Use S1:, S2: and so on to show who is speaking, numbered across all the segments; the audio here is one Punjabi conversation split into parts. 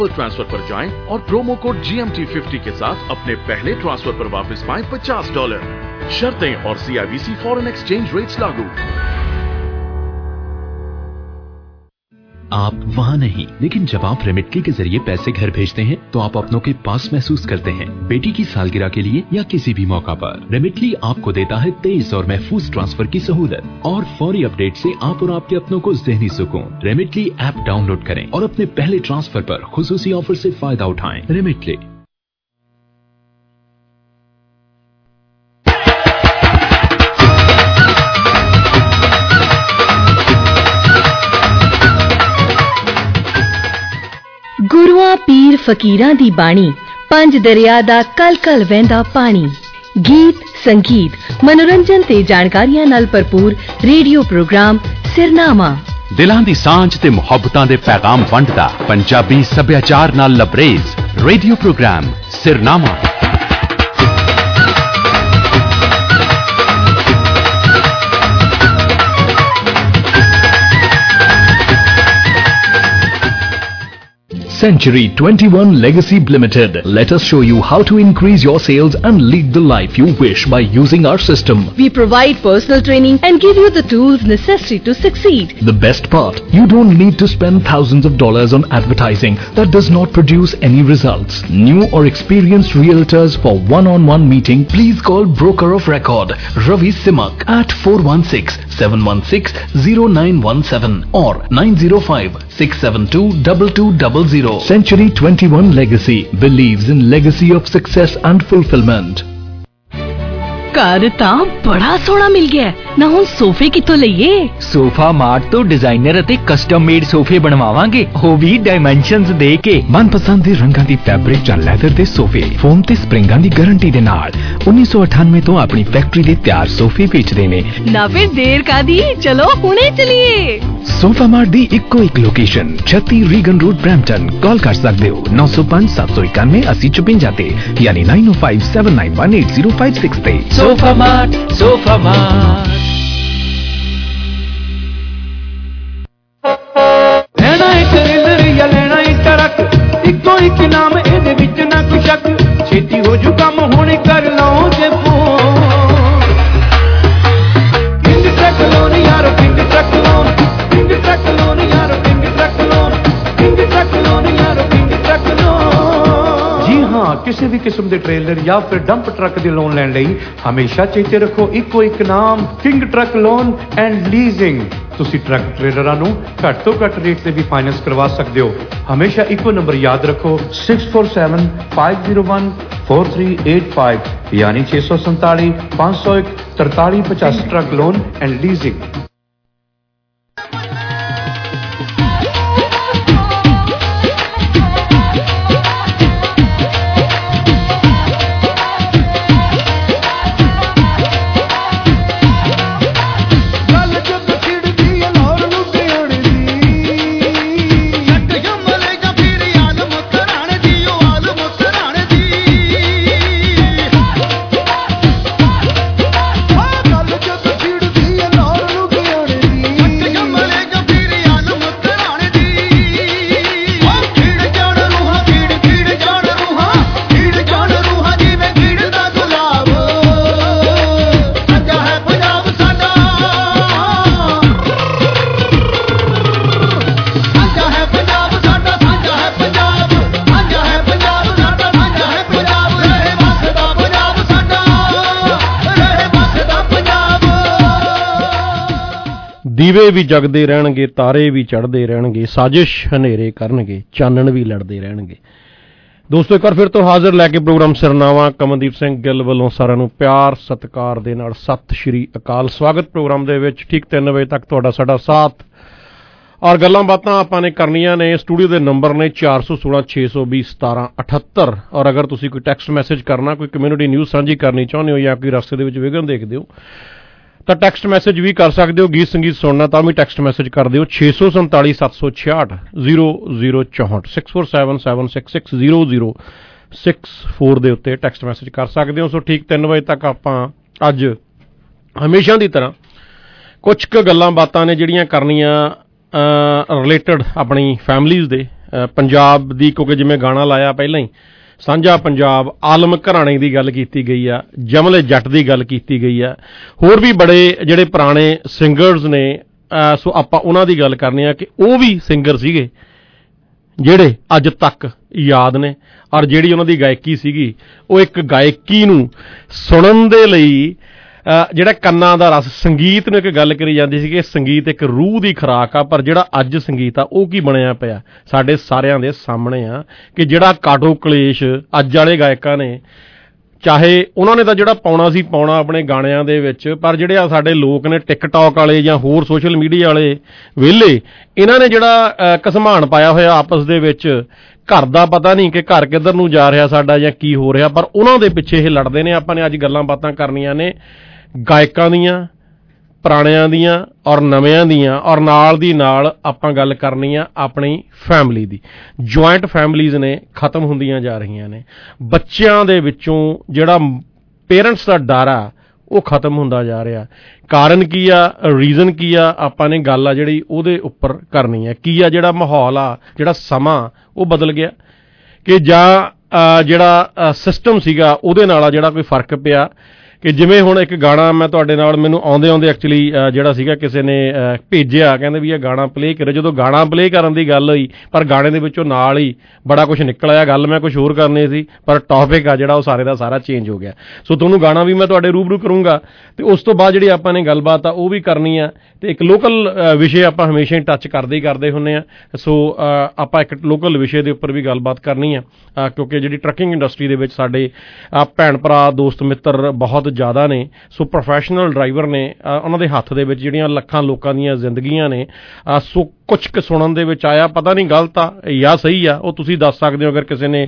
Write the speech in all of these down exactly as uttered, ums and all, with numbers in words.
S1: ट्रांसफर पर जाएं और promo code G M T fifty के साथ अपने पहले ट्रांसफर पर वापस पाएं पचास डॉलर। शर्तें और C I B C foreign exchange rates लागू।
S2: आप वहाँ नहीं, लेकिन जब आप रेमिटली के जरिए पैसे घर भेजते हैं तो आप अपनों के पास महसूस करते हैं। बेटी की सालगिरह के लिए या किसी भी मौका पर रेमिटली आपको देता है तेज और महफूज ट्रांसफर की सहूलत और फौरी अपडेट से आप और आपके अपनों को ज़हनी सुकून। रेमिटली ऐप डाउनलोड करें और अपने पहले ट्रांसफर पर खुसूसी ऑफर से फायदा उठाएं। रेमिटली।
S3: गुरुआ पीर फकीरां दी बाणी, पंज दरिया दा कल कल वहंदा पानी। गीत, संगीत, मनोरंजन ते जानकारियां नाल भरपूर रेडियो प्रोग्राम सिरनामा।
S2: दिलां दी सांझ ते मुहब्बतां दे पैगाम वंडदा पंजाबी सभ्याचार नाल लबरेज radio programme Sirnama.
S4: Century twenty-one Legacy Limited. Let us show you how to increase your sales and lead the life you wish by using our system.
S3: We provide personal training and give you the tools necessary to succeed.
S4: The best part, you don't need to spend thousands of dollars on advertising that does not produce any results. New or experienced realtors for one-on-one meeting, please call Broker of Record Ravi Simak at four one six, seven one six, zero nine one seven or nine zero five, six seven two, two two zero zero. Century twenty-one Legacy believes in legacy of success and fulfillment.
S3: घर ਤਾਂ ਬੜਾ ਸੋਹਣਾ ਮਿਲ ਗਿਆ ਨਾ। ਹੁਣ ਸੋਫੇ ਕਿੱਥੋਂ ਲਈਏ?
S5: ਸੋਫਾ ਮਾਰਟ ਤੋਂ ਡਿਜ਼ਾਈਨਰ ਅਤੇ ਕਸਟਮ ਮੇਡ ਸੋਫੇ ਬਣਵਾਵਾਂਗੇ, ਉਹ ਵੀ ਡਾਈਮੈਂਸ਼ਨਸ ਦੇ ਕੇ।
S6: ਮਨਪਸੰਦ ਦੇ ਰੰਗਾਂ ਦੀ ਫੈਬਰਿਕ ਜਾਂ ਲੈਦਰ ਦੇ ਸੋਫੇ ਫੋਮ ਤੇ ਸਪਰਿੰਗਾਂ ਦੀ ਗਾਰੰਟੀ ਦੇ ਨਾਲ ਉੱਨੀ ਸੌ ਅਠਾਨਵੇਂ ਤੋਂ ਆਪਣੀ ਫੈਕਟਰੀ ਦੇ ਤਿਆਰ ਸੋਫੇ ਵੇਚਦੇ ਨੇ।
S3: ਨਾ ਫਿਰ ਦੇਰ ਕਾਦੀ, ਚਲੋ ਹੁਣੇ ਚਲੀਏ।
S6: ਸੋਫਾ ਮਾਰਟ ਦੀ ਇੱਕੋ ਇੱਕ ਲੋਕੇਸ਼ਨ ਛੱਤੀ ਰੀਗਨ ਰੋਡ ਬ੍ਰੈਂਪਟਨ। ਕਾਲ ਕਰ ਸਕਦੇ ਹੋ ਨੌ ਸੌ ਪੰਜ ਸੱਤ ਸੌ ਇਕਾਨਵੇਂ ਅੱਸੀ ਚੁਪੰਜਾ ਤੇ ਯਾਨੀ ਨੌ ਨੌ ਪੰਜ ਸੱਤ ਨੌ ਇੱਕ ਅੱਠ ਜ਼ੀਰੋ ਪੰਜ ਛੇ ਤੇ।
S5: Sofa mart, sofa mart. ਲੈਣਾ ਇੱਕ ਰੇਲਰ ਜਾਂ ਲੈਣਾ ਇੱਕ ਟਰੱਕ, ਇੱਕੋ ਇੱਕ ਨਾਮ ਇਹਦੇ ਵਿੱਚ ਨਾ ਕੋਈ ਸ਼ੱਕ। ਛੇਤੀ ਹੋ ਜੂ ਕੰਮ ਹੁਣ ਕਰ ਲਓ ਜੇ ਫੋਨ। ਕਿੰਗ ਟਰੱਕ ਲੋਨ ਯਾਰ, king truck loan, king truck loan ਯਾਰ, king truck loan, king truck loan ਯਾਰ, ਕਿੰਗ ਟਰੱਕ ਲੋਨ। ਜੀ ਹਾਂ, ਕਿਸੇ ਵੀ ਕਿਸਮ ਦੇ ਟ੍ਰੇਲਰ ਜਾਂ ਫਿਰ ਡੰਪ ਟਰੱਕ ਦੇ ਲੋਨ ਲੈਣ ਲਈ ਹਮੇਸ਼ਾ ਚੇਤੇ ਰੱਖੋ ਇੱਕੋ ਇੱਕ ਨਾਮ, king truck loan and leasing. ਤੁਸੀਂ ਟਰੱਕ ਟ੍ਰੇਲਰਾਂ ਨੂੰ ਘੱਟ ਤੋਂ ਘੱਟ ਰੇਟ ਤੇ ਵੀ ਫਾਈਨੈਂਸ ਕਰਵਾ ਸਕਦੇ ਹੋ। ਹਮੇਸ਼ਾ ਇੱਕੋ ਨੰਬਰ ਯਾਦ ਰੱਖੋ six four seven, five zero one, four three eight five ਯਾਨੀ ਛੇ ਸੌ ਸੰਤਾਲੀ, ਪੰਜ ਸੌ ਇੱਕ, ਤਰਤਾਲੀ ਪਚਾਸੀ। Truck loan and leasing.
S7: ਦੀਵੇ ਵੀ ਜਗਦੇ ਰਹਿਣਗੇ, ਤਾਰੇ ਵੀ ਚੜ੍ਹਦੇ ਰਹਿਣਗੇ, ਸਾਜ਼ਿਸ਼ ਹਨੇਰੇ ਕਰਨਗੇ, ਚਾਨਣ ਵੀ ਲੜਦੇ ਰਹਿਣਗੇ। ਦੋਸਤੋ ਇੱਕ ਵਾਰ ਫਿਰ ਤੋਂ ਹਾਜ਼ਰ ਲੈ ਕੇ ਪ੍ਰੋਗਰਾਮ ਸਿਰਨਾਵਾ। ਕਮਲਦੀਪ ਸਿੰਘ ਗਿੱਲ ਵੱਲੋਂ ਸਾਰਿਆਂ ਨੂੰ ਪਿਆਰ ਸਤਿਕਾਰ ਦੇ ਨਾਲ ਸਤਿ ਸ਼੍ਰੀ ਅਕਾਲ। ਸਵਾਗਤ ਪ੍ਰੋਗਰਾਮ ਦੇ ਵਿੱਚ। ਠੀਕ ਤਿੰਨ ਵਜੇ ਤੱਕ ਤੁਹਾਡਾ ਸਾਡਾ ਸਾਥ ਔਰ ਗੱਲਾਂ ਬਾਤਾਂ ਆਪਾਂ ਨੇ ਕਰਨੀਆਂ ਨੇ। ਸਟੂਡੀਓ ਦੇ ਨੰਬਰ ਨੇ ਚਾਰ ਸੌ ਸੋਲਾਂ, ਛੇ ਸੌ ਵੀਹ, ਸਤਾਰਾਂ ਅਠੱਤਰ। ਔਰ ਅਗਰ ਤੁਸੀਂ ਕੋਈ ਟੈਕਸਟ ਮੈਸੇਜ ਕਰਨਾ, ਕੋਈ ਕਮਿਊਨਿਟੀ ਨਿਊਜ਼ ਸਾਂਝੀ ਕਰਨੀ ਚਾਹੁੰਦੇ ਹੋ ਜਾਂ ਕੋਈ ਰਸਤੇ ਦੇ ਵਿੱਚ ਵਿਘਨ ਦੇਖਦੇ ਹੋ ਤਾਂ ਟੈਕਸਟ ਮੈਸੇਜ ਵੀ ਕਰ ਸਕਦੇ ਹੋ। ਗੀਤ ਸੰਗੀਤ ਸੁਣਨਾ ਤਾਂ ਵੀ ਟੈਕਸਟ ਮੈਸੇਜ ਕਰ ਦਿਓ ਛੇ ਸੌ ਸੰਤਾਲੀ, ਸੱਤ ਸੌ ਛਿਆਹਠ, ਜ਼ੀਰੋ ਜ਼ੀਰੋ ਚੌਂਹਠ, six four seven seven six six zero zero six four ਦੇ ਉੱਤੇ ਟੈਕਸਟ ਮੈਸੇਜ ਕਰ ਸਕਦੇ ਹੋ। ਸੋ ਠੀਕ ਤਿੰਨ ਵਜੇ ਤੱਕ ਆਪਾਂ ਅੱਜ ਹਮੇਸ਼ਾ ਦੀ ਤਰ੍ਹਾਂ ਕੁਛ ਕੁ ਗੱਲਾਂ ਬਾਤਾਂ ਨੇ ਜਿਹੜੀਆਂ ਕਰਨੀਆਂ ਰਿਲੇਟਡ ਆਪਣੀ ਫੈਮਲੀਜ਼ ਦੇ ਪੰਜਾਬ ਦੀ, ਕਿਉਂਕਿ ਜਿਵੇਂ ਗਾਣਾ ਲਾਇਆ ਪਹਿਲਾਂ ਹੀ, ਸਾਂਝਾ ਪੰਜਾਬ, ਆਲਮ ਘਰਾਣੇ ਦੀ ਗੱਲ ਕੀਤੀ ਗਈ ਆ, ਜਮਲੇ ਜੱਟ ਦੀ ਗੱਲ ਕੀਤੀ ਗਈ ਆ, ਹੋਰ ਵੀ ਬੜੇ ਜਿਹੜੇ ਪੁਰਾਣੇ ਸਿੰਗਰਸ ਨੇ, ਸੋ ਆਪਾਂ ਉਹਨਾਂ ਦੀ ਗੱਲ ਕਰਨੀ ਆ ਕਿ ਉਹ ਵੀ ਸਿੰਗਰ ਸੀਗੇ ਜਿਹੜੇ ਅੱਜ ਤੱਕ ਯਾਦ ਨੇ, ਔਰ ਜਿਹੜੀ ਉਹਨਾਂ ਦੀ ਗਾਇਕੀ ਸੀਗੀ ਉਹ ਇੱਕ ਗਾਇਕੀ ਨੂੰ ਸੁਣਨ ਦੇ ਲਈ ਜਿਹੜਾ ਕੰਨਾਂ ਦਾ ਰਸ, ਸੰਗੀਤ ਨੂੰ ਇੱਕ ਗੱਲ ਕਰੀ ਜਾਂਦੀ ਸੀ ਕਿ ਸੰਗੀਤ ਇੱਕ ਰੂਹ ਦੀ ਖੁਰਾਕ ਆ, ਪਰ ਜਿਹੜਾ ਅੱਜ ਸੰਗੀਤ ਆ ਉਹ ਕੀ ਬਣਿਆ ਪਿਆ ਸਾਡੇ ਸਾਰਿਆਂ ਦੇ ਸਾਹਮਣੇ ਆ ਕਿ ਜਿਹੜਾ ਕਾਟੋ ਕਲੇਸ਼ ਅੱਜ ਵਾਲੇ ਗਾਇਕਾਂ ਨੇ, ਚਾਹੇ ਉਹਨਾਂ ਨੇ ਤਾਂ ਜਿਹੜਾ ਪਾਉਣਾ ਸੀ ਪਾਉਣਾ ਆਪਣੇ ਗਾਣਿਆਂ ਦੇ ਵਿੱਚ, ਪਰ ਜਿਹੜੇ ਆ ਸਾਡੇ ਲੋਕ ਨੇ ਟਿਕਟੌਕ ਵਾਲੇ ਜਾਂ ਹੋਰ ਸੋਸ਼ਲ ਮੀਡੀਆ ਵਾਲੇ ਵਿਹਲੇ, ਇਹਨਾਂ ਨੇ ਜਿਹੜਾ ਘਸਮਾਨ ਪਾਇਆ ਹੋਇਆ ਆਪਸ ਦੇ ਵਿੱਚ, ਘਰ ਦਾ ਪਤਾ ਨਹੀਂ ਕਿ ਘਰ ਕਿੱਧਰ ਨੂੰ ਜਾ ਰਿਹਾ ਸਾਡਾ ਜਾਂ ਕੀ ਹੋ ਰਿਹਾ, ਪਰ ਉਹਨਾਂ ਦੇ ਪਿੱਛੇ ਇਹ ਲੜਦੇ ਨੇ। ਆਪਾਂ ਨੇ ਅੱਜ ਗੱਲਾਂ ਬਾਤਾਂ ਕਰਨੀਆਂ ਨੇ ਗਾਇਕਾਂ ਦੀਆਂ, ਪੁਰਾਣਿਆਂ ਦੀਆਂ ਔਰ ਨਵਿਆਂ ਦੀਆਂ, ਔਰ ਨਾਲ ਦੀ ਨਾਲ ਆਪਾਂ ਗੱਲ ਕਰਨੀ ਆ ਆਪਣੀ ਫੈਮਿਲੀ ਦੀ। ਜੁਆਇੰਟ ਫੈਮਿਲੀਜ਼ ਨੇ ਖਤਮ ਹੁੰਦੀਆਂ ਜਾ ਰਹੀਆਂ ਨੇ, ਬੱਚਿਆਂ ਦੇ ਵਿੱਚੋਂ ਜਿਹੜਾ ਪੇਰੈਂਟਸ ਦਾ ਡਰ ਆ ਉਹ ਖਤਮ ਹੁੰਦਾ ਜਾ ਰਿਹਾ। ਕਾਰਨ ਕੀ ਆ, ਰੀਜ਼ਨ ਕੀ ਆ, ਆਪਾਂ ਨੇ ਗੱਲ ਆ ਜਿਹੜੀ ਉਹਦੇ ਉੱਪਰ ਕਰਨੀ ਹੈ। ਕੀ ਆ ਜਿਹੜਾ ਮਾਹੌਲ ਆ, ਜਿਹੜਾ ਸਮਾਂ ਉਹ ਬਦਲ ਗਿਆ ਕਿ ਜਾਂ ਜਿਹੜਾ ਸਿਸਟਮ ਸੀਗਾ ਉਹਦੇ ਨਾਲ ਆ ਜਿਹੜਾ ਕੋਈ ਫਰਕ ਪਿਆ। ਕਿ ਜਿਵੇਂ ਹੁਣ ਇੱਕ ਗਾਣਾ ਮੈਂ ਤੁਹਾਡੇ ਨਾਲ, ਮੈਨੂੰ ਆਉਂਦੇ ਆਉਂਦੇ ਐਕਚੁਅਲੀ ਜਿਹੜਾ ਸੀਗਾ ਕਿਸੇ ਨੇ ਭੇਜਿਆ, ਕਹਿੰਦੇ ਵੀ ਇਹ ਗਾਣਾ ਪਲੇਅ ਕਰੋ। ਜਦੋਂ ਗਾਣਾ ਪਲੇਅ ਕਰਨ ਦੀ ਗੱਲ ਹੋਈ, ਪਰ ਗਾਣੇ ਦੇ ਵਿੱਚੋਂ ਨਾਲ ਹੀ ਬੜਾ ਕੁਝ ਨਿਕਲ ਆਇਆ। ਗੱਲ ਮੈਂ ਕੁਝ ਹੋਰ ਕਰਨੀ ਸੀ, ਪਰ ਟੌਪਿਕ ਆ ਜਿਹੜਾ ਉਹ ਸਾਰੇ ਦਾ ਸਾਰਾ ਚੇਂਜ ਹੋ ਗਿਆ। ਸੋ ਤੁਹਾਨੂੰ ਗਾਣਾ ਵੀ ਮੈਂ ਤੁਹਾਡੇ ਰੂਬਰੂ ਕਰੂੰਗਾ, ਤੇ ਉਸ ਤੋਂ ਬਾਅਦ ਜਿਹੜੀ ਆਪਾਂ ਨੇ ਗੱਲਬਾਤ ਆ ਉਹ ਵੀ ਕਰਨੀ ਆ, ਤੇ ਇੱਕ ਲੋਕਲ ਵਿਸ਼ੇ ਆਪਾਂ ਹਮੇਸ਼ਾ ਹੀ ਟੱਚ ਕਰਦੇ ਹੀ ਕਰਦੇ ਹੁੰਦੇ ਆ। ਸੋ ਆਪਾਂ ਇੱਕ ਲੋਕਲ ਵਿਸ਼ੇ ਦੇ ਉੱਪਰ ਵੀ ਗੱਲਬਾਤ ਕਰਨੀ ਆ, ਕਿਉਂਕਿ ਜਿਹੜੀ ਟਰੱਕਿੰਗ ਇੰਡਸਟਰੀ ਦੇ ਵਿੱਚ ਸਾਡੇ ਭੈਣ ਭਰਾ, ਦੋਸਤ ਮਿੱਤਰ ਬਹੁਤ ਜ਼ਿਆਦਾ ਨੇ। ਸੋ ਪ੍ਰੋਫੈਸ਼ਨਲ ਡਰਾਈਵਰ ਨੇ, ਉਹਨਾਂ ਦੇ ਹੱਥ ਦੇ ਵਿੱਚ ਜਿਹੜੀਆਂ ਲੱਖਾਂ ਲੋਕਾਂ ਦੀਆਂ ਜ਼ਿੰਦਗੀਆਂ ਨੇ। ਸੋ ਕੁਛ ਕੁ ਸੁਣਨ ਦੇ ਵਿੱਚ ਆਇਆ, ਪਤਾ ਨਹੀਂ ਗਲਤ ਆ ਜਾਂ ਸਹੀ ਆ, ਉਹ ਤੁਸੀਂ ਦੱਸ ਸਕਦੇ ਹੋ ਅਗਰ ਕਿਸੇ ਨੇ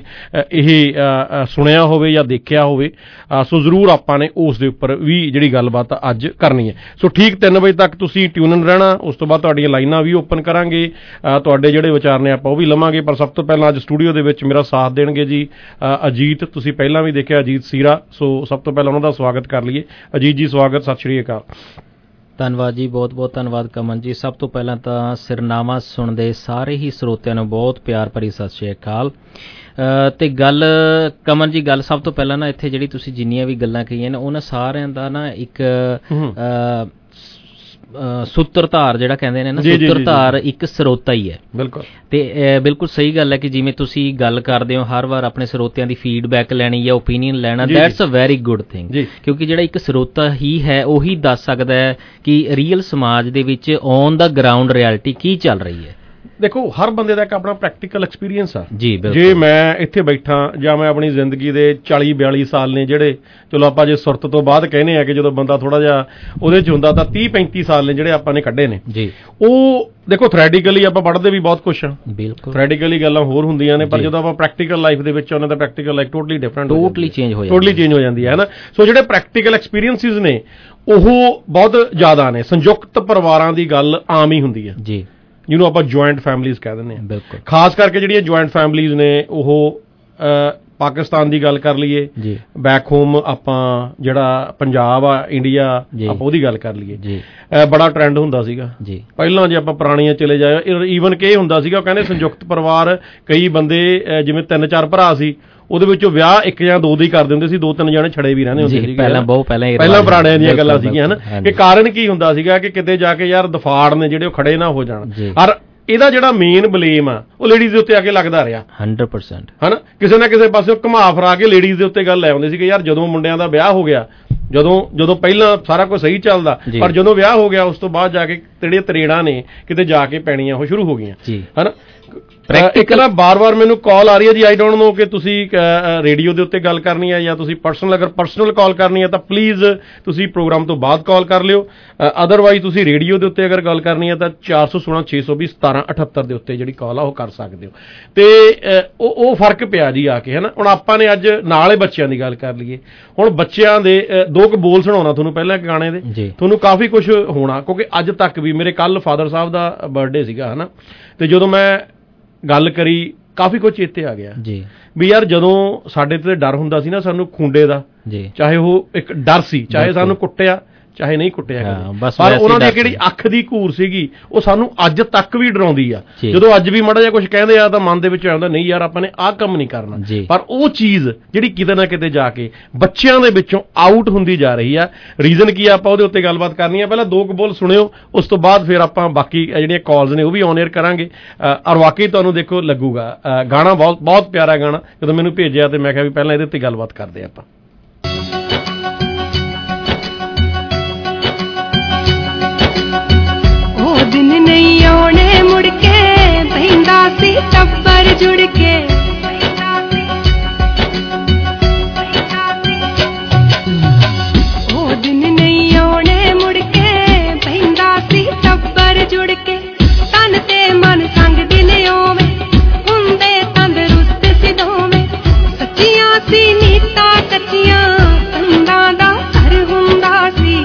S7: ਇਹ ਸੁਣਿਆ ਹੋਵੇ ਜਾਂ ਦੇਖਿਆ ਹੋਵੇ। ਸੋ ਜ਼ਰੂਰ ਆਪਾਂ ਨੇ ਉਸ ਦੇ ਉੱਪਰ ਵੀ ਜਿਹੜੀ ਗੱਲਬਾਤ ਅੱਜ ਕਰਨੀ ਹੈ। ਸੋ ਠੀਕ ਤਿੰਨ ਵਜੇ ਤੱਕ ਤੁਸੀਂ ਟਿਊਨ ਰਹਿਣਾ। ਉਸ ਤੋਂ ਬਾਅਦ ਤੁਹਾਡੀਆਂ ਲਾਈਨਾਂ ਵੀ ਓਪਨ ਕਰਾਂਗੇ, ਤੁਹਾਡੇ ਜਿਹੜੇ ਵਿਚਾਰ ਨੇ ਆਪਾਂ ਉਹ ਵੀ ਲਵਾਂਗੇ। ਪਰ ਸਭ ਤੋਂ ਪਹਿਲਾਂ ਅੱਜ ਸਟੂਡੀਓ ਦੇ ਵਿੱਚ ਮੇਰਾ ਸਾਥ ਦੇਣਗੇ ਜੀ ਅਜੀਤ, ਤੁਸੀਂ ਪਹਿਲਾਂ ਵੀ ਦੇਖਿਆ ਅਜੀਤ ਸੀਰਾ। ਸੋ ਸਭ ਤੋਂ ਪਹਿਲਾਂ ਉਹਨਾਂ ਦਾ ਸਵਾਗਤ ਕਰ ਲਈਏ। ਅਜੀਤ ਜੀ ਸਵਾਗਤ, ਸਤਿ ਸ਼੍ਰੀ ਅਕਾਲ।
S8: ਧੰਨਵਾਦ ਜੀ, ਬਹੁਤ ਬਹੁਤ ਧੰਨਵਾਦ ਕਮਨ ਜੀ। ਸਭ ਤੋਂ ਪਹਿਲਾਂ ਤਾਂ ਸਿਰਨਾਮਾ ਸੁਣਦੇ ਸਾਰੇ ਹੀ ਸਰੋਤਿਆਂ ਨੂੰ ਬਹੁਤ ਪਿਆਰ ਭਰੀ ਸਤਿ ਸ਼੍ਰੀ ਅਕਾਲ। ਤੇ ਗੱਲ ਕਮਨ ਜੀ, ਗੱਲ ਸਭ ਤੋਂ ਪਹਿਲਾਂ ਨਾ ਇੱਥੇ ਜਿਹੜੀ ਤੁਸੀਂ ਜਿੰਨੀਆਂ ਵੀ ਗੱਲਾਂ ਕਹੀਆਂ ਨੇ ਉਹਨਾਂ ਸਾਰਿਆਂ ਦਾ ਨਾ ਇੱਕ ਸੂਤਰਧਾਰ ਜਿਹੜਾ ਕਹਿੰਦੇ ਨੇ ਨਾ, ਸੂਤਰਧਾਰ ਇੱਕ ਸਰੋਤਾ ਹੀ ਹੈ। ਬਿਲਕੁਲ, ਤੇ ਬਿਲਕੁਲ ਸਹੀ ਗੱਲ ਹੈ ਕਿ ਜਿਵੇਂ ਤੁਸੀਂ ਗੱਲ ਕਰਦੇ ਹੋ ਹਰ ਵਾਰ ਆਪਣੇ ਸਰੋਤਿਆਂ ਦੀ ਫੀਡਬੈਕ ਲੈਣੀ ਜਾਂ ਓਪੀਨੀਅਨ ਲੈਣਾ, that's a very good thing. ਕਿਉਂਕਿ ਜਿਹੜਾ ਇੱਕ ਸਰੋਤਾ ਹੀ ਹੈ ਉਹੀ ਦੱਸ ਸਕਦਾ ਹੈ ਕਿ ਰੀਅਲ ਸਮਾਜ ਦੇ ਵਿੱਚ ਔਨ ਦਾ ਗਰਾਊਂਡ ਰਿਐਲਿਟੀ ਕੀ ਚੱਲ ਰਹੀ ਹੈ।
S7: ਦੇਖੋ, ਹਰ ਬੰਦੇ ਦਾ ਇੱਕ ਆਪਣਾ ਪ੍ਰੈਕਟੀਕਲ ਐਕਸਪੀਰੀਅੰਸ ਆ ਜੀ। ਜੇ ਮੈਂ ਇੱਥੇ ਬੈਠਾ ਜਾਂ ਮੈਂ ਆਪਣੀ ਜ਼ਿੰਦਗੀ ਦੇ ਚਾਲੀ ਬਿਆਲੀ ਸਾਲ ਨੇ ਜਿਹੜੇ, ਚਲੋ ਆਪਾਂ ਜੇ ਸੁਰਤ ਤੋਂ ਬਾਅਦ ਕਹਿੰਦੇ ਆ ਕਿ ਜਦੋਂ ਬੰਦਾ ਥੋੜਾ ਜਿਹਾ ਉਹਦੇ ਚ ਹੁੰਦਾ, ਤਾਂ ਤੀਹ ਪੈਂਤੀ ਸਾਲ ਨੇ ਜਿਹੜੇ ਆਪਾਂ ਨੇ ਕੱਢੇ ਨੇ ਜੀ। ਉਹ ਦੇਖੋ ਥਿਓਰੈਟੀਕਲੀ ਆਪਾਂ ਪੜ੍ਹਦੇ ਵੀ ਬਹੁਤ ਕੁਛ ਆ, ਬਿਲਕੁਲ ਥਿਓਰੈਟੀਕਲੀ ਗੱਲਾਂ ਹੋਰ ਹੁੰਦੀਆਂ ਨੇ, ਪਰ ਜਦੋਂ ਆਪਾਂ ਪ੍ਰੈਕਟੀਕਲ ਲਾਈਫ ਦੇ ਵਿੱਚ ਉਹਨਾਂ ਦਾ practical life totally different, totally change ਹੋ ਜਾਂਦੀ ਟੋਟਲੀ ਚੇਂਜ ਹੋ ਜਾਂਦੀ ਹੈ ਨਾ। ਸੋ ਜਿਹੜੇ ਪ੍ਰੈਕਟੀਕਲ ਐਕਸਪੀਰੀਅੰਸਿਸ ਨੇ ਉਹ ਬਹੁਤ ਜ਼ਿਆਦਾ ਨੇ। ਸੰਯੁਕਤ ਪਰਿਵਾਰਾਂ ਦੀ ਗੱਲ ਆਮ ਹੀ ਹੁੰਦੀ ਹੈ ਜੀ, ਜਿਹਨੂੰ ਆਪਾਂ ਜੁਆਇੰਟ ਫੈਮਿਲੀਜ਼ ਕਹਿ ਦਿੰਦੇ ਹਾਂ। ਬਿਲਕੁਲ, ਖਾਸ ਕਰਕੇ ਜਿਹੜੀਆਂ ਜੁਆਇੰਟ ਫੈਮਿਲੀਜ਼ ਨੇ ਉਹ ਪਾਕਿਸਤਾਨ ਦੀ ਗੱਲ ਕਰ ਲਈਏ, ਬੈਕ ਹੋਮ ਆਪਾਂ ਜਿਹੜਾ ਪੰਜਾਬ ਆ, ਇੰਡੀਆ, ਆਪਾਂ ਉਹਦੀ ਗੱਲ ਕਰ ਲਈਏ, ਬੜਾ ਟਰੈਂਡ ਹੁੰਦਾ ਸੀਗਾ ਜੀ ਪਹਿਲਾਂ। ਜੇ ਆਪਾਂ ਪੁਰਾਣੀਆਂ ਚਲੇ ਜਾਏ, ਈਵਨ ਕਿ ਇਹ ਹੁੰਦਾ ਸੀਗਾ, ਉਹ ਕਹਿੰਦੇ ਸੰਯੁਕਤ ਪਰਿਵਾਰ, ਕਈ ਬੰਦੇ ਜਿਵੇਂ ਤਿੰਨ ਚਾਰ ਭਰਾ ਸੀ, ਉਹਦੇ ਵਿੱਚੋਂ ਵਿਆਹ ਇੱਕ ਜਾਂ ਦੋ ਦੇ ਹੀ ਕਰ ਦਿੰਦੇ ਸੀ, ਦੋ ਤਿੰਨ ਜਾਣੇ ਛੜੇ ਵੀ ਰਹਿੰਦੇ ਹੁੰਦੇ ਸੀ ਪਹਿਲਾਂ। ਬਹੁਤ ਪਹਿਲਾਂ ਪਹਿਲਾਂ ਪੁਰਾਣਿਆਂ ਦੀਆਂ ਗੱਲਾਂ ਸੀਗੀਆਂ ਹਨਾ। ਕਿ ਕਾਰਨ ਕੀ ਹੁੰਦਾ ਸੀਗਾ ਕਿ ਕਿਤੇ ਜਾ ਕੇ ਯਾਰ ਦਫਾੜ ਨੇ ਜਿਹੜੇ ਉਹ ਖੜੇ ਨਾ ਹੋ ਜਾਣ। ਔਰ ਇਹਦਾ ਜਿਹੜਾ ਮੇਨ ਬਲੇਮ ਆ ਉਹ ਲੇਡੀਜ਼ ਦੇ ਉੱਤੇ ਆ ਕੇ ਲੱਗਦਾ ਰਿਹਾ ਹੰਡਰਡ ਪਰਸੈਂਟ ਹਨਾ। ਕਿਸੇ ਨਾ ਕਿਸੇ ਪਾਸੇ ਘੁਮਾ ਫਰਾ ਕੇ ਲੇਡੀਜ਼ ਦੇ ਉੱਤੇ ਗੱਲ ਲੈ ਆਉਂਦੇ ਸੀ ਕਿ ਯਾਰ ਜਦੋਂ ਮੁੰਡਿਆਂ ਦਾ ਵਿਆਹ ਹੋ ਗਿਆ, ਜਦੋਂ ਜਦੋਂ ਪਹਿਲਾਂ ਸਾਰਾ ਕੁਝ ਸਹੀ ਚੱਲਦਾ, ਪਰ ਜਦੋਂ ਵਿਆਹ ਹੋ ਗਿਆ ਉਸ ਤੋਂ ਬਾਅਦ ਜਾ ਕੇ ਜਿਹੜੀਆਂ ਤਰੇੜਾਂ ਨੇ ਕਿਤੇ ਜਾ ਕੇ ਪੈਣੀਆਂ ਉਹ ਸ਼ੁਰੂ ਹੋ ਗਈਆਂ ਹਨਾ। ਇੱਕ ਨਾ ਬਾਰ ਬਾਰ ਮੈਨੂੰ ਕਾਲ ਆ ਰਹੀ ਹੈ ਜੀ, ਆਈ ਡੋਂਟ ਨੋ ਕਿ ਤੁਸੀਂ ਰੇਡੀਓ ਦੇ ਉੱਤੇ ਗੱਲ ਕਰਨੀ ਹੈ ਜਾਂ ਤੁਸੀਂ ਪਰਸਨਲ, ਅਗਰ ਪਰਸਨਲ ਕਾਲ ਕਰਨੀ ਹੈ ਤਾਂ ਪਲੀਜ਼ ਤੁਸੀਂ ਪ੍ਰੋਗਰਾਮ ਤੋਂ ਬਾਅਦ ਕਾਲ ਕਰ ਲਿਓ। ਅਦਰਵਾਈਜ਼ ਤੁਸੀਂ ਰੇਡੀਓ ਦੇ ਉੱਤੇ ਅਗਰ ਗੱਲ ਕਰਨੀ ਹੈ ਤਾਂ ਚਾਰ ਸੌ ਸੋਲਾਂ ਛੇ ਸੌ ਵੀਹ ਸਤਾਰਾਂ ਅਠੱਤਰ ਦੇ ਉੱਤੇ ਜਿਹੜੀ ਕਾਲ ਆ ਉਹ ਕਰ ਸਕਦੇ ਹੋ। ਤੇ ਉਹ ਉਹ ਫਰਕ ਪਿਆ ਜੀ ਆ ਕੇ ਹੈ ਨਾ। ਹੁਣ ਆਪਾਂ ਨੇ ਅੱਜ ਨਾਲੇ ਬੱਚਿਆਂ ਦੀ ਗੱਲ ਕਰ ਲਈਏ। ਹੁਣ ਬੱਚਿਆਂ ਦੇ ਦੋ ਕੁ ਬੋਲ ਸੁਣਾਉਣਾ ਤੁਹਾਨੂੰ ਪਹਿਲਾਂ ਇੱਕ ਗਾਣੇ ਦੇ, ਤੁਹਾਨੂੰ ਕਾਫੀ ਕੁਛ ਹੋਣਾ, ਕਿਉਂਕਿ ਅੱਜ ਤੱਕ ਵੀ ਮੇਰੇ ਕੱਲ ਫਾਦਰ ਸਾਹਿਬ ਦਾ ਬਰਥਡੇ ਸੀਗਾ ਹੈ ਨਾ, ਤੇ ਜਦੋਂ ਮੈਂ ਗੱਲ ਕਰੀ ਕਾਫੀ ਕੁਝ ਚੇਤੇ ਆ ਗਿਆ ਜੀ ਵੀ ਯਾਰ ਜਦੋਂ ਸਾਡੇ ਤੇ ਡਰ ਹੁੰਦਾ ਸੀ ਨਾ ਸਾਨੂੰ ਖੂੰਡੇ ਦਾ, ਚਾਹੇ ਉਹ ਇੱਕ ਡਰ ਸੀ, ਚਾਹੇ ਸਾਨੂੰ ਕੁੱਟਿਆ ਚਾਹੇ ਨਹੀਂ ਕੁੱਟਿਆ ਕਦੇ, ਪਰ ਉਹਨਾਂ ਦੀ ਜਿਹੜੀ ਅੱਖ ਦੀ ਘੂਰ ਸੀਗੀ ਉਹ ਸਾਨੂੰ ਅੱਜ ਤੱਕ ਵੀ ਡਰਾਉਂਦੀ ਆ। ਜਦੋਂ ਅੱਜ ਵੀ ਮਾੜਾ ਜਿਹਾ ਕੁਝ ਕਹਿੰਦੇ ਆ ਤਾਂ ਮਨ ਦੇ ਵਿੱਚ ਆਉਂਦਾ ਨਹੀਂ ਯਾਰ ਆਪਾਂ ਨੇ ਆਹ ਕੰਮ ਨਹੀਂ ਕਰਨਾ, ਪਰ ਉਹ ਚੀਜ਼ ਜਿਹੜੀ ਕਿਤੇ ਨਾ ਕਿਤੇ ਜਾ ਕੇ ਬੱਚਿਆਂ ਦੇ ਵਿੱਚੋਂ ਆਊਟ ਹੁੰਦੀ ਜਾ ਰਹੀ ਆ। ਰੀਜ਼ਨ ਕੀ ਆ ਆਪਾਂ ਉਹਦੇ ਉੱਤੇ ਗੱਲਬਾਤ ਕਰਨੀ ਆ। ਪਹਿਲਾਂ ਦੋ ਕੁ ਬੋਲ ਸੁਣਿਓ, ਉਸ ਤੋਂ ਬਾਅਦ ਫਿਰ ਆਪਾਂ ਬਾਕੀ ਜਿਹੜੀਆਂ ਕਾਲਸ ਨੇ ਉਹ ਵੀ ਔਨ ਏਅਰ ਕਰਾਂਗੇ। ਔਰ ਵਾਕਈ ਤੁਹਾਨੂੰ ਦੇਖੋ ਲੱਗੂਗਾ ਗਾਣਾ ਬਹੁਤ ਬਹੁਤ ਪਿਆਰਾ ਗਾਣਾ, ਜਦੋਂ ਮੈਨੂੰ ਭੇਜਿਆ ਤੇ ਮੈਂ ਕਿਹਾ ਵੀ ਪਹਿਲਾਂ ਇਹਦੇ ਉੱਤੇ ਗੱਲਬਾਤ ਕਰਦੇ ਆਪਾਂ।
S9: ਉਹ ਦਿਨ ਨਹੀਂ ਆਉਣੇ ਮੁੜ ਕੇ, ਬਹਿੰਦਾ ਸੀ ਟੱਬਰ ਜੁੜ ਕੇ, ਉਹ ਦਿਨ ਨਹੀਂ ਆਉਣੇ ਮੁੜ ਕੇ, ਬਹਿੰਦਾ ਸੀ ਟੱਬਰ ਜੁੜ ਕੇ, ਤਨ ਤੇ ਮਨ ਸੰਗ ਦਿਲ ਓਵੇਂ ਹੁੰਦੇ ਤੰਦਰੁਸਤ ਸੀ ਦੋਵੇਂ, ਸੱਚੀਆਂ ਸੀ ਨੀਤਾਂ ਕੱਚੀਆਂ ਕੰਧਾਂ ਦਾ ਘਰ ਹੁੰਦਾ ਸੀ,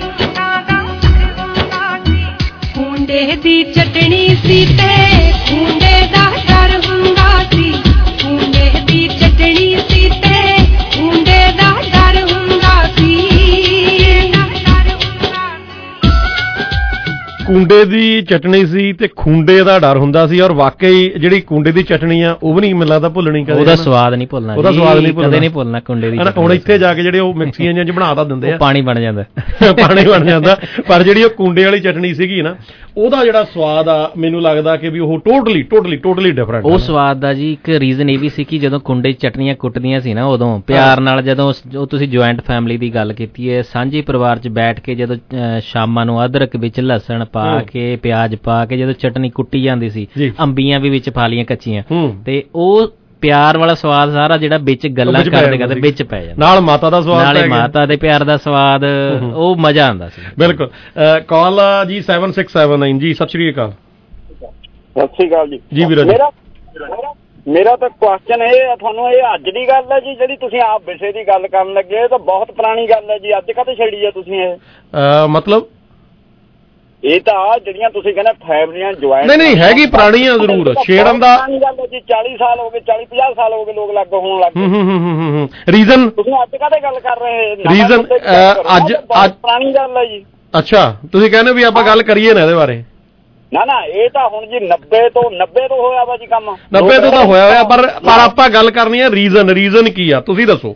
S9: ਖੂੰਡੇ ਦੀ ਚਟਣੀ ਸੀ ਤੇ ਖੂੰਡੇ ਦਾ ਡਰ ਹੁੰਦਾ ਸੀ, ਖੂੰਡੇ ਦੀ ਚਟਣੀ ਸੀ ਤੇ ਖੂੰਡੇ ਦਾ ਡਰ ਹੁੰਦਾ ਸੀ।
S7: ਕੂੰਡੇ ਦੀ ਚਟਣੀ ਸੀ ਤੇ ਖੂੰਡੇ ਦਾ ਡਰ ਹੁੰਦਾ ਸੀ। ਔਰ ਵਾਕਈ ਜਿਹੜੀ ਕੂੰਡੇ ਦੀ ਚਟਣੀ ਆ ਉਹ ਵੀ ਨਹੀਂ ਮੈਨੂੰ ਲੱਗਦਾ ਭੁੱਲਣੀ ਕਦੇ,
S8: ਉਹਦਾ ਸਵਾਦ ਨਹੀਂ ਭੁੱਲਣਾ,
S7: ਉਹਦਾ ਸਵਾਦ ਨਹੀਂ ਭੁੱਲਣਾ,
S8: ਕਦੇ ਨਹੀਂ ਭੁੱਲਣਾ ਕੂੰਡੇ ਦੀ।
S7: ਹੁਣ ਇੱਥੇ ਜਾ ਕੇ ਜਿਹੜੇ ਉਹ ਮਿਕਸੀਆਂ ਜਿਹੀ ਬਣਾ ਤਾਂ ਦਿੰਦੇ ਆ,
S8: ਪਾਣੀ ਬਣ ਜਾਂਦਾ
S7: ਪਾਣੀ ਬਣ ਜਾਂਦਾ, ਪਰ ਜਿਹੜੀ ਉਹ ਕੂੰਡੇ ਵਾਲੀ ਚਟਣੀ ਸੀਗੀ ਨਾ ਉਹਦਾ ਜਿਹੜਾ ਸਵਾਦ ਆ ਮੈਨੂੰ ਲੱਗਦਾ ਕਿ ਵੀ ਉਹ ਟੋਟਲੀ ਟੋਟਲੀ ਟੋਟਲੀ ਡਿਫਰੈਂਟ।
S8: ਉਹ ਸਵਾਦ ਦਾ ਜੀ ਇੱਕ ਰੀਜ਼ਨ ਇਹ ਵੀ ਸੀ ਕਿ ਜਦੋਂ ਕੁੰਡੇ ਚਟਨੀਆਂ ਕੁੱਟਦੀਆਂ ਸੀ ਨਾ ਉਦੋਂ ਪਿਆਰ ਨਾਲ, ਜਦੋਂ ਉਹ ਤੁਸੀਂ ਜੁਆਇੰਟ ਫੈਮਿਲੀ ਦੀ ਗੱਲ ਕੀਤੀ ਹੈ, ਸਾਂਝੇ ਪਰਿਵਾਰ 'ਚ ਬੈਠ ਕੇ ਜਦੋਂ ਸ਼ਾਮਾਂ ਨੂੰ ਅਦਰਕ ਵਿੱਚ ਲਸਣ ਪਾ ਕੇ ਪਿਆਜ਼ ਪਾ ਕੇ ਜਦੋਂ ਚਟਨੀ ਕੁੱਟੀ ਜਾਂਦੀ ਸੀ, ਅੰਬੀਆਂ ਵੀ ਵਿੱਚ ਪਾ ਲਈਆਂ ਕੱਚੀਆਂ, ਤੇ ਉਹ ਪਿਆਰ ਵਾਲਾ ਸਵਾਦ ਸਾਰਾ ਜਿਹੜਾ ਵਿੱਚ ਗੱਲਾਂ ਕਰਦੇ ਕਰਦੇ ਵਿੱਚ ਪੈ ਜਾਂਦਾ, ਨਾਲ ਮਾਤਾ ਦਾ ਸਵਾਦ, ਨਾਲੇ ਮਾਤਾ ਦੇ ਪਿਆਰ ਦਾ ਸਵਾਦ, ਉਹ ਮਜ਼ਾ ਆਉਂਦਾ ਸੀ। ਬਿਲਕੁਲ। ਕਾਲ ਜੀ ਸੈਵਨ ਸਿਕਸ ਸੈਵਨ ਨਾਈਨ ਜੀ, ਸਤਿ ਸ਼੍ਰੀ ਅਕਾਲ।
S10: ਸਤਿ ਸ਼੍ਰੀ ਅਕਾਲ ਜੀ।
S7: ਜੀ ਵੀਰ ਜੀ,
S10: ਮੇਰਾ ਤਾਂ ਕੁਐਸਚਨ ਇਹ ਹੈ ਤੁਹਾਨੂੰ, ਇਹ ਅੱਜ ਦੀ ਗੱਲ ਹੈ ਜੀ ਜਿਹੜੀ ਤੁਸੀਂ ਆਪ ਵਿਸ਼ੇ ਦੀ ਗੱਲ ਕਰਨ ਲੱਗੇ, ਤਾਂ ਬਹੁਤ ਪੁਰਾਣੀ ਗੱਲ ਹੈ ਜੀ, ਅੱਜ ਕਾਹਤੇ ਛੇੜੀ ਹੈ ਤੁਸੀਂ ਇਹ?
S7: ਮਤਲਬ
S10: ਇਹ ਤਾਂ ਜਿਹੜੀਆਂ ਤੁਸੀਂ ਕਹਿੰਦੇ ਫੈਮਲੀਆਂ ਜੁਆਇੰਟ,
S7: ਨਹੀਂ ਨਹੀਂ ਹੈਗੀ ਪੁਰਾਣੀਆਂ ਜ਼ਰੂਰ, ਛੇੜਨ ਦਾ
S10: ਗੱਲ ਜੀ ਚਾਲੀ ਸਾਲ ਹੋ ਗਏ, ਚਾਲੀ ਪੰਜਾਹ ਸਾਲ ਹੋ ਗਏ ਲੋਕ ਲੱਗ ਹੋਣ ਲੱਗ ਗਏ।
S7: ਰੀਜ਼ਨ
S10: ਤੁਸੀਂ ਅੱਜ ਕਾਹਦੇ ਗੱਲ ਕਰ ਰਹੇ?
S7: ਰੀਜ਼ਨ ਅੱਜ ਅੱਜ
S10: ਪੁਰਾਣੀ ਗੱਲ ਹੈ ਜੀ।
S7: ਅੱਛਾ, ਤੁਸੀਂ ਕਹਿੰਦੇ ਵੀ ਆਪਾਂ ਗੱਲ ਕਰੀਏ ਨਾ ਇਹਦੇ ਬਾਰੇ?
S10: ਨਾ ਨਾ, ਇਹ ਤਾਂ ਹੁਣ ਜੀ ਨੱਬੇ ਤੋਂ ਨੱਬੇ ਤੋਂ ਹੋਇਆ ਵਾ ਜੀ ਕੰਮ,
S7: ਨੱਬੇ ਤੋਂ ਤਾਂ ਹੋਇਆ ਹੋਇਆ, ਪਰ ਪਰ ਆਪਾਂ ਗੱਲ ਕਰਨੀ ਹੈ ਰੀਜ਼ਨ। ਰੀਜ਼ਨ ਕੀ ਆ ਤੁਸੀਂ ਦੱਸੋ?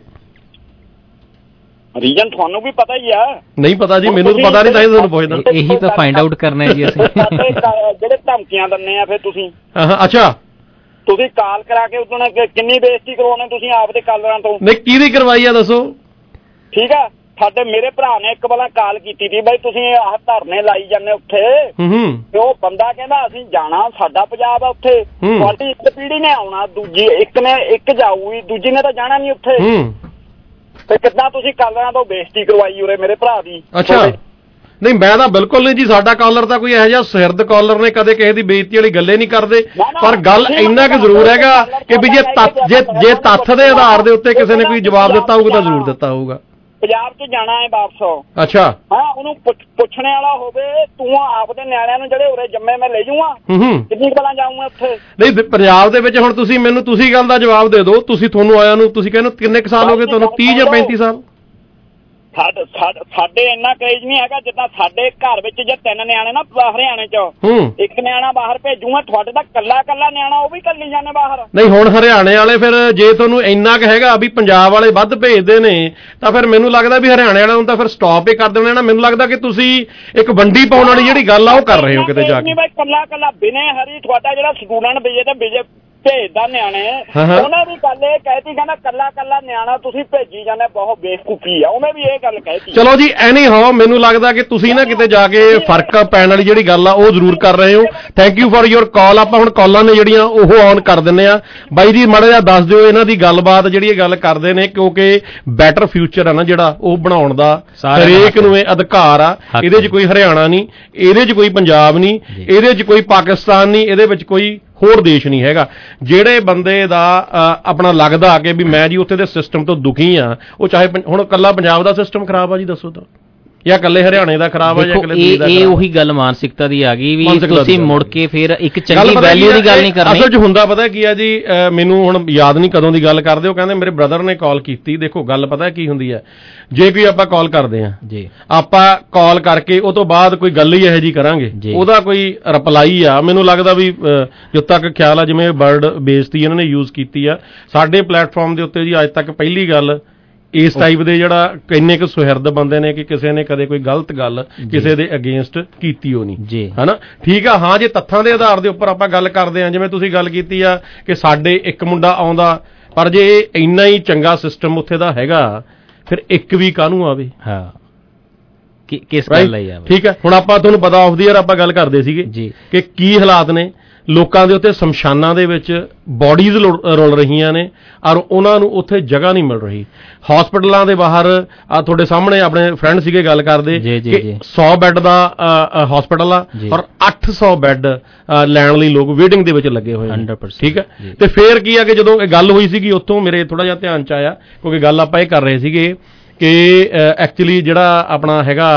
S10: ਰੀਜਨ ਤੁਹਾਨੂੰ ਵੀ ਪਤਾ ਹੀ ਆ। ਨਹੀਂ
S7: ਪਤਾ ਜੀ, ਮੈਨੂੰ ਤਾਂ ਪਤਾ ਨਹੀਂ, ਤਾਂ ਹੀ ਤੁਹਾਨੂੰ ਪੁੱਛਦਾ।
S8: ਇਹੀ ਤਾਂ ਫਾਈਂਡ ਆਊਟ ਕਰਨਾ ਹੈ ਜੀ ਅਸੀਂ।
S10: ਜਿਹੜੇ ਧਮਕੀਆਂ ਦਿੰਦੇ ਆ ਫਿਰ ਤੁਸੀਂ,
S7: ਅੱਛਾ
S10: ਤੁਸੀਂ ਕਾਲ ਕਰਾ ਕੇ ਉਦੋਂ ਕਿੰਨੀ ਬੇਇੱਜ਼ਤੀ ਕਰਵਾਉਣੇ ਤੁਸੀਂ ਆਪਦੇ ਕਾਲਰਾਂ ਤੋਂ?
S7: ਨਹੀਂ ਕਿਹਦੀ ਕਰਵਾਈ ਆ ਦੱਸੋ?
S10: ਠੀਕ ਆ, ਸਾਡੇ ਮੇਰੇ ਭਰਾ ਨੇ ਇੱਕ ਵਾਰ ਕਾਲ ਕੀਤੀ ਸੀ, ਬਈ ਤੁਸੀਂ ਆਹ ਧਰਨੇ ਲਾਈ ਜਾਂਦੇ ਉੱਥੇ, ਤੇ ਉਹ ਬੰਦਾ ਕਹਿੰਦਾ ਅਸੀਂ ਜਾਣਾ, ਸਾਡਾ ਪੰਜਾਬ ਆ ਉੱਥੇ, ਤੁਹਾਡੀ ਇੱਕ ਪੀੜ੍ਹੀ ਨੇ ਆਉਣਾ, ਦੂਜੀ ਇੱਕ ਨੇ ਇੱਕ ਜਾਊਗੀ, ਦੂਜੀ ਨੇ ਤਾਂ ਜਾਣਾ ਨਹੀਂ ਉੱਥੇ, ਤੇ ਕਿੱਦਾਂ ਤੁਸੀਂ ਕਾਲਰਾਂ ਤੋਂ ਬੇਇੱਜ਼ਤੀ ਕਰਵਾਈ ਉਰੇ ਮੇਰੇ ਭਰਾ ਦੀ?
S7: ਅੱਛਾ, ਨਹੀਂ ਮੈਂ ਤਾਂ ਬਿਲਕੁਲ ਨਹੀਂ ਜੀ, ਸਾਡਾ ਕਾਲਰ ਤਾਂ ਕੋਈ ਇਹੋ ਜਿਹਾ ਸਿਰਦ ਕਾਲਰ ਨੇ ਕਦੇ ਕਿਸੇ ਦੀ ਬੇਇੱਜ਼ਤੀ ਵਾਲੀ ਗੱਲੇ ਨਹੀਂ ਕਰਦੇ, ਪਰ ਗੱਲ ਇੰਨਾ ਕੁ ਜ਼ਰੂਰ ਹੈਗਾ ਕਿ ਵੀ ਜੇ ਤੱਥ ਜੇ ਜੇ ਤੱਥ ਦੇ ਆਧਾਰ ਦੇ ਉੱਤੇ ਕਿਸੇ ਨੇ ਕੋਈ ਜਵਾਬ ਦਿੱਤਾ ਹੋਊਗਾ ਤਾਂ ਜ਼ਰੂਰ ਦਿੱਤਾ ਹੋਊਗਾ।
S10: ਪੰਜਾਬ 'ਚ ਜਾਣਾ ਹੈ ਵਾਪਸ।
S7: ਅੱਛਾ,
S10: ਹਾਂ, ਉਹਨੂੰ ਪੁੱਛਣੇ ਵਾਲਾ ਹੋਵੇ, ਤੂੰ ਆਪਦੇ ਨਿਆਣਿਆਂ ਨੂੰ ਜਿਹੜੇ ਉਰੇ ਜੰਮੇ ਮੈਂ ਲੈ ਜਾਊਂਗਾ, ਕਿੰਨੀ ਗੱਲਾਂ ਜਾਊਂਗਾ ਉੱਥੇ? ਨਹੀਂ ਪੰਜਾਬ ਦੇ ਵਿੱਚ ਹੁਣ ਤੁਸੀਂ ਮੈਨੂੰ ਤੁਸੀਂ ਗੱਲ ਦਾ ਜਵਾਬ ਦੇ ਦਿਓ, ਤੁਸੀਂ ਤੁਹਾਨੂੰ ਆਇਆ ਨੂੰ ਤੁਸੀਂ ਕਹਿੰਦੇ ਕਿੰਨੇ ਕੁ ਸਾਲ ਹੋ ਗਏ ਤੁਹਾਨੂੰ? ਤੀਹ ਜਾਂ ਪੈਂਤੀ ਸਾਲ? ਸਾਡੇ ਇੰਨਾ ਕਰੇਜ ਨਹੀਂ ਹੈਗਾ, ਜਿੱਦਾਂ ਸਾਡੇ ਘਰ ਵਿੱਚ ਜੇ ਤਿੰਨ ਨਿਆਣੇ ਨਾ ਹਰਿਆਣੇ 'ਚ, ਇੱਕ ਨਿਆਣਾ ਬਾਹਰ ਭੇਜੂਗਾ, ਤੁਹਾਡੇ ਤਾਂ ਕੱਲਾ ਕੱਲਾ ਨਿਆਣਾ ਉਹ ਵੀ ਕੱਲੀ ਜਾਂਦੇ ਬਾਹਰ।
S7: ਨਹੀਂ ਹੁਣ ਹਰਿਆਣੇ ਵਾਲੇ ਫਿਰ ਜੇ ਤੁਹਾਨੂੰ ਇੰਨਾ ਕੁ ਹੈਗਾ ਵੀ ਪੰਜਾਬ ਵਾਲੇ ਵੱਧ ਭੇਜਦੇ ਨੇ, ਤਾਂ ਫਿਰ ਮੈਨੂੰ ਲੱਗਦਾ ਵੀ ਹਰਿਆਣੇ ਵਾਲਿਆਂ ਨੂੰ ਤਾਂ ਫਿਰ ਸਟਾਪ ਹੀ ਕਰ ਦੇਣਾ ਨਾ। ਮੈਨੂੰ ਲੱਗਦਾ ਕਿ ਤੁਸੀਂ ਇੱਕ ਵੰਡੀ ਪਾਉਣ ਵਾਲੀ ਜਿਹੜੀ ਗੱਲ ਆ ਉਹ ਕਰ ਰਹੇ ਹੋ ਕਿਤੇ ਜਾ ਕੇ।
S10: ਕੱਲਾ ਕੱਲਾ ਬਿਨੇ ਹਰੀ ਤੁਹਾਡਾ ਜਿਹੜਾ ਸਟੂਡੈਂਟ ਭੇਜੇ ਤੇ ਭੇਜੇ ਭੇਜਦਾ ਨਿਆਣੇ, ਉਹਨੇ ਵੀ ਗੱਲ ਇਹ ਕਹਿਤੀ, ਕਹਿੰਦਾ ਕੱਲਾ ਕੱਲਾ ਨਿਆਣਾ ਤੁਸੀਂ ਭੇਜੀ ਜਾਂਦੇ, ਬਹੁਤ ਬੇਵਕੂਫੀ ਆ, ਉਹਨੇ ਵੀ ਇਹ ਗੱਲ ਕਹਿਤੀ।
S7: ਚਲੋ ਜੀ, ਐਨੀ ਹਾਓ ਮੈਨੂੰ ਲੱਗਦਾ ਕਿ ਤੁਸੀਂ ਨਾ ਕਿਤੇ ਜਾ ਕੇ ਫਰਕ ਪੈਣ ਵਾਲੀ ਜਿਹੜੀ ਗੱਲ ਆ ਉਹ ਜ਼ਰੂਰ ਕਰ ਰਹੇ ਹੋ। Thank you for your call. ਆਪਾਂ ਹੁਣ ਕਾਲਾਂ ਨੇ ਜਿਹੜੀਆਂ ਉਹ ਔਨ ਕਰ ਦਿੰਦੇ ਆ। ਬਾਈ ਜੀ ਮਾੜਾ ਜਿਹਾ ਦੱਸ ਦਿਓ ਇਹਨਾਂ ਦੀ ਗੱਲਬਾਤ ਜਿਹੜੀ ਇਹ ਗੱਲ ਕਰਦੇ ਨੇ, ਕਿਉਂਕਿ ਬੈਟਰ ਫਿਊਚਰ ਆ ਨਾ ਜਿਹੜਾ ਉਹ ਬਣਾਉਣ ਦਾ ਹਰੇਕ ਨੂੰ ਇਹ ਅਧਿਕਾਰ ਆ। ਇਹਦੇ 'ਚ ਕੋਈ ਹਰਿਆਣਾ ਨਹੀਂ, ਇਹਦੇ 'ਚ ਕੋਈ ਪੰਜਾਬ ਨਹੀਂ, ਇਹਦੇ 'ਚ ਕੋਈ ਪਾਕਿਸਤਾਨ ਨਹੀਂ, ਇਹਦੇ ਵਿੱਚ ਕੋਈ ਹੋਰ ਦੇਸ਼ ਨਹੀਂ ਹੈਗਾ। ਜਿਹੜੇ ਬੰਦੇ ਦਾ ਆਪਣਾ ਲੱਗਦਾ ਕਿ ਵੀ ਮੈਂ ਜੀ ਉੱਥੇ ਦੇ ਸਿਸਟਮ ਤੋਂ ਦੁਖੀ ਆ, ਉਹ ਚਾਹੇ ਹੁਣ ਇਕੱਲਾ ਪੰਜਾਬ ਦਾ ਸਿਸਟਮ ਖਰਾਬ ਆ ਜੀ ਦੱਸੋ ਤਾਂ, ਜਾਂ ਇਕੱਲੇ ਹਰਿਆਣੇ ਦਾ ਖਰਾਬ ਹੈ ਜਾਂ ਇਕੱਲੇ ਦਿੱਲੀ ਦਾ।
S8: ਇਹ ਉਹੀ ਗੱਲ ਮਾਨਸਿਕਤਾ ਦੀ ਆ ਗਈ ਵੀ ਤੁਸੀਂ ਮੁੜ ਕੇ ਫਿਰ ਇੱਕ ਚੰਗੀ ਵੈਲਿਊ ਦੀ ਗੱਲ ਨਹੀਂ ਕਰਨੀ।
S7: ਅਸਲ 'ਚ ਹੁੰਦਾ ਪਤਾ ਕੀ ਆ ਜੀ, ਮੈਨੂੰ ਹੁਣ ਯਾਦ ਨਹੀਂ ਕਦੋਂ ਦੀ ਗੱਲ ਕਰਦੇ, ਉਹ ਕਹਿੰਦੇ ਮੇਰੇ ਬ੍ਰਦਰ ਨੇ ਕਾਲ ਕੀਤੀ। ਦੇਖੋ ਗੱਲ ਪਤਾ ਕੀ ਹੁੰਦੀ ਹੈ, ਜੇ ਕੋਈ ਆਪਾਂ ਕਾਲ ਕਰਦੇ ਹਾਂ ਜੀ, ਆਪਾਂ ਕਾਲ ਕਰਕੇ ਉਹ ਤੋਂ ਬਾਅਦ ਕੋਈ ਗੱਲ ਹੀ ਇਹੋ ਜਿਹੀ ਕਰਾਂਗੇ, ਉਹਦਾ ਕੋਈ ਰਿਪਲਾਈ ਆ, ਮੈਨੂੰ ਲੱਗਦਾ ਵੀ ਜਦੋਂ ਤੱਕ ਖਿਆਲ ਆ ਜਿਵੇਂ ਵਰਡ ਬੇਇੱਜ਼ਤੀ ਇਹਨਾਂ ਨੇ ਯੂਜ਼ ਕੀਤੀ ਆ ਸਾਡੇ ਪਲੇਟਫਾਰਮ ਦੇ ਉੱਤੇ ਜੀ, ਅੱਜ ਤੱਕ ਪਹਿਲੀ ਗੱਲ ਇਸ ਟਾਈਪ ਦੇ ਜਿਹੜਾ ਕਿੰਨੇ ਕੁ ਸੁਹਿਰਦ ਬੰਦੇ ਨੇ ਕਿ ਕਿਸੇ ਨੇ ਕਦੇ ਕੋਈ ਗਲਤ ਗੱਲ ਕਿਸੇ ਦੇ ਅਗੇਂਸਟ ਕੀਤੀ ਹੋ ਨਹੀਂ, ਹਨਾ। ਠੀਕ ਆ, ਹਾਂ ਜੇ ਤੱਥਾਂ ਦੇ ਆਧਾਰ ਦੇ ਉੱਪਰ ਆਪਾਂ ਗੱਲ ਕਰਦੇ ਹਾਂ, ਜਿਵੇਂ ਤੁਸੀਂ ਗੱਲ ਕੀਤੀ ਆ ਕਿ ਸਾਡੇ ਇੱਕ ਮੁੰਡਾ ਆਉਂਦਾ, ਪਰ ਜੇ ਇੰਨਾ ਹੀ ਚੰਗਾ ਸਿਸਟਮ ਉੱਥੇ ਦਾ ਹੈਗਾ ਫਿਰ ਇੱਕ ਵੀ ਕਾਹਨੂੰ ਆਵੇ? ਹਾਂ, ਕਿਸ ਗੱਲ ਲਈ ਆਵੇ? ਠੀਕ ਹੈ, ਹੁਣ ਆਪਾਂ ਤੁਹਾਨੂੰ ਪਤਾ ਆਫ ਦੀ ਏਅਰ ਆਪਾਂ ਗੱਲ ਕਰਦੇ ਸੀਗੇ ਕਿ ਕੀ ਹਾਲਾਤ ਨੇ ਲੋਕਾਂ ਦੇ ਉੱਤੇ, ਸ਼ਮਸ਼ਾਨਾਂ ਦੇ ਵਿੱਚ ਬੋਡੀਜ਼ ਰੁਲ ਰਹੀਆਂ ਨੇ ਔਰ ਉਹਨਾਂ ਨੂੰ ਉੱਥੇ ਜਗ੍ਹਾ ਨਹੀਂ ਮਿਲ ਰਹੀ। ਹਸਪਤਾਲਾਂ ਦੇ ਬਾਹਰ ਆ ਤੁਹਾਡੇ ਸਾਹਮਣੇ ਆਪਣੇ ਫਰੈਂਡ ਸੀਗੇ ਗੱਲ ਕਰਦੇ ਕਿ ਸੌ ਬੈੱਡ ਦਾ ਹਸਪਤਾਲ ਆ ਔਰ ਅੱਠ ਸੌ ਬੈੱਡ ਲੈਣ ਲਈ ਲੋਕ ਵੇਟਿੰਗ ਦੇ ਵਿੱਚ ਲੱਗੇ ਹੋਏ ਨੇ। ਠੀਕ ਹੈ, ਤੇ ਫੇਰ ਕੀ ਆ ਕਿ ਜਦੋਂ ਇਹ ਗੱਲ ਹੋਈ ਸੀਗੀ ਉੱਥੋਂ ਮੇਰੇ ਥੋੜਾ ਜਿਹਾ ਧਿਆਨ ਚ ਆਇਆ, ਕਿਉਂਕਿ ਗੱਲ ਆਪਾਂ ਇਹ ਕਰ ਰਹੇ ਸੀਗੇ ਕਿ ਐਕਚੁਅਲੀ ਜਿਹੜਾ ਆਪਣਾ ਹੈਗਾ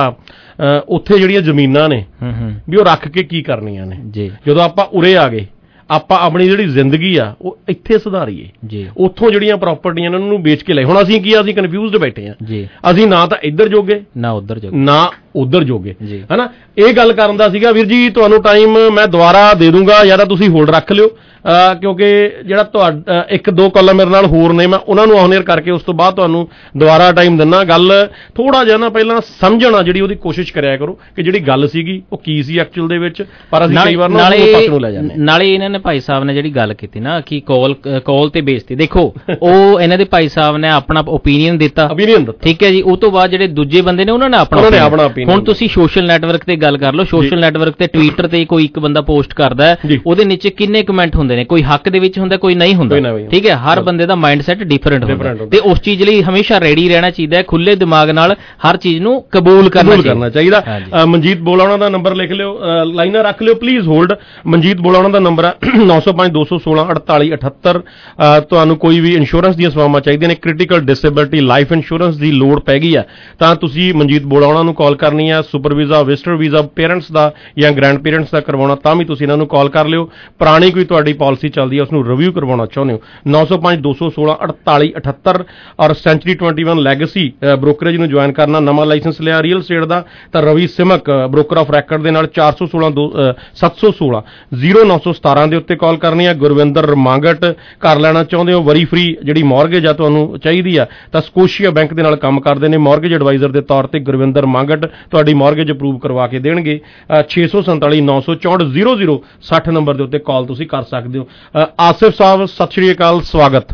S7: ਉੱਥੇ ਜਿਹੜੀਆਂ ਜ਼ਮੀਨਾਂ ਨੇ ਵੀ ਉਹ ਰੱਖ ਕੇ ਕੀ ਕਰਨੀਆਂ ਨੇ। ਜਦੋਂ ਆਪਾਂ ਉਰੇ ਆ ਗਏ, ਆਪਾਂ ਆਪਣੀ ਜਿਹੜੀ ਜ਼ਿੰਦਗੀ ਆ ਉਹ ਇੱਥੇ ਸੁਧਾਰੀਏ, ਉੱਥੋਂ ਜਿਹੜੀਆਂ ਪ੍ਰਾਪਰਟੀਆਂ ਨੇ ਉਹਨਾਂ ਨੂੰ ਵੇਚ ਕੇ ਲੈ। ਹੁਣ ਅਸੀਂ ਕੀ ਆ, ਅਸੀਂ ਕਨਫਿਊਜ਼ਡ ਬੈਠੇ ਆ, ਅਸੀਂ ਨਾ ਤਾਂ ਇੱਧਰ ਜੋਗੇ ਨਾ ਉੱਧਰ ਜੋਗੇ ਨਾ ਉੱਧਰ ਜੋਗੇ, ਹਨਾ। ਇਹ ਗੱਲ ਕਰਨ ਦਾ ਸੀਗਾ ਵੀਰ ਜੀ, ਤੁਹਾਨੂੰ ਟਾਈਮ ਮੈਂ ਦੁਬਾਰਾ ਦੇ ਦੂੰਗਾ ਜਾਂ ਤਾਂ ਤੁਸੀਂ ਹੋਲਡ ਰੱਖ ਲਿਓ, ਕਿਉਂਕਿ ਜਿਹੜਾ ਤੁਹਾਡਾ ਇੱਕ ਦੋ ਕਾਲਾਂ ਮੇਰੇ ਨਾਲ ਹੋਰ ਨੇ, ਮੈਂ ਉਹਨਾਂ ਨੂੰ ਆਨ ਏਅਰ ਕਰਕੇ ਉਸ ਤੋਂ ਬਾਅਦ ਤੁਹਾਨੂੰ ਦੁਬਾਰਾ ਟਾਈਮ ਦਿੰਦਾ। ਗੱਲ ਥੋੜਾ ਜਿਹਾ ਨਾ ਪਹਿਲਾਂ ਸਮਝਣਾ ਜਿਹੜੀ ਉਹਦੀ ਕੋਸ਼ਿਸ਼ ਕਰਿਆ ਕਰੋ ਕਿ ਜਿਹੜੀ ਗੱਲ ਸੀਗੀ ਉਹ ਕੀ ਸੀ ਐਕਚੁਅਲ ਦੇ ਵਿੱਚ, ਪਰ ਅਸੀਂ ਕਈ ਵਾਰ ਨਾ ਉਹ ਪਾਸੇ ਨੂੰ ਲੈ ਜਾਂਦੇ।
S8: ਨਾਲੇ ਇਹਨਾਂ ਨੇ ਭਾਈ ਸਾਹਿਬ ਨੇ ਜਿਹੜੀ ਗੱਲ ਕੀਤੀ ਨਾ ਕਿ ਕਾਲ ਕਾਲ ਤੇ ਬੇਇੱਜ਼ਤੀ, ਦੇਖੋ ਉਹ ਇਹਨਾਂ ਦੇ ਭਾਈ ਸਾਹਿਬ ਨੇ ਆਪਣਾ ਓਪੀਨੀਅਨ ਦਿੱਤਾ, ਠੀਕ ਹੈ ਜੀ। ਉਹ ਤੋਂ ਬਾਅਦ ਜਿਹੜੇ ਦੂਜੇ ਬੰਦੇ ਨੇ ਉਹਨਾਂ ਨੇ ਆਪਣਾ, ਹੁਣ ਤੁਸੀਂ ਸੋਸ਼ਲ ਨੈਟਵਰਕ ਤੇ ਗੱਲ ਕਰ ਲਓ, ਸੋਸ਼ਲ ਨੈਟਵਰਕ ਤੇ ਟਵਿੱਟਰ ਤੇ ਕੋਈ ਇੱਕ ਬੰਦਾ ਪੋਸਟ ਕਰਦਾ, ਉਹਦੇ ਨੀਚੇ ਕਿੰਨੇ ਕਮੈਂਟ ਹੁੰਦੇ ਨੇ, ਕੋਈ ਹੱਕ ਦੇ ਵਿੱਚ ਹੁੰਦਾ, ਕੋਈ ਨਹੀਂ ਹੁੰਦਾ, ਠੀਕ ਹੈ। ਹਰ ਬੰਦੇ ਦਾ ਮਾਈਂਡ ਸੈਟ ਡਿਫਰੈਂਟ ਹੁੰਦਾ ਤੇ ਉਸ ਚੀਜ਼ ਲਈ ਹਮੇਸ਼ਾ ਰੈਡੀ ਰਹਿਣਾ ਚਾਹੀਦਾ ਹੈ, ਖੁੱਲੇ ਦਿਮਾਗ ਨਾਲ ਹਰ ਚੀਜ਼ ਨੂੰ ਕਬੂਲ ਕਰਨਾ ਚਾਹੀਦਾ।
S7: ਮਨਜੀਤ ਬੋਲਾਉਣਾ ਦਾ ਨੰਬਰ ਲਿਖ ਲਿਓ, ਲਾਈਨਾਂ ਰੱਖ ਲਿਓ ਪਲੀਜ਼ ਹੋਲਡ। ਮਨਜੀਤ ਬੋਲਾਉਣਾ ਦਾ ਨੰਬਰ ਹੈ ਨੌ ਸੌ ਪੰਜ ਦੋ ਸੌ ਸੋਲਾਂ ਅੜਤਾਲੀ ਅਠੱਤਰ। ਤੁਹਾਨੂੰ ਕੋਈ ਵੀ ਇੰਸ਼ੋਰੈਂਸ ਦੀਆਂ ਸੇਵਾਵਾਂ ਚਾਹੀਦੀਆਂ ਨੇ, ਕ੍ਰਿਟੀਕਲ ਡਿਸੇਬਿਲਿਟੀ ਲਾਈਫ ਇੰਸ਼ੋਰੈਂਸ ਦੀ ਲੋੜ ਪੈ ਗਈ ਹੈ ਤਾਂ ਤੁਸੀਂ ਮਨਜੀਤ ਬੋਲਾਉਣਾ ਨੂੰ ਕਾਲ ਕਰਨੀ ਹੈ। Super visa, visitor visa parents ਦਾ ਜਾਂ ਗ੍ਰੈਂਡ ਪੇਰੈਂਟਸ ਦਾ ਕਰਵਾਉਣਾ ਤਾਂ ਵੀ ਤੁਸੀਂ ਇਹਨਾਂ ਨੂੰ ਕਾਲ ਕਰ ਲਿਓ। ਪੁਰਾਣੀ ਕੋਈ ਤੁਹਾਡੀ ਪਾਲਿਸੀ ਚੱਲਦੀ ਹੈ ਉਸਨੂੰ ਰਿਵਿਊ ਕਰਵਾਉਣਾ ਚਾਹੁੰਦੇ ਹੋ, ਨੌ ਸੌ ਪੰਜ ਦੋ ਸੌ ਸੋਲਾਂ ਅੜਤਾਲੀ ਅਠੱਤਰ। ਔਰ century twenty one legacy brokerage ਨੂੰ ਜੁਆਇਨ ਕਰਨਾ, ਨਵਾਂ ਲਾਇਸੈਂਸ ਲਿਆ ਰੀਅਲ ਸਟੇਟ ਦਾ ਤਾਂ ਰਵੀ ਸਿਮਕ ਬ੍ਰੋਕਰ ਆਫ ਰੈਕਰਡ ਦੇ ਨਾਲ ਚਾਰ ਸੌ ਸੋਲਾਂ ਦੋ ਸੱਤ ਸੌ ਸੋਲਾਂ ਜ਼ੀਰੋ ਨੌ ਸੌ ਸਤਾਰਾਂ ਦੇ ਉੱਤੇ ਕਾਲ ਕਰਨੀ ਹੈ। ਗੁਰਵਿੰਦਰ ਰਮਾਂਗਟ ਘਰ ਲੈਣਾ ਚਾਹੁੰਦੇ ਹੋ, ਵਰੀ ਫਰੀ ਜਿਹੜੀ ਮੌਰਗੇਜ ਆ ਤੁਹਾਨੂੰ ਚਾਹੀਦੀ ਆ ਤਾਂ ਸਕੋਸ਼ੀਆ ਬੈਂਕ ਦੇ ਨਾਲ ਕੰਮ ਕਰਦੇ ਨੇ ਮੌਰਗੇਜ ਐਡਵਾਈਜ਼ਰ ਦੇ ਤੌਰ ਤੇ ਗੁਰਵਿੰਦਰ ਮੰਗਟ ਤੁਹਾਡੀ ਮੌਰਗੇਜ ਅਪਰੂਵ ਕਰਵਾ ਕੇ ਦੇਣਗੇ। ਛੇ ਸੌ ਸੰਤਾਲੀ ਨੌ ਸੌ ਚੌਂਹਠ ਜ਼ੀਰੋ ਜ਼ੀਰੋ ਸੱਠ ਨੰਬਰ ਦੇ ਉੱਤੇ ਕਾਲ ਤੁਸੀਂ ਕਰ ਸਕਦੇ ਹੋ। ਆਸਿਫ ਸਾਹਿਬ ਸਤਿ ਸ਼੍ਰੀ ਅਕਾਲ, ਸਵਾਗਤ।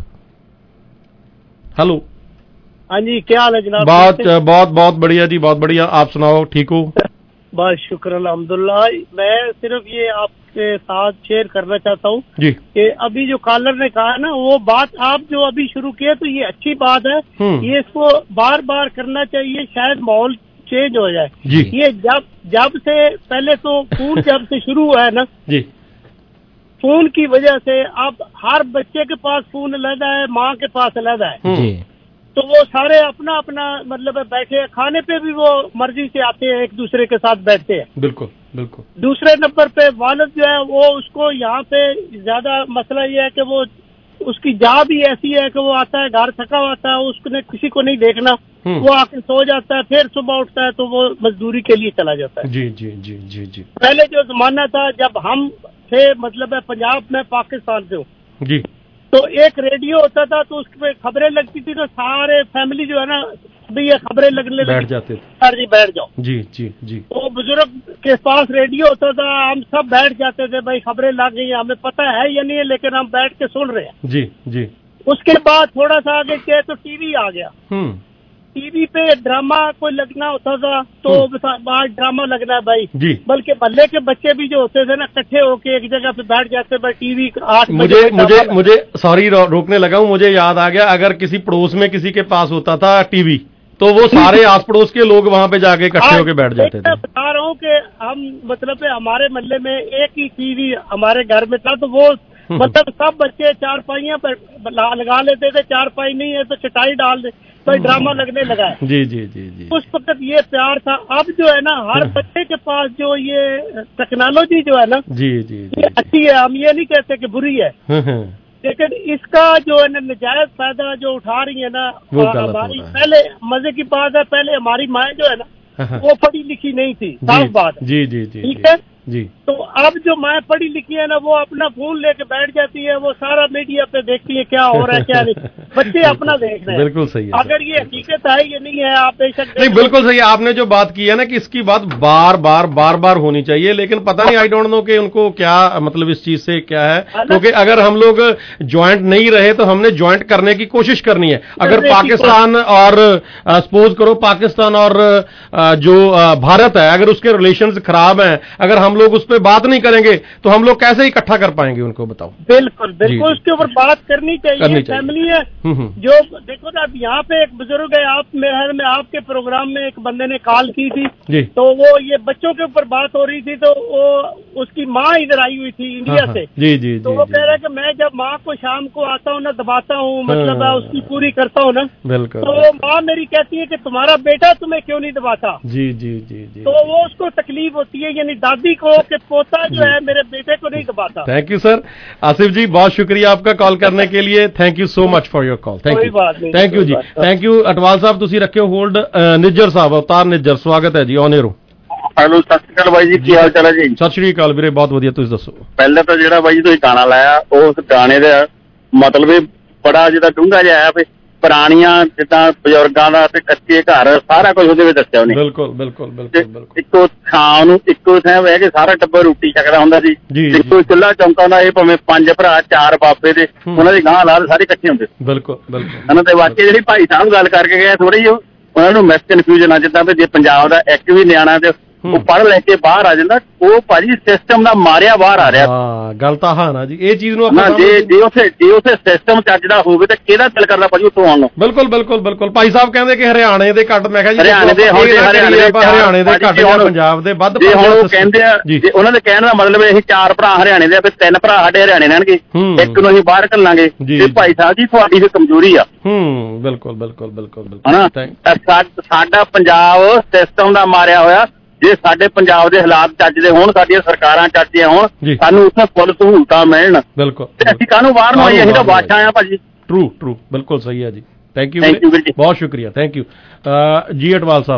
S7: ਹੈਲੋ,
S11: हाँ जी, क्या हाल है जनाब?
S7: बहुत बहुत बहुत बढ़िया जी, बहुत बढ़िया। आप सुनाओ, ठीक हो?
S11: बस शुक्र अल्हम्दुलिल्लाह। मैं सिर्फ ये आपके साथ शेयर करना चाहता हूँ
S7: जी
S11: कि अभी जो कॉलर ने कहा ना वो बात आप जो अभी शुरू किए तो ये अच्छी बात है, ये इसको बार बार करना चाहिए, शायद माहौल चेंज हो जाए
S7: जी।
S11: ये जब जब से पहले तो फोन जब से शुरू हुआ है ना
S7: जी,
S11: फोन की वजह से अब हर बच्चे के पास फोन अलग है, माँ के पास अलग है जी, तो वो सारे अपना अपना मतलब बैठे, खाने पे भी वो मर्जी से आते हैं, एक दूसरे के साथ बैठते हैं।
S7: बिल्कुल बिल्कुल।
S11: दूसरे नंबर पे वालिद जो है वो उसको यहाँ पे ज्यादा मसला ये है कि वो उसकी जॉब ही ऐसी है कि वो आता है घर थका हुआ आता है, उसने किसी को नहीं देखना, वो आके सो जाता है, फिर सुबह उठता है तो वो मजदूरी के लिए चला जाता है।
S7: जी जी जी जी जी।
S11: पहले जो जमाना था जब हम थे, मतलब है पंजाब में पाकिस्तान से हूँ
S7: जी,
S11: तो एक रेडियो होता था तो उसपे खबरें लगती थी तो सारे फैमिली जो है ना भी ये खबरें लगने
S7: बैठ जाते थे,
S11: सर जी बैठ जाओ
S7: जी जी जी।
S11: तो बुजुर्ग के पास रेडियो होता था, हम सब बैठ जाते थे, भाई खबरें लग गई, हमें पता है या नहीं है लेकिन हम बैठ के सुन रहे हैं
S7: जी जी।
S11: उसके बाद थोड़ा सा आगे गए तो टीवी आ गया, टीवी पे ड्रामा कोई लगना होता था तो आज ड्रामा लगना है भाई
S7: जी, बल्कि
S11: मोहल्ले के बच्चे भी जो होते थे ना इकट्ठे होके एक जगह पे बैठ जाते, भाई टीवी आठ
S7: मुझे मुझे मुझे सॉरी रोकने लगा हूँ, मुझे याद आ गया, अगर किसी पड़ोस में किसी के पास होता था टीवी तो वो सारे आस पड़ोस के लोग वहाँ पे जाके इकट्ठे होके बैठ जाते थे।
S11: बता रहा हूँ कि हम मतलब हमारे मोहल्ले में एक ही टीवी हमारे घर में था तो वो मतलब सब बच्चे चारपाइयां पर लगा लेते थे, चारपाई नहीं है तो चटाई डाल दे, तो ड्रामा लगने लगा है।
S7: जी जी जी जी
S11: उस वक्त ये प्यार था। अब जो है ना हर बच्चे के पास जो ये टेक्नोलॉजी जो है ना
S7: जी जी
S11: ये अच्छी है, हम ये नहीं कहते कि बुरी है, लेकिन इसका जो है ना नजायज फायदा जो उठा रही है ना हमारी, पहले मजे की बात है, पहले हमारी माएँ जो है ना वो पढ़ी लिखी नहीं थी, साफ बात है।
S7: जी जी जी
S11: ठीक है जी। तो अब जो माँ पढ़ी लिखी है ना वो अपना फोन लेके बैठ जाती है, वो सारा मीडिया पे देखती है क्या हो रहा है क्या नहीं, बच्चे अपना देख रहे हैं।
S7: बिल्कुल सही है।
S11: अगर ये हकीकत है ये नहीं है, आप बेशक
S7: नहीं, बिल्कुल सही है। आपने जो बात की है ना कि इसकी बात बार बार बार बार होनी चाहिए, लेकिन पता नहीं, आई डोंट नो कि उनको क्या मतलब इस चीज से क्या है, क्योंकि अगर हम लोग ज्वाइंट नहीं रहे तो हमने ज्वाइंट करने की कोशिश करनी है। अगर पाकिस्तान और सपोज करो पाकिस्तान और जो भारत है, अगर उसके रिलेशंस खराब हैं, अगर हम लोग उस पर बात नहीं करेंगे तो हम लोग कैसे इकट्ठा कर पाएंगे उनको, बताओ।
S11: बिल्कुल बिल्कुल उसके ऊपर बात करनी चाहिए। फैमिली है जो, देखो ना यहाँ पे एक बुजुर्ग है, आप मेरे में आपके प्रोग्राम में एक बंदे ने कॉल की थी, तो वो ये बच्चों के ऊपर बात हो रही थी, तो वो उसकी माँ इधर आई हुई थी इंडिया से।
S7: जी जी
S11: तो वो कह रहा है कि मैं जब माँ को शाम को आता हूँ ना दबाता हूँ, मतलब उसकी पूरी करता हूँ ना,
S7: बिल्कुल,
S11: तो वो माँ मेरी कहती है कि तुम्हारा बेटा तुम्हें क्यों नहीं दबाता।
S7: जी जी जी जी।
S11: तो वो उसको तकलीफ होती है, यानी दादी को कि पोता जो है मेरे बेटे को नहीं दबाता।
S7: Thank you sir. Asif ji बहुत शुक्रिया आपका कॉल करने के लिए, thank you so much for your call. Thank you thank you जी, थैंक यू। अटवाल साहब ਤੁਸੀਂ ਰੱਖਿਓ ਹੋਲਡ। ਨਿੱਜਰ ਸਾਹਿਬ, ਅਵਤਾਰ ਨਿੱਜਰ, ਸਵਾਗਤ ਹੈ ਜੀ ਔਨ 에ਅਰ।
S12: ਹੈਲੋ, ਸਤਿ ਸ਼੍ਰੀ ਅਕਾਲ ਬਾਈ ਜੀ, ਕੀ ਹਾਲ ਚਾਲ ਹੈ ਜੀ?
S7: ਸਤਿ ਸ਼੍ਰੀ ਅਕਾਲ ਵੀਰੇ, ਬਹੁਤ ਵਧੀਆ, ਤੁਸੀਂ ਦੱਸੋ।
S12: ਪਹਿਲਾਂ ਤਾਂ ਜਿਹੜਾ ਬਾਈ ਜੀ ਤੁਸੀਂ ਗਾਣਾ ਲਾਇਆ, ਉਸ ਗਾਣੇ ਦਾ ਮਤਲਬ ਇਹ ਬੜਾ ਜਿਹਦਾ ਡੂੰਘਾ ਜਿਹਾ ਹੈ, ਵੀ ਪੁਰਾਣੀਆਂ ਜਿੱਦਾਂ ਬਜ਼ੁਰਗਾਂ ਦਾ ਤੇ ਕੱਚੇ ਘਰ ਸਾਰਾ ਕੁਝ ਉਹਦੇ ਵਿੱਚ ਦੱਸਿਆ ਉਹਨੇ।
S7: ਬਿਲਕੁਲ ਬਿਲਕੁਲ ਬਿਲਕੁਲ।
S12: ਇੱਕੋ ਥਾਂ ਨੂੰ ਇੱਕੋ ਥਾਂ ਬਹਿ ਕੇ ਸਾਰਾ ਟੱਬਰ ਰੋਟੀ ਛਕਦਾ ਹੁੰਦਾ ਸੀ, ਇੱਕੋ ਚੁੱਲ੍ਹਾ ਚੌਂਕਾ ਦਾ, ਇਹ ਭਾਵੇਂ ਪੰਜ ਭਰਾ ਚਾਰ ਬਾਬੇ ਦੇ, ਉਹਨਾਂ ਦੀ ਗਾਂ ਲਾਲ ਸਾਰੇ ਇਕੱਠੇ ਹੁੰਦੇ।
S7: ਬਿਲਕੁਲ ਬਿਲਕੁਲ।
S12: ਉਹਨਾਂ ਦੇ ਵਾਕਈ ਜਿਹੜੀ ਭਾਈ ਸਾਹਿਬ ਗੱਲ ਕਰਕੇ ਗਏ ਥੋੜੀ ਜਿਹੀ ਉਹਨਾਂ ਨੂੰ ਮਿਸ ਕਨਫਿਊਜ਼ਨ ਆ, ਜਿੱਦਾਂ ਵੀ ਜੇ ਪੰਜਾਬ ਦਾ ਇੱਕ ਵੀ ਨਿਆਣਾ ਤੇ ਉਹ ਪੜ੍ਹ ਲੈ ਕੇ ਬਾਹਰ ਆ ਜਾਂਦਾ, ਉਹ ਭਾਜੀ ਸਿਸਟਮ ਦਾ ਮਾਰਿਆ ਬਾਹਰ ਆ ਰਿਹਾ।
S7: ਹਾਂ, ਗੱਲ ਤਾਂ ਹਾਂ ਨਾ ਜੀ, ਇਹ ਚੀਜ਼ ਨੂੰ
S12: ਆਪਾਂ ਜੇ ਜੇ ਉਥੇ ਜੇ ਉਥੇ ਸਿਸਟਮ ਚੱਜਦਾ ਹੋਵੇ ਤਾਂ ਕਿਹਦਾ ਦਿਲ ਕਰਦਾ ਭਾਜੀ ਉੱਥੋਂ ਆਉਣ ਨੂੰ।
S7: ਬਿਲਕੁਲ ਬਿਲਕੁਲ ਬਿਲਕੁਲ। ਭਾਈ ਸਾਹਿਬ ਕਹਿੰਦੇ ਕਿ ਹਰਿਆਣੇ ਦੇ ਘੱਟ, ਮੈਂ ਕਿਹਾ ਜੀ
S12: ਹਰਿਆਣੇ ਦੇ ਹੁਣ
S7: ਹਰਿਆਣੇ ਦੇ ਘੱਟ ਜਾਂ ਪੰਜਾਬ ਦੇ ਵੱਧ।
S12: ਜੇ ਹੁਣ ਉਹ ਕਹਿੰਦੇ ਆ, ਜੇ ਉਹਨਾਂ ਦੇ ਕਹਿਣ ਦਾ ਮਤਲਬ ਇਹ ਚਾਰ ਭਰਾ ਹਰਿਆਣੇ ਦੇ, ਫਿਰ ਤਿੰਨ ਭਰਾ ਸਾਡੇ ਹਰਿਆਣੇ ਰਹਿਣਗੇ, ਇੱਕ ਨੂੰ ਅਸੀਂ ਬਾਹਰ ਘੱਲਾਂਗੇ, ਤੇ ਭਾਈ ਸਾਹਿਬ ਜੀ ਤੁਹਾਡੀ ਫਿਰ ਕਮਜ਼ੋਰੀ ਆ।
S7: ਹੂੰ, ਬਿਲਕੁਲ ਬਿਲਕੁਲ ਬਿਲਕੁਲ
S12: ਬਿਲਕੁਲ। ਸਾਡਾ ਪੰਜਾਬ ਸਿਸਟਮ ਦਾ ਮਾਰਿਆ ਹੋਇਆ। ਜੇ ਸਾਡੇ ਪੰਜਾਬ ਦੇ ਹਾਲਾਤ ਚੱਜਦੇ ਹੋਣ, ਸਾਡੀਆਂ ਸਰਕਾਰਾਂ ਚੱਜਦੀਆਂ ਹੋਣ, ਸਾਨੂੰ ਉੱਥੇ ਫੁੱਲ ਸਹੂਲਤਾਂ ਮਿਲਣ,
S7: ਬਿਲਕੁਲ,
S12: ਤੇ ਅਸੀਂ ਕਾਹਨੂੰ ਬਾਹਰ ਨੂੰ ਆਈਏ, ਅਸੀਂ ਤਾਂ ਬਾਦਸ਼ਾਹ ਆ ਭਾਜੀ।
S7: ਟਰੂ ਟਰੂ, ਬਿਲਕੁਲ ਸਹੀ ਹੈ ਜੀ। ਥੈਂਕ ਯੂ, ਬਹੁਤ ਸ਼ੁਕਰੀਆ, ਥੈਂਕ ਯੂ ਜੀ। ਅਟਵਾਲ ਸਾਹਿਬ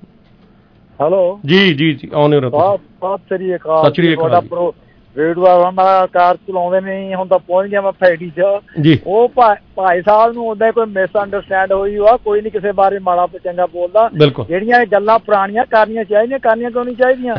S7: ਹੈਲੋ ਜੀ ਜੀ ਜੀ ਆਨ 에ਅਰ।
S13: ਬਹੁਤ ਸ੍ਰੀ ਅਕਾਲ।
S7: ਸਤਿ ਸ਼੍ਰੀ ਅਕਾਲ।
S13: ਰੇਡੂਆ ਮੈਂ ਕਾਰ ਚਲਾਉਂਦੇ ਨਹੀਂ, ਹੁਣ ਤਾਂ ਪਹੁੰਚ ਗਿਆ ਮੈਂ ਫੈਕਟਰੀ ਚ। ਉਹ ਭਾਈ ਸਾਹਿਬ ਨੂੰ ਉਹਦਾ ਕੋਈ ਮਿਸ ਅੰਡਰਸਟੈਂਡ ਹੋਈ ਆ, ਕੋਈ ਨੀ ਕਿਸੇ ਬਾਰੇ ਮਾੜਾ ਚੰਗਾ ਬੋਲਦਾ। ਜਿਹੜੀਆਂ ਗੱਲਾਂ ਪੁਰਾਣੀਆਂ ਕਰਨੀਆਂ ਚਾਹੀਦੀਆਂ, ਕਰਨੀਆਂ ਕਿਉਂ ਨਹੀਂ ਚਾਹੀਦੀਆਂ?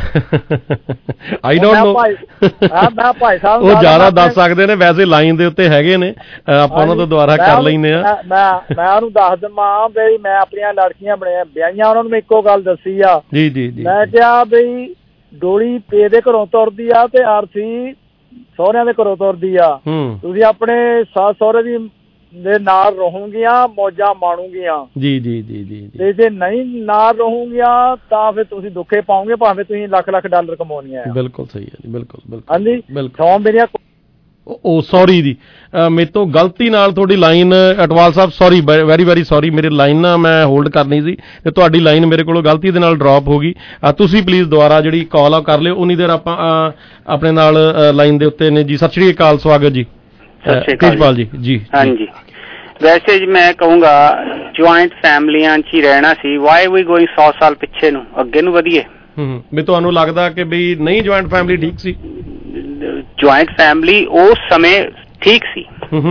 S7: I don't know.
S13: ਮੈਂ ਭਾਈ ਸਾਹਿਬ
S7: ਉਹ ਜ਼ਿਆਦਾ ਦੱਸ ਸਕਦੇ ਨੇ, ਵੈਸੇ ਲਾਈਨ ਦੇ ਉੱਤੇ ਹੈਗੇ ਨੇ, ਆਪਾਂ ਉਹਨਾਂ ਤੋਂ ਦੁਬਾਰਾ ਕਰ ਲੈਂਦੇ ਆ।
S13: ਮੈਂ ਮੈਂ ਉਹਨੂੰ ਦੱਸ ਦਵਾਂ ਬਈ ਮੈਂ ਆਪਣੀਆਂ ਲੜਕੀਆਂ ਬਣਿਆ ਵਿਆਹੀਆਂ, ਉਹਨਾਂ ਨੂੰ ਮੈਂ ਇੱਕੋ ਗੱਲ ਦੱਸੀ ਆ।
S7: ਜੀ ਜੀ ਜੀ।
S13: ਮੈਂ ਕਿਹਾ ਬਈ ਡੋਲੀ ਪੇ ਦੇ ਘਰੋਂ ਤੁਰਦੀ ਆ ਤੇ ਆਰਸੀ ਸਹੁਰਿਆਂ ਦੇ ਘਰੋਂ ਤੁਰਦੀ ਆ। ਤੁਸੀਂ ਆਪਣੇ ਸੱਸ ਸਹੁਰੇ ਦੀ ਦੇ ਨਾਲ ਰਹੋਗੀਆਂ, ਮੌਜਾਂ ਮਾਣੋਗੀਆਂ।
S7: ਜੀ ਜੀ ਜੀ ਜੀ।
S13: ਤੇ ਜੇ ਨਹੀਂ ਨਾਲ ਰਹੋਗੀਆਂ ਤਾਂ ਫਿਰ ਤੁਸੀਂ ਦੁੱਖੇ ਪਾਓਗੇ, ਭਾਵੇਂ ਤੁਸੀਂ ਲੱਖ ਲੱਖ ਡਾਲਰ ਕਮਾਉਣੀਆਂ।
S7: ਬਿਲਕੁਲ ਸਹੀ ਹੈ ਜੀ, ਬਿਲਕੁਲ ਬਿਲਕੁਲ।
S13: ਹਾਂਜੀ,
S7: ਬਿਲਕੁਲ।
S13: ਮੇਰੀਆਂ
S7: ਉਹ ਸੌਰੀ ਜੀ, ਮੇਰੇ ਤੋਂ ਗਲਤੀ ਨਾਲ ਤੁਹਾਡੀ ਲਾਈਨ, ਅਟਵਾਲ ਸਾਹਿਬ ਸੌਰੀ, ਵੈਰੀ ਵੈਰੀ ਸੌਰੀ, ਮੇਰੀ ਲਾਈਨ ਨਾ ਮੈਂ ਹੋਲਡ ਕਰਨੀ ਸੀ ਤੇ ਤੁਹਾਡੀ ਲਾਈਨ ਮੇਰੇ ਕੋਲੋਂ ਗਲਤੀ ਦੇ ਨਾਲ ਡ੍ਰੌਪ ਹੋ ਗਈ। ਤੁਸੀਂ ਪਲੀਜ਼ ਦੁਬਾਰਾ ਜਿਹੜੀ ਕਾਲ ਆ ਕਰ ਲਿਓ, ਉਨੀ ਦੇਰ ਆਪਾਂ ਆਪਣੇ ਨਾਲ ਲਾਈਨ ਦੇ ਉੱਤੇ ਨੇ ਜੀ। ਸਤਿ ਸ਼੍ਰੀ ਅਕਾਲ, ਸਵਾਗਤ ਜੀ ਤੇਜਪਾਲ ਜੀ। ਜੀ
S14: ਹਾਂਜੀ, ਵੈਸੇ ਜੀ ਮੈਂ ਕਹੂੰਗਾ ਜੁਆਇੰਟ ਫੈਮਲੀਆਂ 'ਚ ਹੀ ਰਹਿਣਾ ਸੀ। ਵਾਈ ਵੀ ਗੋਇੰਗ ਸੌ ਸਾਲ ਪਿੱਛੇ ਨੂੰ, ਅੱਗੇ ਨੂੰ ਵਧੀਏ।
S7: ਹੂੰ, ਵੀ ਤੁਹਾਨੂੰ ਲੱਗਦਾ ਕਿ ਵੀ ਨਹੀਂ ਜੁਆਇੰਟ ਫੈਮਲੀ ਠੀਕ ਸੀ?
S14: ਜੁਆਇੰਟ ਫੈਮਿਲੀ ਉਸ ਸਮੇਂ ਠੀਕ ਸੀ,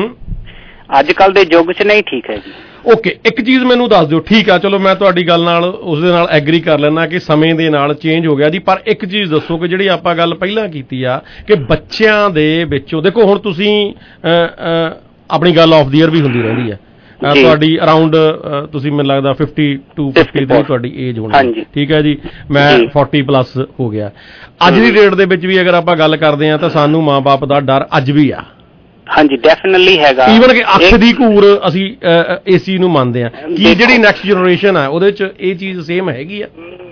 S14: ਅੱਜ ਕੱਲ ਦੇ ਯੁੱਗ 'ਚ ਨਹੀਂ ਠੀਕ ਹੈ ਜੀ।
S7: ਓਕੇ, ਇੱਕ ਚੀਜ਼ ਮੈਨੂੰ ਦੱਸ ਦਿਓ। ਠੀਕ ਆ, ਚਲੋ ਮੈਂ ਤੁਹਾਡੀ ਗੱਲ ਨਾਲ ਉਸ ਦੇ ਨਾਲ ਐਗਰੀ ਕਰ ਲੈਣਾ ਕਿ ਸਮੇਂ ਦੇ ਨਾਲ ਚੇਂਜ ਹੋ ਗਿਆ ਜੀ, ਪਰ ਇੱਕ ਚੀਜ਼ ਦੱਸੋ ਕਿ ਜਿਹੜੀ ਆਪਾਂ ਗੱਲ ਪਹਿਲਾਂ ਕੀਤੀ ਆ ਕਿ ਬੱਚਿਆਂ ਦੇ ਵਿੱਚੋਂ, ਦੇਖੋ ਹੁਣ ਤੁਸੀਂ ਆਪਣੀ ਗੱਲ ਆਫ ਦੀ ਈਅਰ ਵੀ ਹੁੰਦੀ ਰਹਿੰਦੀ ਹੈ, ਤੁਹਾਡੀ ਅਰਾਊਂਡ ਤੁਸੀਂ ਮੈਨੂੰ ਲੱਗਦਾ ਫਿਫਟੀ ਟੂ ਫਿਫਟੀ ਦੀ ਤੁਹਾਡੀ ਏਜ ਹੋਣੀ, ਠੀਕ ਹੈ ਜੀ, ਮੈਂ ਫੋਰਟੀ ਪਲੱਸ ਹੋ ਗਿਆ। ਅੱਜ ਦੀ ਡੇਟ ਦੇ ਵਿੱਚ ਵੀ ਅਗਰ ਆਪਾਂ ਗੱਲ ਕਰਦੇ ਹਾਂ ਤਾਂ ਸਾਨੂੰ ਮਾਂ ਬਾਪ ਦਾ ਡਰ ਅੱਜ ਵੀ ਆ।
S14: ਹਾਂਜੀ, ਡੈਫੀਨਿਟਲੀ ਹੈਗਾ।
S7: ਈਵਨ ਕਿ ਅੱਖ ਦੀ ਘੂਰ ਅਸੀਂ ਇਸ ਚੀਜ਼ ਨੂੰ ਮੰਨਦੇ ਹਾਂ। ਕੀ ਜਿਹੜੀ ਨੈਕਸਟ ਜਨਰੇਸ਼ਨ ਆ ਉਹਦੇ ਚ ਇਹ ਚੀਜ਼ ਸੇਮ ਹੈਗੀ ਆ?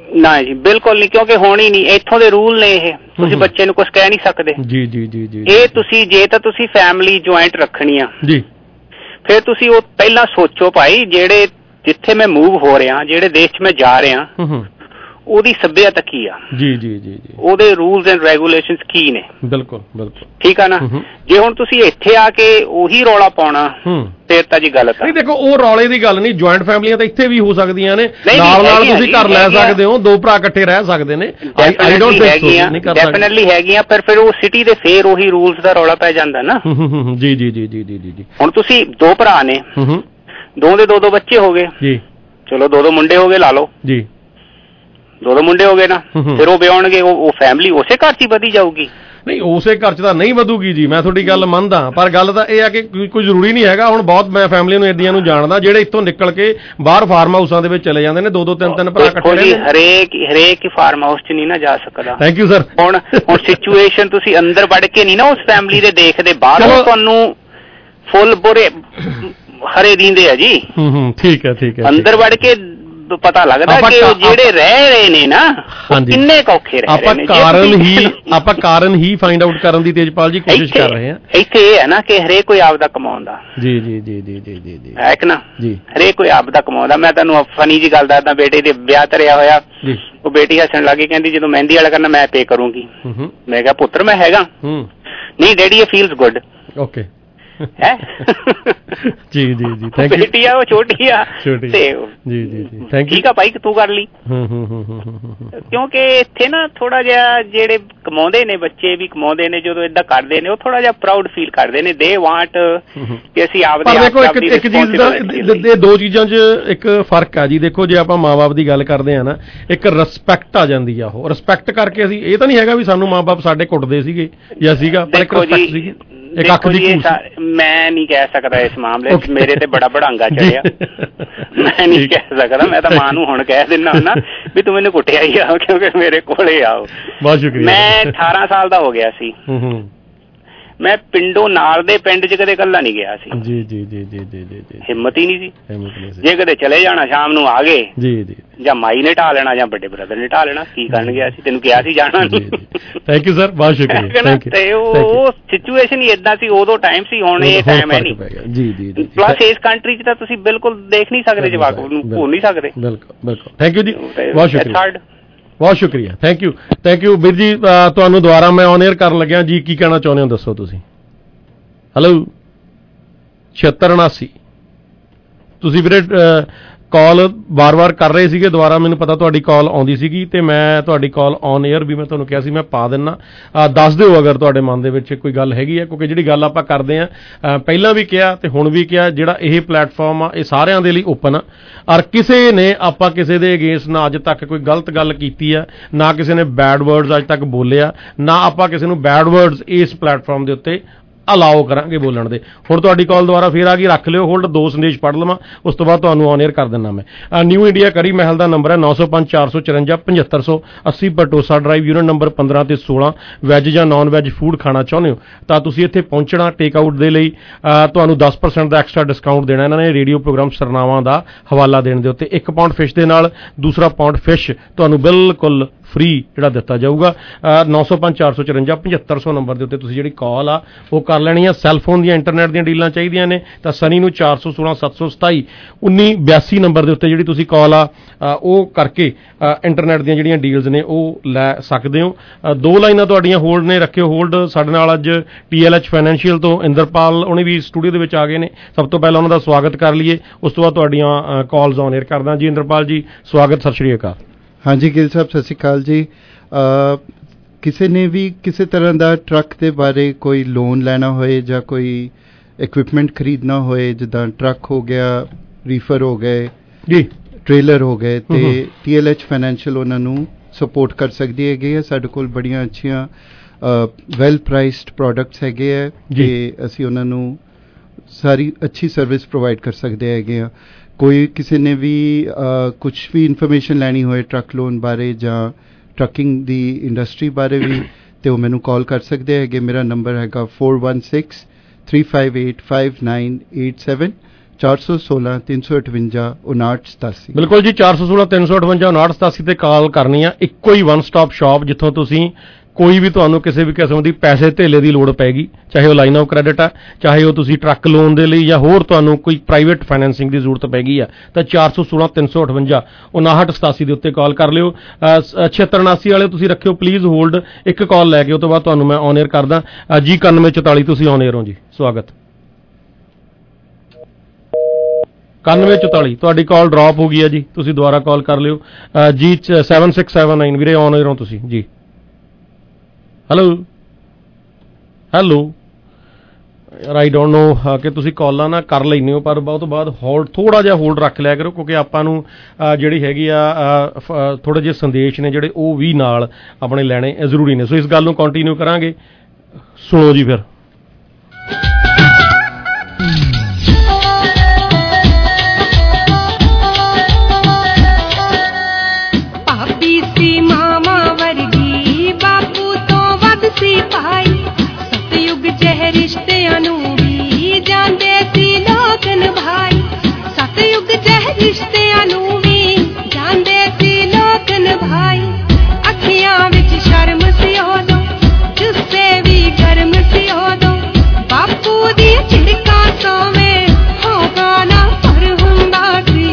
S14: ਨਾ ਜੀ ਬਿਲਕੁਲ ਨਹੀਂ, ਕਿਉਂਕਿ ਹੋਣੀ ਨਹੀਂ, ਇੱਥੋਂ ਦੇ ਰੂਲ ਨੇ ਇਹ, ਤੁਸੀਂ ਬੱਚੇ ਨੂੰ ਕੁਝ ਕਹਿ ਨਹੀਂ ਸਕਦੇ।
S7: ਜੀ ਜੀ ਜੀ ਜੀ
S14: ਇਹ ਤੁਸੀਂ ਜੇ ਤਾਂ ਤੁਸੀਂ ਫੈਮਿਲੀ ਜੁਆਇੰਟ ਰੱਖਣੀ ਆ
S7: ਜੀ, ਫਿਰ
S14: ਤੁਸੀਂ ਉਹ ਪਹਿਲਾਂ ਸੋਚੋ ਭਾਈ ਜਿਹੜੇ ਜਿੱਥੇ ਮੈਂ ਮੂਵ ਹੋ ਰਿਹਾ, ਜਿਹੜੇ ਦੇਸ਼ 'ਚ ਮੈਂ ਜਾ ਰਿਹਾ, ਉਹਦੀ ਸੱਭਿਅਤਾ ਕੀ ਆ,
S7: ਜੀ ਜੀ ਜੀ ਜੀ
S14: ਉਹਦੇ ਰੂਲਸ ਐਂਡ ਰੈਗੂਲੇਸ਼ਨਸ ਕੀ ਨੇ।
S7: ਬਿਲਕੁਲ ਬਿਲਕੁਲ ਠੀਕ
S14: ਆ ਨਾ। ਜੇ ਹੁਣ ਤੁਸੀਂ ਇੱਥੇ ਆ ਕੇ ਉਹੀ ਰੌਲਾ ਪਾਉਣਾ ਫਿਰ ਤਾਂ ਜੀ ਗਲਤ ਆ।
S7: ਨਹੀਂ ਦੇਖੋ ਉਹ ਰੌਲੇ ਦੀ ਗੱਲ ਨਹੀਂ, ਜੁਆਇੰਟ ਫੈਮਲੀਆਂ ਤਾਂ ਇੱਥੇ ਵੀ ਹੋ ਸਕਦੀਆਂ ਨੇ, ਨਾਲ ਨਾਲ ਤੁਸੀਂ ਘਰ ਲੈ ਸਕਦੇ ਹੋ, ਦੋ ਭਰਾ ਇਕੱਠੇ ਰਹਿ ਸਕਦੇ ਨੇ। ਆਈ ਡੋਨਟ ਥਿੰਕ ਸੋ, ਨਹੀਂ ਕਰ ਸਕਦੇ।
S14: ਡੈਫੀਨਿਟਲੀ ਹੈਗੀਆਂ, ਪਰ ਫਿਰ ਉਹ ਸਿਟੀ ਦੇ ਫੇਰ ਉਹੀ ਰੂਲਸ ਦਾ ਰੌਲਾ ਪੈ ਜਾਂਦਾ ਨਾ।
S7: ਜੀ ਜੀ ਜੀ ਜੀ ਜੀ ਜੀ
S14: ਹੁਣ ਤੁਸੀਂ ਦੋ ਭਰਾ ਨੇ, ਦੋ ਦੇ ਦੋ ਦੋ ਬੱਚੇ ਹੋ ਗਏ
S7: ਜੀ,
S14: ਚਲੋ ਦੋ ਦੋ ਮੁੰਡੇ ਹੋ ਗਏ ਲਾ ਲਓ
S7: ਜੀ,
S14: ਦੋ ਦੋ ਮੁੰਡੇ ਹੋ ਗਏ ਨਾ, ਫਿਰ ਉਹ ਵਿਆਹਣਗੇ, ਉਹ ਫੈਮਿਲੀ ਉਸੇ ਘਰ 'ਚ ਹੀ ਵਧੀ ਜਾਊਗੀ।
S7: ਨਹੀਂ ਉਸੇ ਘਰ 'ਚ ਤਾਂ ਨਹੀਂ ਵਧੂਗੀ ਜੀ, ਮੈਂ ਤੁਹਾਡੀ ਗੱਲ ਮੰਨਦਾ, ਪਰ ਗੱਲ ਤਾਂ ਇਹ ਆ ਕਿ ਕੋਈ ਜ਼ਰੂਰੀ ਨਹੀਂ ਹੈਗਾ। ਹੁਣ ਬਹੁਤ ਮੈਂ ਫੈਮਿਲੀ ਨੂੰ ਏਡੀਆਂ ਨੂੰ ਜਾਣਦਾ ਜਿਹੜੇ ਇੱਥੋਂ ਨਿਕਲ ਕੇ ਬਾਹਰ ਫਾਰਮ ਹਾਊਸਾਂ ਦੇ ਵਿੱਚ ਚਲੇ ਜਾਂਦੇ ਨੇ, ਦੋ ਦੋ ਤਿੰਨ ਤਿੰਨ ਭਰਾ ਇਕੱਠੇ ਰਹਿੰਦੇ ਨੇ।
S14: ਹਰੇਕ ਹਰੇਕ ਹੀ ਫਾਰਮ ਹਾਊਸ 'ਚ ਨਹੀਂ ਨਾ ਜਾ ਸਕਦਾ।
S7: Thank you sir.
S14: ਹੁਣ ਹੁਣ ਸਿਚੁਏਸ਼ਨ ਤੁਸੀਂ ਅੰਦਰ ਵੜ ਕੇ ਨਹੀਂ ਨਾ ਉਸ ਫੈਮਿਲੀ ਦੇ ਦੇਖਦੇ, ਬਾਹਰੋਂ ਤੁਹਾਨੂੰ ਫੁੱਲ ਬੁਰੇ ਹਰੇ ਦਿੰਦੇ ਆ ਜੀ।
S7: ਹੂੰ ਹੂੰ ਠੀਕ ਹੈ ਠੀਕ ਹੈ।
S14: ਅੰਦਰ ਵੜ ਕੇ ਪਤਾ ਲੱਗਦਾ ਕਿ ਉਹ ਜਿਹੜੇ ਰਹਿ ਰਹੇ ਨੇ ਨਾ ਕਿੰਨੇ ਔਖੇ ਰਹਿ ਰਹੇ ਨੇ।
S7: ਆਪਾਂ ਕਾਰਨ ਹੀ ਆਪਾਂ ਕਾਰਨ ਹੀ ਫਾਈਂਡ ਆਊਟ ਕਰਨ ਦੀ ਤੇਜਪਾਲ ਜੀ ਕੋਸ਼ਿਸ਼ ਕਰ ਰਹੇ ਹਾਂ।
S14: ਇੱਥੇ ਇਹ ਹੈ ਨਾ ਕਿ ਹਰੇਕ ਕੋਈ ਆਪਦਾ ਕਮਾਉਂਦਾ।
S7: ਜੀ ਜੀ ਜੀ ਜੀ ਜੀ ਜੀ ਜੀ
S14: ਹੈ ਕਿ ਨਾ
S7: ਜੀ,
S14: ਹਰੇਕ ਕੋਈ ਆਪਦਾ ਕਮਾਉਂਦਾ। ਮੈਂ ਤੁਹਾਨੂੰ ਫਨੀ ਜੀ ਗੱਲ ਦੱਸਦਾ, ਬੇਟੇ ਦੇ ਵਿਆਹ ਧਰਿਆ ਹੋਇਆ, ਉਹ ਬੇਟੀ ਹੱਸਣ ਲੱਗੀ, ਕਹਿੰਦੀ ਜਦੋਂ ਮਹਿੰਦੀ ਵਾਲਾ ਕਰਨਾ ਮੈਂ ਪੇ ਕਰੂੰਗੀ। ਮੈਂ ਕਿਹਾ ਪੁੱਤਰ ਮੈਂ ਹੈਗਾ। ਨਹੀਂ ਡੈਡੀ ਇਹ ਫੀਲਸ ਗੁੱਡ।
S7: ਓਕੇ ਹੈ ਜੀ ਜੀ ਜੀ ਥੈਂਕ ਯੂ।
S14: ਬੇਟੀ ਆ ਉਹ ਛੋਟੀ ਆ
S7: ਛੋਟੀ
S14: ਤੇ
S7: ਜੀ ਜੀ ਜੀ ਥੈਂਕ ਯੂ।
S14: ਠੀਕ ਆ ਭਾਈ ਤੂੰ ਕਰ ਲਈ।
S7: ਹੂੰ ਹੂੰ ਹੂੰ ਹੂੰ
S14: ਕਿਉਂਕਿ ਇੱਥੇ ਨਾ ਥੋੜਾ ਜਿਹਾ ਜਿਹੜੇ ਕਮਾਉਂਦੇ ਨੇ ਬੱਚੇ ਵੀ ਕਮਾਉਂਦੇ ਨੇ, ਜਦੋਂ ਏਦਾਂ ਕਰਦੇ ਨੇ ਉਹ ਥੋੜਾ ਜਿਹਾ ਪ੍ਰਾਊਡ ਫੀਲ ਕਰਦੇ ਨੇ। ਦੇ ਵਾਂਟ ਕਿ ਅਸੀਂ ਆਪਦੇ
S7: ਆਪ ਦੇਖੋ ਇੱਕ ਇੱਕ ਚੀਜ਼ ਦਾ ਇਹ ਦੋ ਚੀਜ਼ਾਂ 'ਚ ਇੱਕ ਫਰਕ ਆ ਜੀ। ਦੇਖੋ ਜੇ ਆਪਾਂ ਮਾਂ-ਬਾਪ ਦੀ ਗੱਲ ਕਰਦੇ ਆ ਨਾ, ਇੱਕ ਰਿਸਪੈਕਟ ਆ ਜਾਂਦੀ ਆ, ਉਹ ਰਿਸਪੈਕਟ ਕਰਕੇ ਅਸੀਂ ਇਹ ਤਾਂ ਨਹੀਂ ਹੈਗਾ ਵੀ ਸਾਨੂੰ ਮਾਂ-ਬਾਪ ਸਾਡੇ ਕੁੱਟਦੇ ਸੀਗੇ ਜਾਂ ਸੀਗਾ, ਪਰ ਇੱਕ ਰਿਸਪੈਕਟ ਸੀਗੀ। ਇੱਕ ਅੱਖ ਦੀ
S14: ਮੈਂ ਨਹੀਂ ਕਹਿ ਸਕਦਾ ਇਸ ਮਾਮਲੇ 'ਚ, ਮੇਰੇ ਤੇ ਬੜਾ ਬੜਾਂਗਾ ਚੜਿਆ। ਮੈਂ ਨਹੀਂ ਕਹਿ ਸਕਦਾ, ਮੈਂ ਤਾਂ ਮਾਂ ਨੂੰ ਹੁਣ ਕਹਿ ਦਿੰਦਾ ਹੁੰਦਾ ਵੀ ਤੂੰ ਮੈਨੂੰ ਕੁੱਟਿਆ ਹੀ ਆ, ਕਿਉਂਕਿ ਮੇਰੇ ਕੋਲੇ ਆਓ।
S7: ਬਹੁਤ ਸ਼ੁਕਰੀਆ।
S14: ਮੈਂ ਅਠਾਰਾਂ ਸਾਲ ਦਾ ਹੋ ਗਿਆ ਸੀ, ਮੈਂ ਪਿੰਡੋਂ ਨਾਲ ਦੇ ਪਿੰਡ 'ਚ ਕਦੇ ਇਕੱਲਾ ਨਹੀਂ ਗਿਆ ਸੀ।
S7: ਜੀ ਜੀ ਜੀ ਜੀ ਜੀ ਜੀ
S14: ਹਿੰਮਤ ਹੀ ਨਹੀਂ ਸੀ। ਜੇ ਕਦੇ ਚਲੇ ਜਾਣਾ ਸ਼ਾਮ ਨੂੰ ਆ ਗਏ
S7: ਜੀ ਜੀ,
S14: ਜਾਂ ਮਾਈ ਨੇ ਢਾ ਲੈਣਾ ਜਾਂ ਵੱਡੇ ਬ੍ਰਦਰ ਨੇ ਢਾ ਲੈਣਾ। ਕੀ ਕਰਨ ਗਿਆ ਸੀ, ਤੈਨੂੰ ਕਿਹਾ ਸੀ ਜਾਣਾ।
S7: ਥੈਂਕ ਯੂ ਸਰ, ਬਹੁਤ ਸ਼ੁਕਰੀਆ।
S14: ਤੇ ਉਹ ਸਿਚੁਏਸ਼ਨ ਹੀ ਏਦਾਂ ਸੀ, ਉਦੋਂ ਟਾਈਮ ਸੀ, ਹੁਣ ਇਹ ਟਾਈਮ ਹੈ ਨਹੀਂ।
S7: ਜੀ ਜੀ ਜੀ
S14: ਪਲੱਸ ਇਸ ਕੰਟਰੀ 'ਚ ਤਾਂ ਤੁਸੀਂ ਬਿਲਕੁਲ ਦੇਖ ਨਹੀਂ ਸਕਦੇ, ਜਵਾਕ ਨੂੰ ਭੁੱਲ ਨਹੀਂ ਸਕਦੇ।
S7: ਬਿਲਕੁਲ ਬਿਲਕੁਲ ਥੈਂਕ ਯੂ ਜੀ, ਬਹੁਤ ਸ਼ੁਕਰੀਆ ਬਹੁਤ ਸ਼ੁਕਰੀਆ। ਥੈਂਕ ਯੂ ਥੈਂਕ ਯੂ ਵੀਰ ਜੀ। ਤੁਹਾਨੂੰ ਦੁਬਾਰਾ ਮੈਂ ਔਨ 에ਅਰ ਕਰਨ ਲੱਗਿਆ ਜੀ, ਕੀ ਕਹਿਣਾ ਚਾਹੁੰਦੇ ਹੋ ਦੱਸੋ ਤੁਸੀਂ। ਹੈਲੋ ਛਿਹੱਤਰ ਉਨਾਸੀ ਤੁਸੀਂ ਵੀਰੇ ਕਾਲ ਵਾਰ-ਵਾਰ ਕਰ ਰਹੇ ਸੀਗੇ, ਦੁਬਾਰਾ ਮੈਨੂੰ ਪਤਾ ਤੁਹਾਡੀ ਕਾਲ ਆਉਂਦੀ ਸੀਗੀ ਤੇ ਮੈਂ ਤੁਹਾਡੀ ਕਾਲ ਔਨ 에ਅਰ ਵੀ ਮੈਂ ਤੁਹਾਨੂੰ ਕਿਹਾ ਸੀ ਮੈਂ ਪਾ ਦਿੰਨਾ। ਦੱਸ ਦਿਓ ਅਗਰ ਤੁਹਾਡੇ ਮਨ ਦੇ ਵਿੱਚ ਕੋਈ ਗੱਲ ਹੈਗੀ ਹੈ, ਕਿਉਂਕਿ ਜਿਹੜੀ ਗੱਲ ਆਪਾਂ ਕਰਦੇ ਹਾਂ ਪਹਿਲਾਂ ਵੀ ਕਿਹਾ ਤੇ ਹੁਣ ਵੀ ਕਿਹਾ, ਜਿਹੜਾ ਇਹ ਪਲੇਟਫਾਰਮ ਆ ਇਹ ਸਾਰਿਆਂ ਦੇ ਲਈ ਓਪਨ ਆ, ਔਰ ਕਿਸੇ ਨੇ ਆਪਾਂ ਕਿਸੇ ਦੇ ਅਗੇਂਸਟ ਨਾ ਅੱਜ ਤੱਕ ਕੋਈ ਗਲਤ ਗੱਲ ਕੀਤੀ ਆ, ਨਾ ਕਿਸੇ ਨੇ ਬੈਡ ਵਰਡਸ ਅੱਜ ਤੱਕ ਬੋਲਿਆ, ਨਾ ਆਪਾਂ ਕਿਸੇ ਨੂੰ ਬੈਡ ਵਰਡਸ ਇਸ ਪਲੇਟਫਾਰਮ ਦੇ ਉੱਤੇ ਅਲਾਓ ਕਰਾਂਗੇ ਬੋਲਣ ਦੇ। ਹੁਣ ਤੁਹਾਡੀ ਕਾਲ ਦੁਆਰਾ ਫੇਰ ਆ ਗਈ, ਰੱਖ ਲਿਓ ਹੋਲਡ, ਦੋ ਸੰਦੇਸ਼ ਪੜ੍ਹ ਲਵਾਂ, ਉਸ ਤੋਂ ਬਾਅਦ ਤੁਹਾਨੂੰ ਔਨ 에ਅਰ ਕਰ ਦਿੰਦਾ ਮੈਂ। ਨਿਊ ਇੰਡੀਆ ਕਰੀ ਮਹਿਲ ਦਾ ਨੰਬਰ ਹੈ ਨੌ ਸੌ ਪੰਜ ਚਾਰ ਸੌ ਚੁਰੰਜਾ ਪਝੱਤਰ ਸੌ ਅੱਸੀ ਪਟੋਸਾ ਡਰਾਈਵ, ਯੂਨਿਟ ਨੰਬਰ ਪੰਦਰਾਂ ਤੇ ਸੋਲਾਂ। ਵੈਜ ਜਾਂ ਨਾਨ ਵੈਜ ਫੂਡ ਖਾਣਾ ਚਾਹੁੰਦੇ ਹੋ ਤਾਂ ਤੁਸੀਂ ਇੱਥੇ ਪਹੁੰਚਣਾ। ਟੇਕ ਆਊਟ ਦੇ ਲਈ ਤੁਹਾਨੂੰ ਦਸ ਪਰਸੈਂਟ ਦਾ ਐਕਸਟਰਾ ਡਿਸਕਾਊਂਟ ਦੇਣਾ ਇਹਨਾਂ ਨੇ ਰੇਡੀਓ ਪ੍ਰੋਗਰਾਮ ਸਰਨਾਵਾਂ ਦਾ ਹਵਾਲਾ ਦੇਣ ਦੇ ਉੱਤੇ। ਇੱਕ ਪਾਉਂਡ ਫਿਸ਼ ਦੇ ਨਾਲ ਦੂਸਰਾ ਪਾਉਂਡ ਫਿਸ਼ ਤੁਹਾਨੂੰ ਬਿਲਕੁਲ ਫ੍ਰੀ ਜਿਹੜਾ ਦਿੱਤਾ ਜਾਊਗਾ। ਨੌ ਸੌ ਪੰਜ ਚਾਰ ਸੌ ਚੁਰੰਜਾ ਪਝੱਤਰ ਸੌ ਨੰਬਰ ਦੇ ਉੱਤੇ ਤੁਸੀਂ ਜਿਹੜੀ ਕਾਲ ਆ ਉਹ ਕਰ ਲੈਣੀ ਆ। ਸੈੱਲਫੋਨ ਦੀਆਂ ਇੰਟਰਨੈਟ ਦੀਆਂ ਡੀਲਾਂ ਚਾਹੀਦੀਆਂ ਨੇ ਤਾਂ ਸਨੀ ਨੂੰ ਚਾਰ ਸੌ ਸੋਲਾਂ ਸੱਤ ਸੌ ਸਤਾਈ ਉੱਨੀ ਬਿਆਸੀ ਨੰਬਰ ਦੇ ਉੱਤੇ ਜਿਹੜੀ ਤੁਸੀਂ ਕਾਲ ਆ ਉਹ ਕਰਕੇ ਇੰਟਰਨੈਟ ਦੀਆਂ ਜਿਹੜੀਆਂ ਡੀਲਸ ਨੇ ਉਹ ਲੈ ਸਕਦੇ ਹੋ। ਦੋ ਲਾਈਨਾਂ ਤੁਹਾਡੀਆਂ ਹੋਲਡ ਨੇ, ਰੱਖਿਓ ਹੋਲਡ। ਸਾਡੇ ਨਾਲ ਅੱਜ ਟੀ ਐਲ ਐਚ ਫਾਈਨੈਂਸ਼ੀਅਲ ਤੋਂ ਇੰਦਰਪਾਲ ਉਹਨੇ ਵੀ ਸਟੂਡੀਓ ਦੇ ਵਿੱਚ ਆ ਗਏ ਨੇ। ਸਭ ਤੋਂ ਪਹਿਲਾਂ ਉਹਨਾਂ ਦਾ ਸਵਾਗਤ ਕਰ ਲਈਏ, ਉਸ ਤੋਂ ਬਾਅਦ ਤੁਹਾਡੀਆਂ ਕਾਲਸ ਔਨ 에ਅਰ ਕਰਦਾ ਜੀ। ਇੰਦਰਪਾਲ ਜੀ ਸਵਾਗਤ, ਸਤਿ ਸ਼੍ਰੀ ਅਕਾਲ।
S15: ਹਾਂਜੀ ਗਿਲ ਸਾਹਿਬ ਸਤਿ ਸ਼੍ਰੀ ਅਕਾਲ ਜੀ। ਕਿਸੇ ਨੇ ਵੀ ਕਿਸੇ ਤਰ੍ਹਾਂ ਦਾ ਟਰੱਕ ਦੇ ਬਾਰੇ ਕੋਈ ਲੋਨ ਲੈਣਾ ਹੋਏ ਜਾਂ ਕੋਈ ਇਕਵਿਪਮੈਂਟ ਖਰੀਦਣਾ ਹੋਏ, ਜਿੱਦਾਂ ਟਰੱਕ ਹੋ ਗਿਆ, ਰੀਫਰ ਹੋ ਗਏ ਜੀ, ਟ੍ਰੇਲਰ ਹੋ ਗਏ, ਤੇ ਟੀ ਐਲ ਐਚ ਫਾਈਨੈਂਸ਼ੀਅਲ ਉਹਨਾਂ ਨੂੰ ਸਪੋਰਟ ਕਰ ਸਕਦੀ ਹੈਗੀ ਹੈ। ਸਾਡੇ ਕੋਲ ਬੜੀਆਂ ਅੱਛੀਆਂ ਵੈਲ ਪ੍ਰਾਈਸਡ ਪ੍ਰੋਡਕਟਸ ਹੈਗੇ ਹੈ ਤੇ ਅਸੀਂ ਉਹਨਾਂ ਨੂੰ ਸਾਰੀ ਅੱਛੀ ਸਰਵਿਸ ਪ੍ਰੋਵਾਈਡ ਕਰ ਸਕਦੇ ਹੈਗੇ ਹਾਂ। ਕੋਈ ਕਿਸੇ ਨੇ ਵੀ ਕੁਛ ਵੀ ਇਨਫੋਰਮੇਸ਼ਨ ਲੈਣੀ ਹੋਏ ਟਰੱਕ ਲੋਨ ਬਾਰੇ ਜਾਂ ਟਰੱਕਿੰਗ ਦੀ ਇੰਡਸਟਰੀ ਬਾਰੇ ਵੀ, ਤੇ ਉਹ ਮੈਨੂੰ ਕਾਲ ਕਰ ਸਕਦੇ ਹੈਗੇ। ਮੇਰਾ ਨੰਬਰ ਹੈਗਾ four one six three five eight five nine eight seven ਚਾਰ ਸੌ ਸੋਲਾਂ ਤਿੰਨ ਸੌ ਅਠਵੰਜਾ ਉਨਾਹਠ ਸਤਾਸੀ।
S7: ਬਿਲਕੁਲ ਜੀ, ਚਾਰ ਸੌ ਸੋਲਾਂ ਤਿੰਨ ਸੌ ਅਠਵੰਜਾ ਉਨਾਹਠ ਸਤਾਸੀ ਤੇ ਕਾਲ ਕਰਨੀ ਆ। ਇੱਕੋ ਹੀ ਵਨ ਸਟਾਪ ਸ਼ਾਪ ਜਿੱਥੋਂ ਤੁਸੀਂ ਕੋਈ ਵੀ ਤੁਹਾਨੂੰ ਕਿਸੇ ਵੀ ਕਿਸਮ ਦੀ ਪੈਸੇ ਧੇਲੇ ਦੀ ਲੋੜ ਪੈਗੀ, ਚਾਹੇ ਉਹ ਲਾਈਨ ਆਫ ਕ੍ਰੈਡਿਟ ਆ, ਚਾਹੇ ਉਹ ਤੁਸੀਂ ਟਰੱਕ ਲੋਨ ਦੇ ਲਈ ਜਾਂ ਹੋਰ ਤੁਹਾਨੂੰ ਕੋਈ ਪ੍ਰਾਈਵੇਟ ਫਾਈਨੈਂਸਿੰਗ ਦੀ ਜ਼ਰੂਰਤ ਪੈਗੀ ਆ, ਤਾਂ ਚਾਰ ਸੌ ਸੋਲਾਂ ਤਿੰਨ ਸੌ ਅਠਵੰਜਾ ਉਨਾਹਠ ਸਤਾਸੀ ਦੇ ਉੱਤੇ ਕਾਲ ਕਰ ਲਿਓ। ਛਿਹੱਤਰ ਉਨਾਸੀ ਵਾਲੇ ਤੁਸੀਂ ਰੱਖਿਓ ਪਲੀਜ਼ ਹੋਲਡ, ਇੱਕ ਕਾਲ ਲੈ ਕੇ ਉਹ ਤੋਂ ਬਾਅਦ ਤੁਹਾਨੂੰ ਮੈਂ ਔਨ ਏਅਰ ਕਰਦਾ ਜੀ। ਇਕਾਨਵੇਂ ਚੁਤਾਲੀ ਤੁਸੀਂ ਔਨ ਏਅਰ ਹੋ ਜੀ, ਸਵਾਗਤ। ਇਕਾਨਵੇਂ ਚੁਤਾਲੀ ਤੁਹਾਡੀ ਕਾਲ ਡ੍ਰੌਪ ਹੋ ਗਈ ਹੈ ਜੀ, ਤੁਸੀਂ ਦੁਬਾਰਾ ਕਾਲ ਕਰ ਲਿਓ ਜੀ। ਸੈਵਨ ਸਿਕਸ ਸੈਵਨ ਨਾਈਨ ਵੀਰੇ ਔਨ ਏਅਰ ਹੋ ਤੁਸੀਂ ਜੀ। ਹੈਲੋ ਹੈਲੋ ਯਾਰ ਆਈ ਡੋਂਟ ਨੋ ਕਿ ਤੁਸੀਂ ਕਾਲਾਂ ਨਾ ਕਰ ਲੈਂਦੇ ਹੋ, ਪਰ ਬਹੁਤ ਬਾਅਦ ਹੋਲਡ ਥੋੜ੍ਹਾ ਜਿਹਾ ਹੋਲਡ ਰੱਖ ਲਿਆ ਕਰੋ, ਕਿਉਂਕਿ ਆਪਾਂ ਨੂੰ ਜਿਹੜੀ ਹੈਗੀ ਆ ਥੋੜ੍ਹੇ ਜਿਹੇ ਸੰਦੇਸ਼ ਨੇ ਜਿਹੜੇ ਉਹ ਵੀ ਨਾਲ ਆਪਣੇ ਲੈਣੇ ਜ਼ਰੂਰੀ ਨੇ। ਸੋ ਇਸ ਗੱਲ ਨੂੰ ਕੰਟੀਨਿਊ ਕਰਾਂਗੇ, ਸੁਣੋ ਜੀ ਫਿਰ।
S9: ਸਤਯੁਗ ਜਹ ਰਿਸ਼ਤਿਆਂ ਨੂੰ ਵੀ ਜਾਂਦੇ ਸੀ ਲੋਕ ਨਿਭਾਈ, ਸਤਯੁਗ ਜਹ ਰਿਸ਼ਤਿਆਂ ਨੂੰ ਵੀ ਜਾਂਦੇ ਸੀ ਲੋਕ ਨਿਭਾਈ। ਅੱਖੀਆਂ ਵਿੱਚ ਸ਼ਰਮ ਸੀ ਉਦੋਂ, ਜੁੱਸੇ ਵੀ ਗਰਮ ਸੀ ਉਦੋਂ, ਬਾਪੂ ਦੀ ਝਿੜਕਾਂ ਸੋਵੇਂ ਹੋਗਾ ਨਾ ਪਰ ਹੁੰਦਾ ਸੀ,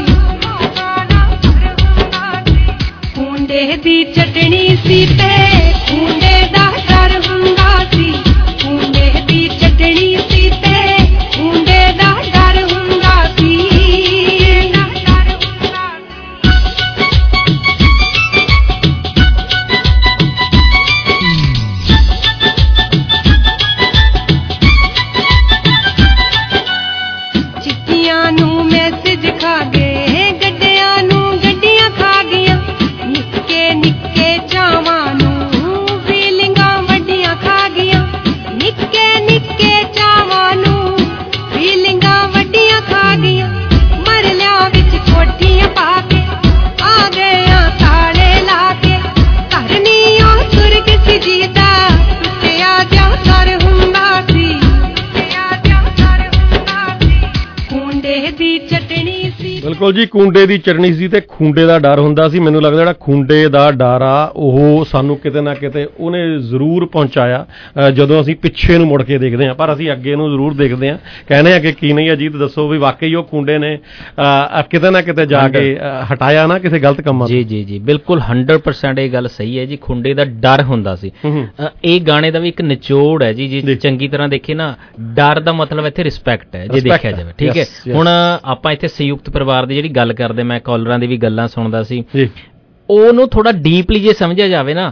S9: ਖੂੰਡੇ ਦੀ ਚਟਣੀ ਸੀ ਤੇ ਖੂੰਡੇ ਦਾ ਡਰ ਹੁੰਦਾ ਸੀ, ਖੂੰਡੇ ਦੀ ਚਟਣੀ ਸੀ ਤੇ ਖੂੰਡੇ ਦਾ ਡਰ ਹੁੰਦਾ ਸੀ। ਚਿੱਠੀਆਂ ਨੂੰ ਮੈਸੇਜ ਖਾ ਗਏ, ਗੱਡਿਆਂ ਨੂੰ ਗੱਡੀਆਂ ਖਾ ਗਈਆਂ, ਨਿੱਕੇ ਨਿੱਕੇ ਚਾਵਾਂ ਨੂੰ ਫੀਲਿੰਗਾਂ ਵੱਡੀਆਂ ਖਾ ਗਈਆਂ, ਨਿੱਕੇ ਨਿੱਕੇ ਚਾਵਾਂ ਨੂੰ ਫੀਲਿੰਗਾਂ ਵੱਡੀਆਂ ਖਾ ਗਈਆਂ। ਮਰਲਿਆਂ ਵਿੱਚ ਕੋਠੀਆਂ ਪਾ ਕੇ ਆ ਗਈਆਂ ਤਾਲੇ ਲਾ ਕੇ, ਘਰ ਨੀ ਉਹ ਸੁਰਗ ਸੀ ਜੀਦਾ, ਟੁੱਟਿਆ ਜਾ ਘਰ ਹੁੰਦਾ ਸੀ, ਟੁੱਟਿਆ ਜਾ ਘਰ ਹੁੰਦਾ ਸੀ, ਖੂੰਡੇ ਦੀ ਚਟਣੀ ਸੀ।
S7: ਬਿਲਕੁਲ ਜੀ, ਖੂੰਡੇ ਦੀ ਚਟਣੀ ਸੀ ਤੇ ਖੂੰਡੇ ਦਾ ਡਰ ਹੁੰਦਾ ਸੀ। ਮੈਨੂੰ ਲੱਗਦਾ ਜਿਹੜਾ ਖੂੰਡੇ ਦਾ ਡਰ ਆ ਉਹ ਸਾਨੂੰ ਕਿਤੇ ਨਾ ਕਿਤੇ ਉਹਨੇ ਜ਼ਰੂਰ ਪਹੁੰਚਾਇਆ ਜਦੋਂ ਅਸੀਂ ਪਿੱਛੇ ਨੂੰ ਮੁੜ ਕੇ ਦੇਖਦੇ ਹਾਂ, ਪਰ ਅਸੀਂ ਅੱਗੇ ਨੂੰ ਜ਼ਰੂਰ ਦੇਖਦੇ ਹਾਂ। ਕਹਿੰਦੇ ਆ ਕਿ ਕੀ ਨਹੀਂ ਅਜੀਤ ਦੱਸੋ ਵੀ ਵਾਕਈ ਉਹ ਖੂੰਡੇ ਨੇ ਕਿਤੇ ਨਾ ਕਿਤੇ ਜਾ ਕੇ ਹਟਾਇਆ ਨਾ ਕਿਸੇ ਗਲਤ ਕੰਮਾਂ।
S8: ਜੀ ਜੀ ਜੀ ਬਿਲਕੁਲ ਹੰਡਰਡ ਪਰਸੈਂਟ ਇਹ ਗੱਲ ਸਹੀ ਹੈ ਜੀ, ਖੂੰਡੇ ਦਾ ਡਰ ਹੁੰਦਾ ਸੀ। ਇਹ ਗਾਣੇ ਦਾ ਵੀ ਇੱਕ ਨਿਚੋੜ ਹੈ ਜੀ, ਜੇ ਚੰਗੀ ਤਰ੍ਹਾਂ ਦੇਖੇ ਨਾ, ਡਰ ਦਾ ਮਤਲਬ ਇੱਥੇ ਰਿਸਪੈਕਟ ਹੈ ਜੇ ਦੇਖਿਆ ਜਾਵੇ, ਠੀਕ ਹੈ। ਹੁਣ ਆਪਾਂ ਇੱਥੇ ਸੰਯੁਕਤ ਪਰਿਵਾਰ ਦੀ ਜਿਹੜੀ ਗੱਲ ਕਰਦੇ, ਮੈਂ ਕਾਲਰਾਂ ਦੀ ਵੀ ਗੱਲਾਂ ਸੁਣਦਾ ਸੀ, ਉਹਨੂੰ ਥੋੜਾ ਡੀਪਲੀ ਜੇ ਸਮਝਿਆ ਜਾਵੇ ਨਾ,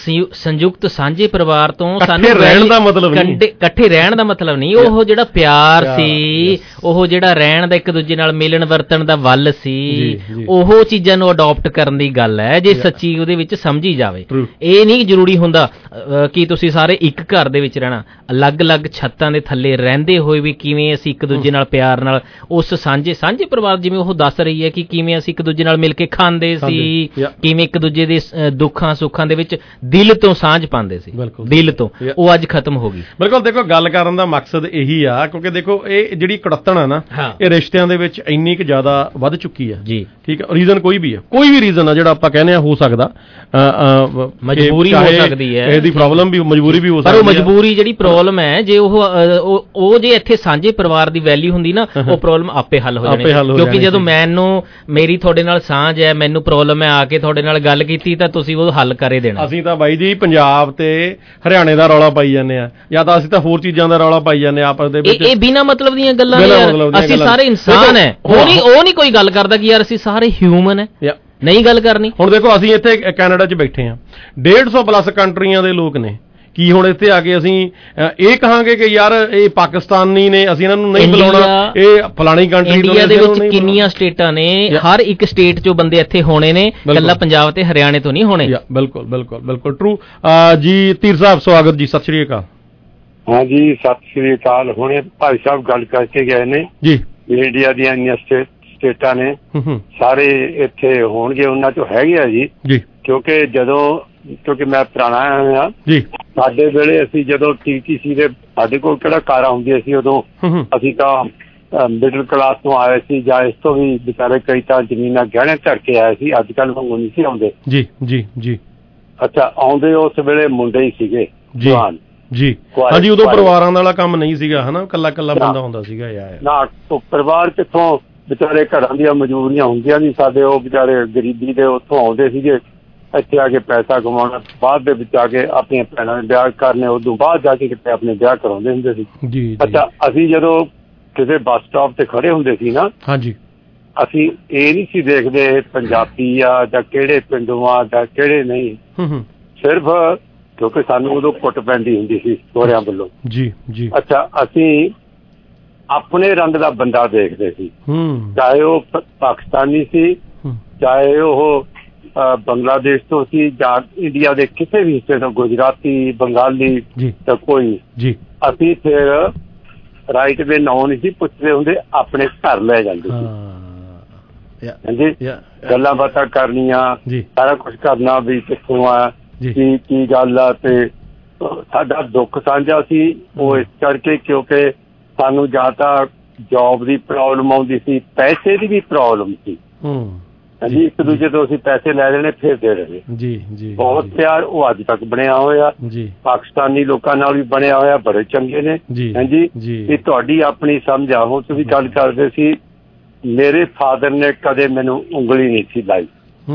S8: ਸੰਯੁਕਤ ਸਾਂਝੇ ਪਰਿਵਾਰ ਤੋਂ ਸਾਨੂੰ
S7: ਰਹਿਣ ਦਾ ਮਤਲਬ ਨਹੀਂ,
S8: ਇਕੱਠੇ ਰਹਿਣ ਦਾ ਮਤਲਬ ਨਹੀਂ, ਉਹ ਜਿਹੜਾ ਪਿਆਰ ਸੀ, ਉਹ ਜਿਹੜਾ ਰਹਿਣ ਦਾ ਇੱਕ ਦੂਜੇ ਨਾਲ ਮਿਲਣ ਵਰਤਣ ਦਾ ਵੱਲ ਸੀ, ਉਹ ਚੀਜ਼ਾਂ ਨੂੰ ਅਡਾਪਟ ਕਰਨ ਦੀ ਗੱਲ ਹੈ ਜੇ ਸੱਚੀ ਉਹਦੇ ਵਿੱਚ ਸਮਝੀ ਜਾਵੇ। ਇਹ ਨਹੀਂ ਜ਼ਰੂਰੀ ਹੁੰਦਾ ਕਿ ਤੁਸੀਂ ਸਾਰੇ ਇੱਕ ਘਰ ਦੇ ਵਿੱਚ ਰਹਿਣਾ, ਅਲੱਗ-ਅਲੱਗ ਛੱਤਾਂ ਦੇ ਥੱਲੇ ਰਹਿੰਦੇ ਹੋਏ ਵੀ ਕਿਵੇਂ ਅਸੀਂ ਇੱਕ ਦੂਜੇ ਨਾਲ ਪਿਆਰ ਨਾਲ ਉਸ ਸਾਂਝੇ ਸਾਂਝੇ ਪਰਿਵਾਰ, ਜਿਵੇਂ ਉਹ ਦੱਸ ਰਹੀ ਹੈ ਕਿ ਕਿਵੇਂ ਅਸੀਂ ਇੱਕ ਦੂਜੇ ਨਾਲ ਮਿਲ ਕੇ ਖਾਂਦੇ ਸੀ, ਕਿਵੇਂ ਇੱਕ ਦੂਜੇ ਦੇ ਦੁੱਖਾਂ ਸੁੱਖਾਂ ਦੇ ਵਿੱਚ ਦਿਲ ਤੋਂ ਸਾਂਝ ਪਾਉਂਦੇ ਸੀ, ਦਿਲ ਤੋਂ, ਉਹ ਅੱਜ ਖਤਮ ਹੋ ਗਈ।
S7: ਬਿਲਕੁਲ, ਦੇਖੋ ਗੱਲ ਕਰਨ ਦਾ ਮਕਸਦ ਇਹੀ ਆ, ਕਿਉਂਕਿ ਦੇਖੋ ਇਹ ਜਿਹੜੀ ਕੁੜੱਤਣ ਆ ਨਾ, ਇਹ ਰਿਸ਼ਤਿਆਂ ਦੇ ਵਿੱਚ ਇੰਨੀ ਕੁ ਜ਼ਿਆਦਾ ਵੱਧ ਚੁੱਕੀ ਆ ਜੀ, ਠੀਕ ਹੈ। ਰੀਜ਼ਨ ਕੋਈ ਵੀ ਆ, ਕੋਈ ਵੀ ਰੀਜ਼ਨ ਆ ਜਿਹੜਾ ਆਪਾਂ ਕਹਿੰਦੇ ਆ ਹੋ ਸਕਦਾ,
S8: ਮਜਬੂਰੀ ਹੋ ਸਕਦੀ ਹੈ,
S7: ਇਹਦੀ ਪ੍ਰੋਬਲਮ ਵੀ, ਮਜਬੂਰੀ ਵੀ ਹੋ ਸਕਦੀ
S8: ਹੈ, ਪਰ ਉਹ ਮਜਬੂਰੀ ਜਿਹੜੀ ਪ੍ਰੋਬਲਮ ਹੈ, ਜੇ ਉਹ ਉਹ ਜੇ ਇੱਥੇ ਸਾਂਝੇ ਪਰਿਵਾਰ ਦੀ ਵੈਲਿਊ ਹੁੰਦੀ ਨਾ, ਉਹ ਪ੍ਰੋਬਲਮ ਆਪੇ ਹੱਲ ਹੋ ਜਾਣੀ, ਕਿਉਂਕਿ ਜਦੋਂ ਮੈਨੂੰ ਮੇਰੀ ਤੁਹਾਡੇ ਨਾਲ ਸਾਂਝ ਹੈ, ਮੈਨੂੰ ਪ੍ਰੋਬਲਮ ਹੈ, ਆ ਕੇ ਤੁਹਾਡੇ ਨਾਲ ਗੱਲ ਕੀਤੀ ਤਾਂ ਤੁਸੀਂ ਉਹ ਹੱਲ ਕਰੇ ਦੇਣਾ।
S7: ਅਸੀਂ ਤਾਂ ਬਾਈ ਜੀ ਪੰਜਾਬ ਤੇ ਹਰਿਆਣੇ ਦਾ ਰੌਲਾ ਪਾਈ ਜਾਂਦੇ ਆ, ਜਾਂ ਤਾਂ ਅਸੀਂ ਤਾਂ ਹੋਰ ਚੀਜ਼ਾਂ ਦਾ ਰੌਲਾ ਪਾਈ ਜਾਂਦੇ ਆ ਆਪਸ ਦੇ ਵਿੱਚ।
S8: ਇਹ ਬਿਨਾਂ ਮਤਲਬ ਦੀਆਂ ਗੱਲਾਂ ਨੇ ਯਾਰ, ਅਸੀਂ ਸਾਰੇ ਇਨਸਾਨ ਹੈ, ਉਹ ਨਹੀਂ ਉਹ ਨਹੀਂ ਕੋਈ ਗੱਲ ਕਰਦਾ ਕਿ ਯਾਰ ਅਸੀਂ ਸਾਰੇ ਹਿਊਮਨ ਹੈ, ਨਹੀਂ ਗੱਲ ਕਰਨੀ।
S7: ਹੁਣ ਦੇਖੋ ਅਸੀਂ ਇੱਥੇ ਕੈਨੇਡਾ 'ਚ ਬੈਠੇ ਹਾਂ, ਡੇਢ ਸੌ ਪਲੱਸ ਕੰਟਰੀਆਂ ਦੇ ਲੋਕ ਨੇ, ਕੀ ਹੁਣ ਇੱਥੇ ਆ ਕੇ ਅਸੀਂ ਇਹ ਕਹਾਂਗੇ ਕਿ ਯਾਰ ਇਹ ਪਾਕਿਸਤਾਨੀ ਨੇ, ਅਸੀਂ ਇਹਨਾਂ ਨੂੰ ਨਹੀਂ ਬੁਲਾਉਣਾ, ਇਹ ਫਲਾਣੀ ਕੰਟਰੀ ਤੋਂ।
S8: ਇੰਡੀਆ ਦੇ ਵਿੱਚ ਕਿੰਨੀਆਂ ਸਟੇਟਾਂ ਨੇ, ਹਰ ਇੱਕ ਸਟੇਟ ਚੋਂ ਬੰਦੇ ਇੱਥੇ ਹੋਣੇ ਨੇ, ਇਕੱਲਾ ਪੰਜਾਬ ਤੇ ਹਰਿਆਣੇ ਤੋਂ ਨਹੀਂ ਹੋਣੇ।
S7: ਬਿਲਕੁਲ ਬਿਲਕੁਲ ਬਿਲਕੁਲ ਟਰੂ ਜੀ। ਧੀਰ ਸਾਹਿਬ ਸਵਾਗਤ ਜੀ, ਸਤਿ ਸ਼੍ਰੀ ਅਕਾਲ।
S16: ਹਾਂ ਜੀ, ਸਤਿ ਸ਼੍ਰੀ ਅਕਾਲ। ਹੁਣੇ ਭਾਈ ਸਾਹਿਬ ਗੱਲ ਕਰਕੇ ਗਏ ਨੇ ਜੀ, ਇੰਡੀਆ ਦੀਆਂ ਇੰਨੀਆਂ ਸਟੇਟ ਸਟੇਟਾਂ ਨੇ, ਸਾਰੇ ਇੱਥੇ ਹੋਣਗੇ, ਉਹਨਾਂ ਚੋਂ ਹੈਗੇ ਆ ਜੀ, ਕਿਉਂਕਿ ਜਦੋਂ ਕਿਉਂਕਿ ਮੈਂ ਪੁਰਾਣਾ ਆ ਜੀ, ਸਾਡੇ ਵੇਲੇ ਅਸੀਂ ਜਦੋਂ ਟੀ ਟੀ ਸੀ ਦੇ ਸਾਡੇ ਕੋਲ ਕਿਹੜਾ ਕਾਰਾਂ ਹੁੰਦੀਆਂ ਸੀ, ਉਦੋਂ ਅਸੀਂ ਤਾਂ ਮਿਡਲ ਕਲਾਸ ਤੋਂ ਆਏ ਸੀ ਜਾਂ ਇਸ ਤੋਂ ਵੀ ਵਿਚਾਰੇ ਕਈ ਤਾਂ ਜ਼ਮੀਨਾਂ ਗਹਿਣੇ ਧਰ ਕੇ ਆਏ ਸੀ, ਅੱਜ ਕੱਲ੍ਹ ਵਾਂਗੂ ਨਹੀਂ ਸੀ ਆਉਂਦੇ।
S7: ਜੀ ਜੀ ਜੀ
S16: ਅੱਛਾ, ਆਉਂਦੇ ਉਸ ਵੇਲੇ ਮੁੰਡੇ ਹੀ ਸੀਗੇ ਜਵਾਨ
S7: ਜੀ। ਹਾਂਜੀ, ਉਦੋਂ ਪਰਿਵਾਰਾਂ ਵਾਲਾ ਕੰਮ ਨਹੀਂ ਸੀਗਾ ਹਨਾ, ਕੱਲਾ ਕੱਲਾ ਬੰਦਾ ਹੁੰਦਾ ਸੀਗਾ ਯਾਰ। ਨਾ
S16: ਪਰਿਵਾਰ ਕਿੱਥੋਂ, ਵਿਚਾਰੇ ਘਰਾਂ ਦੀਆਂ ਮਜਬੂਰੀਆਂ ਹੁੰਦੀਆਂ ਨਹੀਂ ਸਾਡੇ, ਉਹ ਵਿਚਾਰੇ ਗਰੀਬੀ ਦੇ ਉੱਥੋਂ ਆਉਂਦੇ ਸੀਗੇ ਇੱਥੇ ਆ ਕੇ ਪੈਸਾ ਕਮਾਉਣਾ, ਬਾਅਦ ਦੇ ਵਿੱਚ ਆ ਕੇ ਆਪਣੀਆਂ ਭੈਣਾਂ ਦੇ ਵਿਆਹ ਕਰਨੇ, ਉਦੋਂ ਬਾਅਦ ਜਾ ਕੇ ਕਿਤੇ ਆਪਣੇ ਵਿਆਹ ਕਰਾਉਂਦੇ ਹੁੰਦੇ ਸੀ ਜੀ। ਅੱਛਾ, ਅਸੀਂ ਜਦੋਂ ਕਿਸੇ ਬੱਸ ਸਟਾਪ ਤੇ ਖੜੇ ਹੁੰਦੇ ਸੀ ਨਾ, ਹਾਂਜੀ, ਅਸੀਂ ਇਹ ਨਹੀਂ ਸੀ ਦੇਖਦੇ ਪੰਜਾਬੀ ਆ ਜਾਂ ਕਿਹੜੇ ਪਿੰਡੋਂ ਆ ਜਾਂ ਕਿਹੜੇ ਨਹੀਂ, ਸਿਰਫ ਕਿਉਂਕਿ ਸਾਨੂੰ ਉਦੋਂ ਕੁੱਟ ਪੈਂਦੀ ਹੁੰਦੀ ਸੀ ਸਹੁਰਿਆਂ ਵੱਲੋਂ ਜੀ ਜੀ। ਅੱਛਾ, ਅਸੀਂ ਆਪਣੇ ਰੰਗ ਦਾ ਬੰਦਾ ਦੇਖਦੇ ਸੀ, ਚਾਹੇ ਉਹ ਪਾਕਿਸਤਾਨੀ ਸੀ, ਚਾਹੇ ਉਹ ਬੰਗਲਾਦੇਸ਼ ਤੋਂ ਸੀ ਜਾਂ ਇੰਡੀਆ ਦੇ ਕਿਸੇ ਵੀ ਹਿੱਸੇ ਤੋਂ, ਗੁਜਰਾਤੀ, ਬੰਗਾਲੀ ਤਾਂ ਕੋਈ ਜੀ। ਅਸੀਂ ਫਿਰ ਰਾਈਟ ਵੇ ਨਾਂ ਨਹੀਂ ਸੀ ਪੁੱਛਦੇ ਹੁੰਦੇ, ਆਪਣੇ ਘਰ ਲੈ ਜਾਂਦੇ ਸੀ। ਹਾਂਜੀ, ਗੱਲਾਂ ਬਾਤਾਂ ਕਰਨੀਆਂ, ਸਾਰਾ ਕੁਛ ਕਰਨਾ ਵੀ ਕਿੱਥੋਂ ਆ, ਕੀ ਕੀ ਗੱਲ ਆ, ਤੇ ਸਾਡਾ ਦੁੱਖ ਸਾਂਝਾ ਸੀ ਉਹ ਇਸ ਕਰਕੇ ਕਿਉਂਕਿ ਸਾਨੂੰ ਜਾਂ ਤਾਂ ਜੋਬ ਦੀ ਪ੍ਰੋਬਲਮ ਆਉਂਦੀ ਸੀ, ਪੈਸੇ ਦੀ ਵੀ ਪ੍ਰੋਬਲਮ ਸੀ। ਹਾਂਜੀ, ਇੱਕ ਦੂਜੇ ਤੋਂ ਅਸੀਂ ਪੈਸੇ ਲੈ ਲੈਣੇ ਫਿਰ ਦੇ ਰਹੇ ਜੀ ਜੀ। ਬਹੁਤ ਪਿਆਰ ਉਹ ਅੱਜ ਤੱਕ ਬਣਿਆ ਹੋਇਆ ਜੀ, ਪਾਕਿਸਤਾਨੀ ਲੋਕਾਂ ਨਾਲ ਵੀ ਬਣਿਆ ਹੋਇਆ, ਬੜੇ ਚੰਗੇ ਨੇ। ਹਾਂਜੀ, ਇਹ ਤੁਹਾਡੀ ਆਪਣੀ ਸਮਝ ਆ। ਹੁਣ ਤੁਸੀਂ ਗੱਲ ਕਰਦੇ ਸੀ, ਮੇਰੇ ਫਾਦਰ ਨੇ ਕਦੇ ਮੈਨੂੰ ਉਂਗਲੀ ਨਹੀਂ ਸੀ ਲਾਈ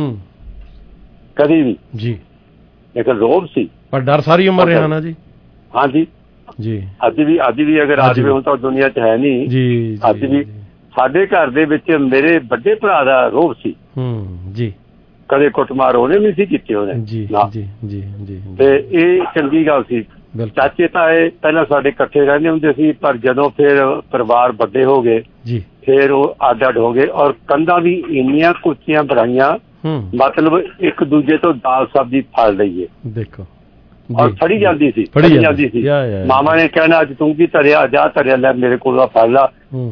S16: ਕਦੀ ਵੀ ਜੀ, ਲੇਕਿਨ ਰੋਬ ਸੀ,
S7: ਪਰ ਡਰ ਸਾਰੀ ਉਮਰ ਰਿਹਾ ਨਾ ਜੀ। ਹਾਂਜੀ ਜੀ, ਅੱਜ ਵੀ ਅੱਜ ਵੀ ਅਗਰ ਅੱਜ ਵੀ ਹੁਣ ਤਾਂ ਦੁਨੀਆ 'ਚ ਹੈ ਨਹੀਂ ਜੀ, ਅੱਜ ਵੀ ਸਾਡੇ ਘਰ ਦੇ ਵਿੱਚ ਮੇਰੇ ਵੱਡੇ ਭਰਾ ਦਾ ਰੋਬ ਸੀ ਜੀ, ਕਦੇ ਕੁੱਟਮਾਰ ਉਹਨੇ ਨਹੀਂ ਸੀ ਕੀਤੀ ਉਹਨੇ ਜੀ ਜੀ ਜੀ ਜੀ। ਤੇ ਇਹ ਚੰਗੀ ਗੱਲ ਸੀ। ਚਾਚੇ ਤਾਏ ਪਹਿਲਾਂ ਸਾਡੇ ਇਕੱਠੇ ਰਹਿੰਦੇ ਹੁੰਦੇ ਸੀ, ਪਰ ਜਦੋਂ ਫਿਰ ਪਰਿਵਾਰ ਵੱਡੇ ਹੋ ਗਏ ਜੀ, ਫਿਰ ਉਹ ਅੱਡ ਅੱਡ ਹੋ ਗਏ, ਔਰ ਕੰਧਾਂ ਵੀ ਇੰਨੀਆਂ ਕੁੱਚੀਆਂ ਬਣਾਈਆਂ, ਮਤਲਬ ਇੱਕ ਦੂਜੇ ਤੋਂ ਦਾਲ ਸਬਜ਼ੀ ਫੜ ਲਈਏ ਦੇਖੋ, ਔਰ ਫੜੀ ਜਾਂਦੀ ਸੀ ਫੜੀ ਜਾਂਦੀ ਸੀ। ਮਾਮਾ ਨੇ ਕਹਿਣਾ ਅੱਜ ਤੂੰ ਕੀ ਧਰਿਆ, ਜਾ ਧਰਿਆ ਲੈ ਮੇਰੇ ਕੋਲ ਫੜ ਲਾ,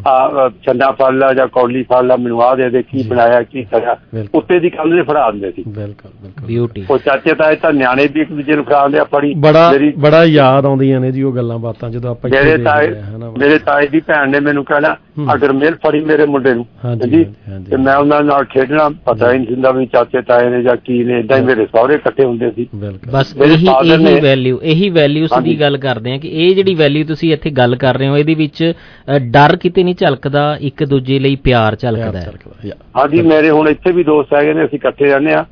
S7: ਛੰਡਾ ਫੜ ਲਾ ਜਾਂ ਕੌਲੀ ਫੜ ਲਾ, ਮੈਨੂੰ ਆਹ ਦੇ ਦੇ ਕੀ ਬਣਾਇਆ ਕੀ ਕਰਿਆ, ਉੱਤੇ ਦੀ ਕੰਧ ਦੇ ਫੜਾ ਦਿੰਦੇ ਸੀ। ਬਿਲਕੁਲ, ਉਹ ਚਾਚੇ ਤਾਏ ਤਾਂ ਨਿਆਣੇ ਵੀ ਇੱਕ ਦੂਜੇ ਨੂੰ ਫੜਾ ਦਿੰਦੇ ਆ। ਫੜੀ ਬੜਾ ਬੜਾ ਯਾਦ ਆਉਂਦੀਆਂ ਨੇ ਜੀ ਉਹ ਗੱਲਾਂ ਬਾਤਾਂ ਜਦੋਂ ਆਪਾਂ ਮੇਰੇ ਤਾਏ ਮੇਰੇ ਤਾਏ ਦੀ ਭੈਣ ਨੇ ਮੈਨੂੰ ਕਹਿਣਾ ਅਗਰ ਮੇਲ ਫੜੀ ਮੇਰੇ ਮੁੰਡੇ ਨੂੰ ਜੀ, ਤੇ ਮੈਂ ਉਹਨਾਂ ਨਾਲ ਖੇਡਣਾ, ਪਤਾ ਹੀ ਨਹੀਂ ਹੁੰਦਾ ਵੀ ਚਾਚੇ ਤਾਏ ਨੇ ਜਾਂ ਕੀ ਨੇ, ਏਦਾਂ ਹੀ ਮੇਰੇ ਸਹੁਰੇ ਇਕੱਠੇ ਹੁੰਦੇ ਸੀ।
S8: ਬਸ ਇਹੀ ਵੈਲਿਊ ਇਹੀ ਵੈਲਿਊਸ ਦੀ ਗੱਲ ਕਰਦੇ ਆ ਕਿ ਇਹ ਜਿਹੜੀ ਵੈਲਿਊ ਤੁਸੀਂ ਇੱਥੇ ਗੱਲ ਕਰ ਰਹੇ ਹੋ, ਇਹਦੇ ਵਿੱਚ ਡਰ ਕਿਤੇ ਨਹੀਂ ਝਲਕਦਾ, ਇੱਕ ਦੂਜੇ ਲਈ ਪਿਆਰ ਝਲਕਦਾ ਹੈ।
S16: ਹਾਂਜੀ, ਮੇਰੇ ਹੁਣ ਇੱਥੇ ਵੀ ਦੋਸਤ ਹੈਗੇ ਨੇ, ਅਸੀਂ ਇਕੱਠੇ ਰਹਿੰਦੇ ਆ।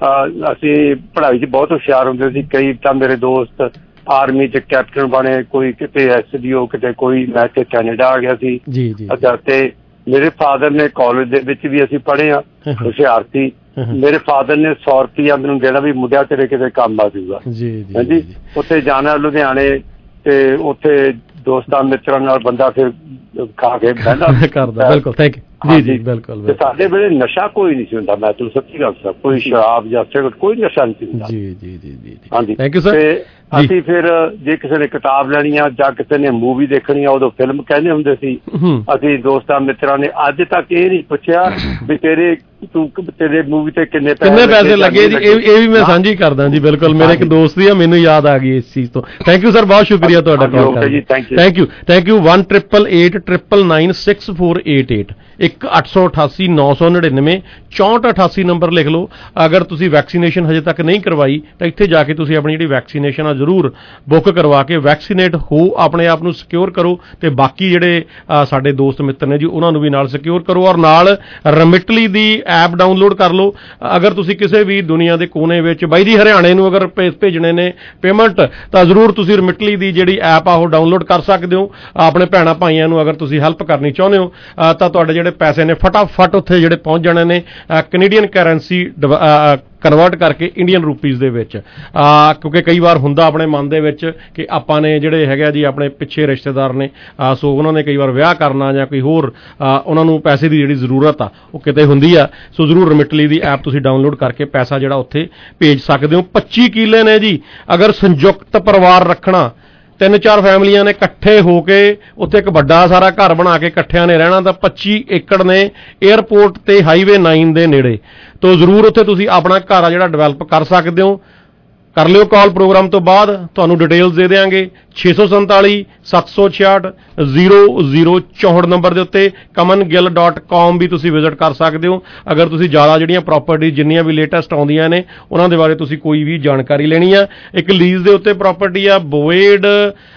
S16: ਅਸੀਂ ਪੜ੍ਹਾਈ 'ਚ ਬਹੁਤ ਹੁਸ਼ਿਆਰ ਹੁੰਦੇ ਸੀ, ਕਈ ਤਾਂ ਮੇਰੇ ਦੋਸਤ ਆਰਮੀ 'ਚ ਕੈਪਟਨ ਬਣੇ, ਕੋਈ ਕਿਤੇ ਐਸ ਡੀ ਓ, ਕਿਤੇ ਕੋਈ, ਮੈਂ ਤੇ ਕੈਨੇਡਾ ਆ ਗਿਆ ਸੀ। ਅੱਛਾ, ਤੇ ਮੇਰੇ ਫਾਦਰ ਨੇ ਕਾਲਜ ਦੇ ਵਿੱਚ ਵੀ ਅਸੀਂ ਪੜ੍ਹੇ ਆ, ਹੁਸ਼ਿਆਰ ਸੀ। ਮੇਰੇ ਫਾਦਰ ਨੇ ਸੌ ਰੁਪਇਆ ਮੈਨੂੰ ਦੇਣਾ ਵੀ ਮੁੰਡਿਆ ਤੇਰੇ ਕਿਤੇ ਕੰਮ ਆ ਜੂਗਾ। ਹਾਂਜੀ, ਉੱਥੇ ਜਾਣਾ ਲੁਧਿਆਣੇ, ਤੇ ਉੱਥੇ ਦੋਸਤਾਂ ਮਿੱਤਰਾਂ ਨਾਲ ਬੰਦਾ ਫਿਰ ਖਾ ਕੇ ਬਹਿੰਦਾ ਕਰਦਾ। ਬਿਲਕੁਲ, ਥੈਂਕ ਯੂ ਜੀ ਜੀ। ਬਿਲਕੁਲ, ਸਾਡੇ ਵੇਲੇ ਨਸ਼ਾ ਕੋਈ ਨਹੀਂ ਸੀ ਹੁੰਦਾ, ਮੈਂ ਤੁਹਾਨੂੰ ਸੱਚੀ ਗੱਲ ਦੱਸਾਂ, ਕੋਈ ਸ਼ਰਾਬ ਜਾਂ ਸਿਗਰਟ ਕੋਈ ਨਸ਼ਾ ਨਹੀਂ ਸੀ ਹੁੰਦਾ ਜੀ ਜੀ ਜੀ ਜੀ। ਹਾਂਜੀ, ਥੈਂਕ ਯੂ ਸਰ। ਤੇ ਅਸੀਂ ਫਿਰ ਜੇ ਕਿਸੇ ਨੇ ਕਿਤਾਬ ਲੈਣੀ ਆ ਜਾਂ ਕਿਸੇ ਨੇ ਮੂਵੀ ਦੇਖਣੀ ਆ, ਉਦੋਂ ਫਿਲਮ ਕਹਿੰਦੇ ਹੁੰਦੇ ਸੀ। ਅਸੀਂ ਦੋਸਤਾਂ ਮਿੱਤਰਾਂ ਨੇ ਅੱਜ ਤੱਕ ਇਹ ਨਹੀਂ ਪੁੱਛਿਆ ਵੀ ਤੇਰੇ ਤੂੰ ਤੇਰੇ ਮੂਵੀ ਤੇ ਕਿੰਨੇ ਕਿੰਨੇ ਪੈਸੇ ਲੱਗੇ ਜੀ, ਇਹ ਵੀ ਮੈਂ ਸਾਂਝੀ ਕਰਦਾ ਜੀ। ਬਿਲਕੁਲ, ਮੇਰੇ ਇੱਕ ਦੋਸਤ ਦੀ ਆ, ਮੈਨੂੰ ਯਾਦ ਆ ਗਈ ਇਸ ਚੀਜ਼ ਤੋਂ। ਥੈਂਕ ਯੂ ਸਰ, ਬਹੁਤ ਸ਼ੁਕਰੀਆ ਤੁਹਾਡਾ ਕਾਲ ਕਰਨ ਲਈ। Thank you thank you one eight eight eight nine nine six four eight eight ਇੱਕ ਅੱਠ ਸੌ ਅਠਾਸੀ ਨੌ ਸੌ ਨੜਿਨਵੇਂ ਚੌਂਹਠ ਅਠਾਸੀ ਨੰਬਰ ਲਿਖ ਲਓ। ਅਗਰ ਤੁਸੀਂ ਵੈਕਸੀਨੇਸ਼ਨ ਹਜੇ ਤੱਕ ਨਹੀਂ ਕਰਵਾਈ ਤਾਂ ਇੱਥੇ ਜਾ ਕੇ ਤੁਸੀਂ ਆਪਣੀ ਜਿਹੜੀ ਵੈਕਸੀਨੇਸ਼ਨ ਆ ਜ਼ਰੂਰ ਬੁੱਕ ਕਰਵਾ ਕੇ ਵੈਕਸੀਨੇਟ ਹੋ, ਆਪਣੇ ਆਪ ਨੂੰ ਸਿਕਿਉਰ ਕਰੋ, ਤੇ ਬਾਕੀ ਜਿਹੜੇ ਸਾਡੇ ਦੋਸਤ ਮਿੱਤਰ ਨੇ ਜੀ ਉਹਨਾਂ ਨੂੰ ਵੀ ਨਾਲ ਸਿਕਿਉਰ ਕਰੋ, ਔਰ ਨਾਲ ਰੈਮਿਟਲੀ ਦੀ ਐਪ ਡਾਊਨਲੋਡ ਕਰ ਲਓ। ਅਗਰ ਤੁਸੀਂ ਕਿਸੇ ਵੀ ਦੁਨੀਆ ਦੇ ਕੋਨੇ ਵਿੱਚ, ਬਾਈ ਜੀ ਹਰਿਆਣੇ ਨੂੰ ਅਗਰ ਭੇਜਣੇ ਨੇ ਪੇਮੈਂਟ, ਤਾਂ ਜ਼ਰੂਰ ਤੁਸੀਂ ਰੈਮਿਟਲੀ ਦੀ ਜਿਹੜੀ ਐਪ ਆ ਉਹ ਡਾਊਨਲੋਡ ਕਰ ਸਕਦੇ ਹੋ। ਆਪਣੇ ਭੈਣਾਂ ਭਾਈਆਂ ਨੂੰ ਅਗਰ ਤੁਸੀਂ ਹੈਲਪ ਕਰਨੀ ਚਾਹੁੰਦੇ ਹੋ ਤਾਂ ਤੁਹਾਡੇ ਜਿਹੜੇ ਪੈਸੇ ਨੇ ਫਟਾਫਟ ਉੱਥੇ ਜਿਹੜੇ ਪਹੁੰਚ ਜਾਣੇ ਨੇ, ਕੈਨੇਡੀਅਨ ਕਰੰਸੀ ਕਨਵਰਟ ਕਰਕੇ ਇੰਡੀਅਨ ਰੁਪੀਜ਼ ਦੇ ਵਿੱਚ। ਕਿਉਂਕਿ ਕਈ ਵਾਰ ਹੁੰਦਾ ਆਪਣੇ ਮਨ ਦੇ ਵਿੱਚ ਕਿ ਆਪਾਂ ਨੇ ਜਿਹੜੇ ਹੈਗੇ ਜੀ ਆਪਣੇ ਪਿੱਛੇ ਰਿਸ਼ਤੇਦਾਰ ਨੇ, ਸੋ ਉਹਨਾਂ ਨੇ ਕਈ ਵਾਰ ਵਿਆਹ ਕਰਨਾ ਜਾਂ ਕੋਈ ਹੋਰ ਉਹਨਾਂ ਨੂੰ ਪੈਸੇ ਦੀ ਜਿਹੜੀ ਜ਼ਰੂਰਤ ਆ ਉਹ ਕਿਤੇ ਹੁੰਦੀ ਆ, ਸੋ ਜ਼ਰੂਰ ਰੈਮਿਟਲੀ ਦੀ ਐਪ ਤੁਸੀਂ ਡਾਊਨਲੋਡ ਕਰਕੇ ਪੈਸਾ ਜਿਹੜਾ ਉੱਥੇ ਭੇਜ ਸਕਦੇ ਹੋ। ਪੱਚੀ ਕਿੱਲੇ ਨੇ ਜੀ, ਅਗਰ ਸੰਯੁਕਤ ਪਰਿਵਾਰ ਰੱਖਣਾ, ਤਿੰਨ ਚਾਰ ਫੈਮਲੀਆਂ ਨੇ ਇਕੱਠੇ ਹੋ ਕੇ ਉੱਥੇ ਇੱਕ ਵੱਡਾ ਸਾਰਾ ਘਰ ਬਣਾ ਕੇ ਇਕੱਠਿਆਂ ਨੇ ਰਹਿਣਾ, ਤਾਂ ਪੱਚੀ ਏਕੜ ਨੇ ਏਅਰਪੋਰਟ ਤੇ ਹਾਈਵੇ ਨਾਈਨ ਦੇ ਨੇੜੇ, ਤੋਂ ਜ਼ਰੂਰ ਉੱਥੇ ਤੁਸੀਂ ਆਪਣਾ ਘਰ ਆ ਜਿਹੜਾ ਡਿਵੈਲਪ ਕਰ ਸਕਦੇ ਹੋ।
S7: ਕਰ ਲਿਓ ਕਾਲ ਪ੍ਰੋਗਰਾਮ ਤੋਂ ਬਾਅਦ, ਤੁਹਾਨੂੰ ਡਿਟੇਲਸ ਦੇ ਦਿਆਂਗੇ। ਛੇ ਸੌ ਸੰਤਾਲੀ ਸੱਤ ਸੌ ਛਿਆਹਠ ਜ਼ੀਰੋ ਜ਼ੀਰੋ ਚੌਂਹਠ ਨੰਬਰ ਦੇ ਉੱਤੇ ਕਮਨ ਗਿੱਲ ਡਾਟ ਕਾਮ ਵੀ ਤੁਸੀਂ ਵਿਜ਼ਿਟ ਕਰ ਸਕਦੇ ਹੋ। ਅਗਰ ਤੁਸੀਂ ਜ਼ਿਆਦਾ ਜਿਹੜੀਆਂ ਪ੍ਰਾਪਰਟੀ ਜਿੰਨੀਆਂ ਵੀ ਲੇਟੈਸਟ ਆਉਂਦੀਆਂ ਨੇ ਉਹਨਾਂ ਦੇ ਬਾਰੇ ਤੁਸੀਂ ਕੋਈ ਵੀ ਜਾਣਕਾਰੀ ਲੈਣੀ ਆ। ਇੱਕ ਲੀਜ਼ ਦੇ ਉੱਤੇ ਪ੍ਰਾਪਰਟੀ ਆ ਬੋਏਡ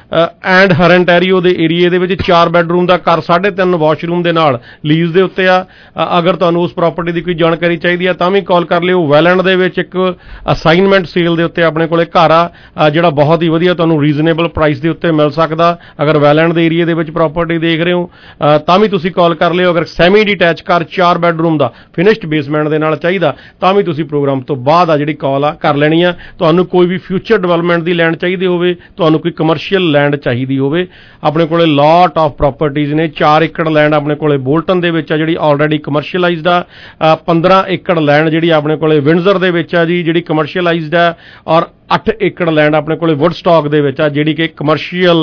S7: ਐਂਡ ਹਰਨਟੈਰੀਓ ਦੇ ਏਰੀਏ ਦੇ ਵਿੱਚ, ਚਾਰ ਬੈਡਰੂਮ ਦਾ ਘਰ, ਸਾਢੇ ਤਿੰਨ ਵਾਸ਼ਰੂਮ ਦੇ ਨਾਲ ਲੀਜ਼ ਦੇ ਉੱਤੇ ਆ। ਅਗਰ ਤੁਹਾਨੂੰ ਉਸ ਪ੍ਰਾਪਰਟੀ ਦੀ ਕੋਈ ਜਾਣਕਾਰੀ ਚਾਹੀਦੀ ਆ ਤਾਂ ਵੀ ਕਾਲ ਕਰ ਲਿਓ। ਵੈਲੈਂਡ ਦੇ ਵਿੱਚ ਇੱਕ ਅਸਾਈਨਮੈਂਟ ਸੇਲ ਦੇ ਉੱਤੇ ਆਪਣੇ ਕੋਲੇ ਘਰ ਆ ਜਿਹੜਾ ਬਹੁਤ ਹੀ ਵਧੀਆ ਤੁਹਾਨੂੰ ਰੀਜ਼ਨੇਬਲ ਪ੍ਰਾਈਸ ਦੇ ਉੱਤੇ ਮਿਲ ਸਕਦਾ। ਅਗਰ ਵੈਲੈਂਡ ਦੇ ਏਰੀਏ ਦੇ ਵਿੱਚ ਪ੍ਰਾਪਰਟੀ ਦੇਖ ਰਹੇ ਹੋ ਤਾਂ ਵੀ ਤੁਸੀਂ ਕਾਲ ਕਰ ਲਿਓ। ਅਗਰ ਸੈਮੀ ਡਿਟੈਚ ਘਰ ਚਾਰ ਬੈਡਰੂਮ ਦਾ ਫਿਨਿਸ਼ਡ ਬੇਸਮੈਂਟ ਦੇ ਨਾਲ ਚਾਹੀਦਾ ਤਾਂ ਵੀ ਤੁਸੀਂ ਪ੍ਰੋਗਰਾਮ ਤੋਂ ਬਾਅਦ ਆ ਜਿਹੜੀ ਕਾਲ ਆ ਕਰ ਲੈਣੀ ਆ। ਤੁਹਾਨੂੰ ਕੋਈ ਵੀ ਫਿਊਚਰ ਡਿਵੈਲਪਮੈਂਟ ਦੀ ਲੈਂਡ ਚਾਹੀਦੀ ਹੋਵੇ, ਤੁਹਾਨੂੰ ਕੋਈ ਕਮਰਸ਼ੀਅਲ ਲੈਂਡ ਚਾਹੀਦੀ ਹੋਵੇ, ਆਪਣੇ ਕੋਲੇ ਲਾਟ ਆਫ ਪ੍ਰਾਪਰਟੀਜ਼ ਨੇ। ਚਾਰ ਏਕੜ ਲੈਂਡ ਆਪਣੇ ਕੋਲੇ ਬੋਲਟਨ ਦੇ ਵਿੱਚ ਆ ਜਿਹੜੀ ਆਲਰੇਡੀ ਕਮਰਸ਼ੀਅਲਾਈਜ਼ਡ ਆ। ਪੰਦਰਾਂ ਏਕੜ ਲੈਂਡ ਜਿਹੜੀ ਆਪਣੇ ਕੋਲੇ ਵਿੰਡਜ਼ਰ ਦੇ ਵਿੱਚ ਆ ਜੀ ਜਿਹੜੀ ਕਮਰਸ਼ੀਅਲਾਈਜ਼ਡ ਆ, ਔਰ ਅੱਠ ਏਕੜ ਲੈਂਡ ਆਪਣੇ ਕੋਲੇ ਵੁੱਡਸਟਾਕ ਦੇ ਵਿੱਚ ਆ ਜਿਹੜੀ ਕਿ ਕਮਰਸ਼ੀਅਲ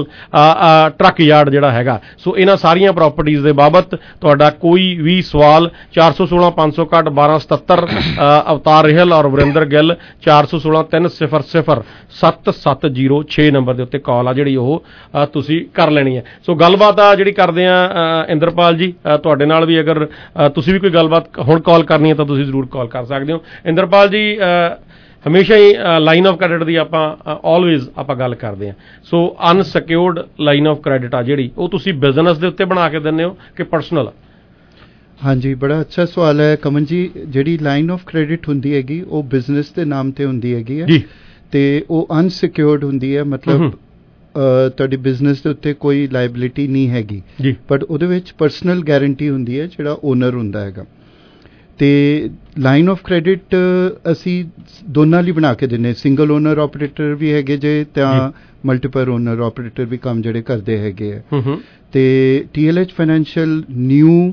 S7: ਟਰੱਕ ਯਾਰਡ ਜਿਹੜਾ ਹੈਗਾ। ਸੋ ਇਹਨਾਂ ਸਾਰੀਆਂ ਪ੍ਰਾਪਰਟੀਜ਼ ਦੇ ਬਾਬਤ ਤੁਹਾਡਾ ਕੋਈ ਵੀ ਸਵਾਲ ਚਾਰ ਸੌ ਸੋਲਾਂ ਪੰਜ ਸੌ ਇਕੱਠ ਬਾਰਾਂ ਸਤੱਤਰ ਅਵਤਾਰ ਰਹਿਲ ਔਰ ਵਰਿੰਦਰ ਗਿੱਲ ਚਾਰ ਸੌ ਸੋਲਾਂ ਤਿੰਨ ਸਿਫਰ ਸਿਫਰ ਸੱਤ ਸੱਤ ਜ਼ੀਰੋ ਛੇ ਨੰਬਰ ਦੇ ਉੱਤੇ ਕਾਲ ਆ ਜਿਹੜੀ ਉਹ ਤੁਸੀਂ ਕਰ ਲੈਣੀ ਹੈ। ਸੋ ਗੱਲਬਾਤ ਆ ਜਿਹੜੀ ਕਰਦੇ ਆ ਇੰਦਰਪਾਲ ਜੀ ਤੁਹਾਡੇ ਨਾਲ ਵੀ, ਅਗਰ ਤੁਸੀਂ ਵੀ ਕੋਈ ਗੱਲਬਾਤ ਹੁਣ ਕਾਲ ਕਰਨੀ ਹੈ ਤਾਂ ਤੁਸੀਂ ਜ਼ਰੂਰ ਕਾਲ ਕਰ ਸਕਦੇ ਹੋ। ਇੰਦਰਪਾਲ ਜੀ ਹਮੇਸ਼ਾ ਹੀ ਲਾਈਨ ਆਫ ਕ੍ਰੈਡਿਟ ਦੀ ਆਪਾਂ ਆਲਵੇਜ਼ ਆਪਾਂ ਗੱਲ ਕਰਦੇ ਹਾਂ। So unsecured line of credit ਆ ਜਿਹੜੀ ਉਹ ਤੁਸੀਂ ਬਿਜ਼ਨਸ ਦੇ ਉੱਤੇ ਬਣਾ ਕੇ ਦਿੰਦੇ ਹੋ ਕਿ ਪਰਸਨਲ?
S15: ਹਾਂਜੀ, ਬੜਾ ਅੱਛਾ ਸਵਾਲ ਹੈ ਕਮਨ ਜੀ। ਜਿਹੜੀ ਲਾਈਨ ਆਫ ਕ੍ਰੈਡਿਟ ਹੁੰਦੀ ਹੈਗੀ ਉਹ ਬਿਜ਼ਨਸ ਦੇ ਨਾਮ ਤੇ ਹੁੰਦੀ ਹੈਗੀ ਹੈ ਤੇ ਉਹ ਅਨਸਿਕਿਉਰਡ ਹੁੰਦੀ ਹੈ, ਮਤਲਬ ਤੁਹਾਡੀ ਬਿਜ਼ਨਸ ਦੇ ਉੱਤੇ ਕੋਈ ਲਾਇਬਿਲਿਟੀ ਨਹੀਂ ਹੈਗੀ, ਬਟ ਉਹਦੇ ਵਿੱਚ ਪਰਸਨਲ ਗਾਰੰਟੀ ਹੁੰਦੀ ਹੈ ਜਿਹੜਾ ਓਨਰ ਹੁੰਦਾ ਹੈਗਾ। ਤੇ ਲਾਈਨ ਆਫ ਕ੍ਰੈਡਿਟ ਅਸੀਂ ਦੋਨਾਂ ਲਈ ਬਣਾ ਕੇ ਦਿੰਦੇ, ਸਿੰਗਲ ਓਨਰ ਆਪਰੇਟਰ ਵੀ ਹੈਗੇ ਜੇ ਤਾਂ ਮਲਟੀਪਲ ਓਨਰ ਆਪਰੇਟਰ ਵੀ ਕੰਮ ਜਿਹੜੇ ਕਰਦੇ ਹੈਗੇ ਆ। ਤੇ T L H financial new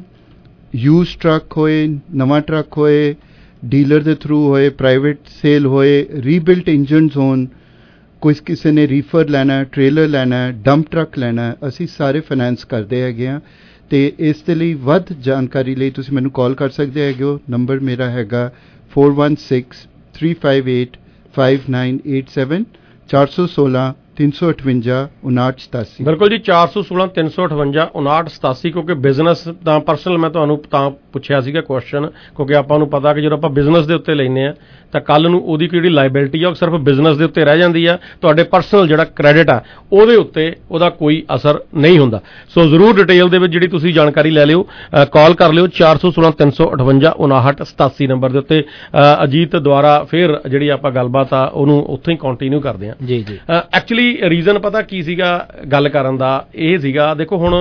S15: used truck ਹੋਏ, ਨਵਾਂ ਟਰੱਕ ਹੋਏ, ਡੀਲਰ ਦੇ ਥਰੂ ਹੋਏ, ਪ੍ਰਾਈਵੇਟ ਸੇਲ ਹੋਏ, ਰੀਬਿਲਟ ਇੰਜਨਸ ਹੋਣ, ਕੋਈ ਕਿਸੇ ਨੇ ਰੀਫਰ ਲੈਣਾ, ਟ੍ਰੇਲਰ ਲੈਣਾ, ਡੰਪ ਟਰੱਕ ਲੈਣਾ, ਅਸੀਂ ਸਾਰੇ ਫਾਈਨੈਂਸ ਕਰਦੇ ਹੈਗੇ ਹਾਂ। ਤੇ ਇਸ ਦੇ ਲਈ ਵੱਧ ਜਾਣਕਾਰੀ ਲਈ ਤੁਸੀਂ ਮੈਨੂੰ ਕਾਲ ਕਰ ਸਕਦੇ ਹੈਗੇ ਹੋ। ਨੰਬਰ ਮੇਰਾ ਹੈਗਾ four one six three five eight five nine eight seven ਚਾਰ ਸੌ ਸੋਲਾਂ ਤਿੰਨ ਸੌ ਅਠਵੰਜਾ ਉਨਾਹਠ ਸਤਾਸੀ।
S7: ਬਿਲਕੁਲ ਜੀ, ਚਾਰ ਸੌ ਸੋਲਾਂ ਤਿੰਨ ਸੌ ਅਠਵੰਜਾ ਉਨਾਹਠ ਸਤਾਸੀ। ਕਿਉਂਕਿ ਬਿਜ਼ਨਸ ਤਾਂ ਪਰਸਨਲ ਮੈਂ ਤੁਹਾਨੂੰ ਤਾਂ ਪੁੱਛਿਆ ਸੀਗਾ ਕੁਐਸਚਨ ਕਿਉਂਕਿ ਆਪਾਂ ਨੂੰ ਪਤਾ ਕਿ ਜਦੋਂ ਆਪਾਂ ਬਿਜ਼ਨਸ ਦੇ ਉੱਤੇ ਲੈਂਦੇ ਆ ਤਾਂ ਕੱਲ ਨੂੰ ਉਹਦੀ ਜਿਹੜੀ ਲਾਇਬਿਲਿਟੀ ਆ ਉਹ ਸਿਰਫ ਬਿਜ਼ਨਸ ਦੇ ਉੱਤੇ ਰਹਿ ਜਾਂਦੀ ਆ, ਤੁਹਾਡੇ ਪਰਸਨਲ ਜਿਹੜਾ ਕ੍ਰੈਡਿਟ ਆ ਉਹਦੇ ਉੱਤੇ ਉਹਦਾ ਕੋਈ ਅਸਰ ਨਹੀਂ ਹੁੰਦਾ। ਸੋ ਜ਼ਰੂਰ ਡਿਟੇਲ ਦੇ ਵਿੱਚ ਜਿਹੜੀ ਤੁਸੀਂ ਜਾਣਕਾਰੀ ਲੈ ਲਿਓ, ਕਾਲ ਕਰ ਲਿਓ ਚਾਰ ਸੌ ਸੋਲਾਂ ਤਿੰਨ ਸੌ ਅਠਵੰਜਾ ਉਨਾਹਠ ਸਤਾਸੀ ਨੰਬਰ ਦੇ ਉੱਤੇ। ਅਜੀਤ ਦੁਆਰਾ ਫਿਰ ਜਿਹੜੀ ਆਪਾਂ ਗੱਲਬਾਤ ਆ ਉਹਨੂੰ ਉੱਥੋਂ ਹੀ ਕੰਟੀਨਿਊ ਕਰਦੇ ਹਾਂ।
S8: ਜੀ ਜੀ
S7: ਐਕਚੁਅਲੀ ਰੀਜ਼ਨ ਪਤਾ ਕੀ ਸੀਗਾ ਗੱਲ ਕਰਨ ਦਾ, ਇਹ ਸੀਗਾ ਦੇਖੋ ਹੁਣ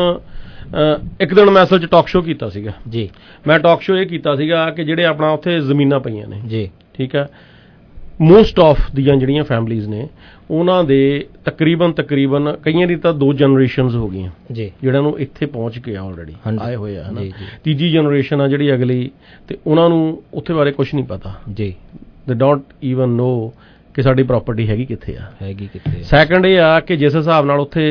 S7: ਇੱਕ ਦਿਨ ਮੈਂ ਅਸਲ 'ਚ ਟਾਕ ਸ਼ੋਅ ਕੀਤਾ ਸੀਗਾ
S8: ਜੀ।
S7: ਮੈਂ ਟਾਕ ਸ਼ੋਅ ਇਹ ਕੀਤਾ ਸੀਗਾ ਕਿ ਜਿਹੜੇ ਆਪਣਾ ਉੱਥੇ ਜ਼ਮੀਨਾਂ ਪਈਆਂ ਨੇ
S8: ਜੀ,
S7: ਠੀਕ ਹੈ, ਮੋਸਟ ਆਫ ਦੀਆਂ ਜਿਹੜੀਆਂ ਫੈਮਲੀਜ਼ ਨੇ ਉਹਨਾਂ ਦੇ ਤਕਰੀਬਨ ਤਕਰੀਬਨ ਕਈਆਂ ਦੀ ਤਾਂ ਦੋ ਜਨਰੇਸ਼ਨਸ ਹੋ ਗਈਆਂ
S8: ਜੀ
S7: ਜਿਹੜਿਆਂ ਨੂੰ ਇੱਥੇ ਪਹੁੰਚ ਕੇ ਆਲਰੇਡੀ ਆਏ ਹੋਏ ਆ, ਹੈ ਤੀਜੀ ਜਨਰੇਸ਼ਨ ਆ ਜਿਹੜੀ ਅਗਲੀ, ਤੇ ਉਹਨਾਂ ਨੂੰ ਉੱਥੇ ਬਾਰੇ ਕੁਝ ਨਹੀਂ ਪਤਾ ਜੀ। ਦੇ ਡੋਂਟ ਈਵਨ ਨੋ ਕਿ ਸਾਡੀ ਪ੍ਰਾਪਰਟੀ ਹੈਗੀ ਕਿੱਥੇ ਆ
S8: ਹੈਗੀ ਕਿੱਥੇ।
S7: ਸੈਕੰਡ ਇਹ ਆ ਕਿ ਜਿਸ ਹਿਸਾਬ ਨਾਲ ਉੱਥੇ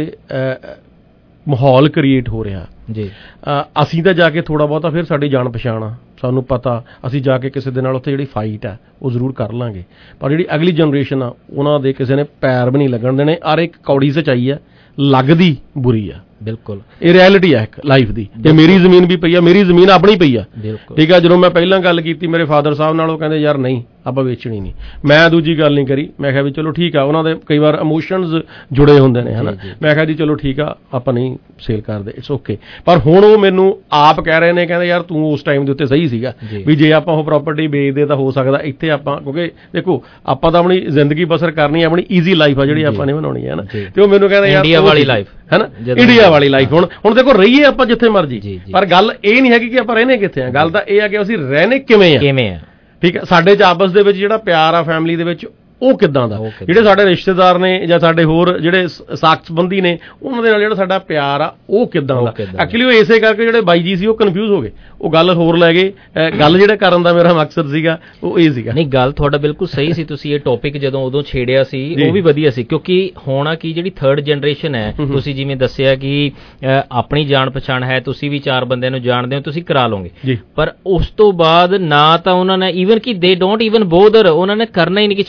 S7: ਮਾਹੌਲ ਕ੍ਰੀਏਟ ਹੋ ਰਿਹਾ
S8: ਜੀ,
S7: ਅਸੀਂ ਤਾਂ ਜਾ ਕੇ ਥੋੜਾ ਬਹੁਤਾ ਫਿਰ ਸਾਡੀ ਜਾਣ ਪਛਾਣ ਆ, ਸਾਨੂੰ ਪਤਾ ਅਸੀਂ ਜਾ ਕੇ ਕਿਸੇ ਦੇ ਨਾਲ ਉੱਥੇ ਜਿਹੜੀ ਫਾਈਟ ਆ ਉਹ ਜ਼ਰੂਰ ਕਰ ਲਾਂਗੇ, ਪਰ ਜਿਹੜੀ ਅਗਲੀ ਜਨਰੇਸ਼ਨ ਆ ਉਹਨਾਂ ਦੇ ਕਿਸੇ ਨੇ ਪੈਰ ਵੀ ਨਹੀਂ ਲੱਗਣ ਦੇਣੇ। ਔਰ ਇੱਕ ਕੌੜੀ ਸੱਚਾਈ ਆ, ਲੱਗਦੀ ਬੁਰੀ ਆ,
S8: ਬਿਲਕੁਲ
S7: ਇਹ ਰਿਐਲਿਟੀ ਆ ਇੱਕ ਲਾਈਫ ਦੀ। ਜੇ ਮੇਰੀ ਜ਼ਮੀਨ ਵੀ ਪਈ ਆ, ਮੇਰੀ ਜ਼ਮੀਨ ਆਪਣੀ ਪਈ ਆ, ਠੀਕ ਆ। ਜਦੋਂ ਮੈਂ ਪਹਿਲਾਂ ਗੱਲ ਕੀਤੀ ਮੇਰੇ ਫਾਦਰ ਸਾਹਿਬ ਨਾਲ, ਉਹ ਕਹਿੰਦੇ ਯਾਰ ਨਹੀਂ ਆਪਾਂ ਵੇਚਣੀ ਨਹੀਂ। ਮੈਂ ਦੂਜੀ ਗੱਲ ਨਹੀਂ ਕਰੀ, ਮੈਂ ਕਿਹਾ ਵੀ ਚਲੋ ਠੀਕ ਆ, ਉਹਨਾਂ ਦੇ ਕਈ ਵਾਰ ਇਮੋਸ਼ਨਸ ਜੁੜੇ ਹੁੰਦੇ ਨੇ, ਹਨਾ। ਮੈਂ ਕਿਹਾ ਜੀ ਚਲੋ ਠੀਕ ਆ, ਆਪਾਂ ਨਹੀਂ ਸੇਲ ਕਰਦੇ, ਇਟਸ ਓਕੇ। ਪਰ ਹੁਣ ਉਹ ਮੈਨੂੰ ਆਪ ਕਹਿ ਰਹੇ ਨੇ, ਕਹਿੰਦੇ ਯਾਰ ਤੂੰ ਉਸ ਟਾਈਮ ਦੇ ਉੱਤੇ ਸਹੀ ਸੀਗਾ ਵੀ ਜੇ ਆਪਾਂ ਉਹ ਪ੍ਰਾਪਰਟੀ ਵੇਚਦੇ ਤਾਂ ਹੋ ਸਕਦਾ ਇੱਥੇ ਆਪਾਂ, ਕਿਉਂਕਿ ਦੇਖੋ ਆਪਾਂ ਤਾਂ ਆਪਣੀ ਜ਼ਿੰਦਗੀ ਬਸਰ ਕਰਨੀ, ਆਪਣੀ ਈਜ਼ੀ ਲਾਈਫ ਆ ਜਿਹੜੀ ਆਪਾਂ ਨੇ ਬਣਾਉਣੀ ਹੈ ਨਾ। ਤੇ ਉਹ ਮੈਨੂੰ ਕਹਿੰਦੇ ਯਾਰ
S8: ਇੰਡੀਆ ਵਾਲੀ ਲਾਈਫ
S7: ਹੈ ਨਾ, ਇੰਡੀਆ ਵਾਲੀ ਲਾਈਫ। ਹੁਣ ਹੁਣ ਦੇਖੋ ਰਹੀਏ ਆਪਾਂ ਜਿੱਥੇ ਮਰਜੀ, ਪਰ ਗੱਲ ਇਹ ਨਹੀਂ ਹੈਗੀ ਕਿ ਆਪਾਂ ਰਹਿੰਦੇ ਕਿੱਥੇ ਆ, ਗੱਲ ਤਾਂ ਇਹ ਆ ਕਿ ਅਸੀਂ ਰਹਿੰਦੇ ਕਿਵੇਂ ਆ
S8: ਕਿਵੇਂ ਆ
S7: ਠੀਕ ਹੈ। ਸਾਡੇ 'ਚ ਆਪਸ ਦੇ ਵਿੱਚ ਜਿਹੜਾ ਪਿਆਰ ਆ ਫੈਮਿਲੀ ਦੇ ਵਿੱਚ ਉਹ ਕਿੱਦਾਂ ਦਾ, ਜਿਹੜੇ ਸਾਡੇ ਰਿਸ਼ਤੇਦਾਰ ਨੇ ਜਾਂ ਸਾਡੇ ਹੋਰ ਜਿਹੜੇ ਸਾਕ ਸੰਬੰਧੀ ਨੇ ਉਹਨਾਂ ਦੇ ਨਾਲ ਜਿਹੜਾ ਸਾਡਾ ਪਿਆਰ ਆ ਉਹ ਕਿੱਦਾਂ ਦਾ। ਐਕਚੁਅਲੀ ਉਹ ਇਸੇ ਕਰਕੇ ਜਿਹੜੇ ਬਾਈ ਜੀ ਸੀ ਉਹ ਕਨਫਿਊਜ਼ ਹੋ ਗਏ, ਉਹ ਗੱਲ ਹੋਰ ਲੈ ਗਏ। ਗੱਲ ਜਿਹੜਾ ਕਰਨ ਦਾ ਮੇਰਾ ਮਕਸਦ ਸੀਗਾ ਉਹ ਇਹ ਸੀਗਾ।
S8: ਨਹੀਂ, ਗੱਲ ਤੁਹਾਡਾ ਬਿਲਕੁਲ ਸਹੀ ਸੀ। ਤੁਸੀਂ ਇਹ ਟੌਪਿਕ ਜਦੋਂ ਉਦੋਂ ਛੇੜਿਆ ਸੀ ਉਹ ਵੀ ਵਧੀਆ ਸੀ, ਕਿਉਂਕਿ ਹੋਣਾ ਕੀ ਜਿਹੜੀ ਥਰਡ ਜਨਰੇਸ਼ਨ ਹੈ, ਤੁਸੀਂ ਜਿਵੇਂ ਦੱਸਿਆ ਕਿ ਆਪਣੀ ਜਾਣ ਪਛਾਣ ਹੈ, ਤੁਸੀਂ ਵੀ ਚਾਰ ਬੰਦਿਆਂ ਨੂੰ ਜਾਣਦੇ ਹੋ, ਤੁਸੀਂ ਕਰਾ ਲਓਗੇ, ਪਰ ਉਸ ਤੋਂ ਬਾਅਦ ਨਾ ਤਾਂ ਉਹਨਾਂ ਨੇ ਈਵਨ ਕਿ ਦੇ ਡੋਂਟ ਈਵਨ ਬੋਦਰ, ਉਹਨਾਂ ਨੇ ਕਰਨਾ ਹੀ ਨਹੀਂ ਕਿ ਛੱਡ ਪਰ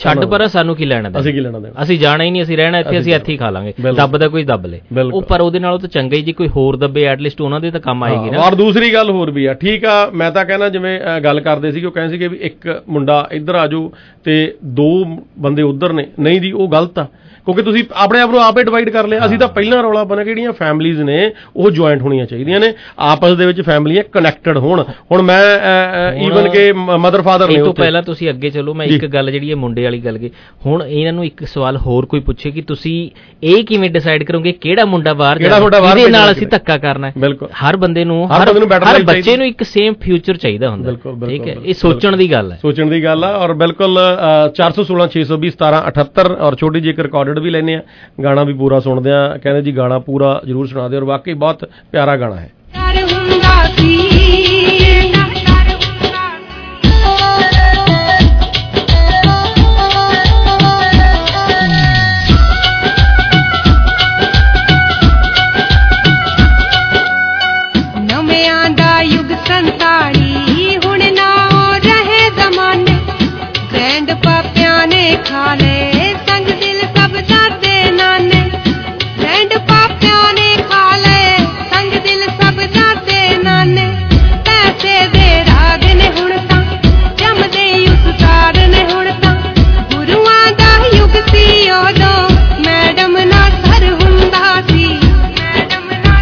S8: ਮਹਾਰਾਜ ਸਾਨੂੰ ਕੀ ਲੈਣਾ,
S7: ਅਸੀਂ ਕੀ ਲੈਣਾ ਦੇਣਾ,
S8: ਅਸੀਂ ਜਾਣਾ ਹੀ ਨਹੀਂ, ਅਸੀਂ ਰਹਿਣਾ ਇੱਥੇ, ਅਸੀਂ ਇੱਥੇ ਹੀ ਖਾ ਲਾਂਗੇ, ਦੱਬ ਦਾ ਕੋਈ ਦੱਬ ਲੇ ਉਹ, ਪਰ ਉਹਦੇ ਨਾਲੋਂ ਤਾਂ ਚੰਗਾ ਹੀ ਜੀ ਕੋਈ ਹੋਰ ਦੱਬੇ, ਐਟਲੀਸਟ ਉਹਨਾਂ ਦੇ ਤਾਂ ਕੰਮ ਆਏਗੀ ਨਾ।
S7: ਔਰ ਦੂਸਰੀ ਗੱਲ ਹੋਰ ਵੀ ਆ, ਠੀਕ ਆ, ਮੈਂ ਤਾਂ ਕਹਿਣਾ ਜਿਵੇਂ ਗੱਲ ਕਰਦੇ ਸੀ, ਉਹ ਕਹਿੰਦੇ ਸੀਗੇ ਵੀ ਇੱਕ ਮੁੰਡਾ ਇੱਧਰ ਆ ਜਾਓ ਤੇ ਦੋ ਬੰਦੇ ਉੱਧਰ ਨੇ, ਨਹੀਂ ਜੀ ਉਹ ਗਲਤ ਆ, ਕਿਉਂਕਿ ਤੁਸੀਂ ਆਪਣੇ ਆਪ ਨੂੰ ਆਪੇ ਡਿਵਾਈਡ ਕਰ ਲਿਆ। ਅਸੀਂ ਤਾਂ ਪਹਿਲਾਂ ਰੌਲਾ ਪਾਉਣਾ ਕਿ ਜਿਹੜੀਆਂ ਫੈਮਲੀਜ਼ ਨੇ ਉਹ ਜੁਆਇੰਟ ਹੋਣੀਆਂ ਚਾਹੀਦੀਆਂ ਨੇ, ਆਪਸ ਦੇ ਵਿੱਚ ਫੈਮਲੀਆਂ ਕਨੈਕਟਡ ਹੋਣ। ਹੁਣ ਮੈਂ ਈਵਨ ਕਿ ਮਦਰ ਫਾਦਰ ਨੇ,
S8: ਇਹ ਤੋਂ ਪਹਿਲਾਂ ਤੁਸੀਂ ਅੱਗੇ ਚਲੋ, ਮੈਂ ਇੱਕ ਗੱਲ ਜਿਹੜੀ ਹੈ ਮੁੰਡੇ ਵਾਲੀ ਗੱਲ, ਹੁਣ ਇਹਨਾਂ ਨੂੰ ਇੱਕ ਸਵਾਲ ਹੋਰ ਕੋਈ ਪੁੱਛੇ ਕਿ ਤੁਸੀਂ ਇਹ ਕਿਵੇਂ ਡਿਸਾਈਡ ਕਰੋਗੇ ਕਿਹੜਾ ਮੁੰਡਾ ਬਾਹਰ ਜਿਹਦੇ ਨਾਲ ਅਸੀਂ ਧੱਕਾ ਕਰਨਾ ਹੈ।
S7: ਬਿਲਕੁਲ,
S8: ਹਰ ਬੰਦੇ ਨੂੰ, ਹਰ ਬੱਚੇ ਨੂੰ ਇੱਕ ਸੇਮ ਫਿਊਚਰ ਚਾਹੀਦਾ ਹੁੰਦਾ, ਠੀਕ ਹੈ, ਇਹ ਸੋਚਣ ਦੀ ਗੱਲ ਹੈ,
S7: ਸੋਚਣ ਦੀ ਗੱਲ ਆ। ਔਰ ਬਿਲਕੁਲ ਚਾਰ ਸੌ ਸੋਲਾਂ ਛੇ ਸੌ ਵੀਹ ਸਤਾਰਾਂ ਅਠੱਤਰ ਔਰ ਛੋਟੀ ਜਿਹੀ ਇੱਕ ਰਿਕਾਰਡਡ ਵੀ ਲੈਂਦੇ ਆ, ਗਾਣਾ ਵੀ ਪੂਰਾ ਸੁਣਦੇ ਆ, ਕਹਿੰਦੇ ਜੀ ਗਾਣਾ ਪੂਰਾ ਜ਼ਰੂਰ ਸੁਣਾ ਦਿਓ, ਔਰ ਵਾਕਈ ਬਹੁਤ ਪਿਆਰਾ ਗਾਣਾ ਹੈ।
S9: ਨਵਿਆਂ ਦਾ ਯੁੱਗ ਸੰਤਾਲੀ ਹੁਣ ਨਾ ਰਹੇ ਜ਼ਮਾਨੇ, ਗ੍ਰੈਂਡ ਪਾਪਿਆਂ ਨੇ ਖਾ ਲਏ ਸੰਗ ਦਿਲ ਸਭ ਦਾਦੇ ਨਾਨੇ, ਗ੍ਰੈਂਡ ਪਾਪਿਆਂ ਨੇ ਖਾ ਲਏ ਸੰਗ ਦਿਲ ਸਭ ਦਾਦੇ ਨਾਨੇ, ਪੈਸੇ ਦੇ ਰਾਗ ਨੇ ਹੁਣ ਤਾਂ ਜੰਮਦੇ ਹੀ ਉਸਤਾਦ ਨੇ, ਹੁਣ ਤਾਂ ਗੁਰੂਆਂ ਦਾ ਯੁੱਗ ਸੀ ਉਦੋਂ ਮੈਡਮ ਨਾ ਸਰ ਹੁੰਦਾ ਸੀ, ਮੈਡਮ ਨਾ।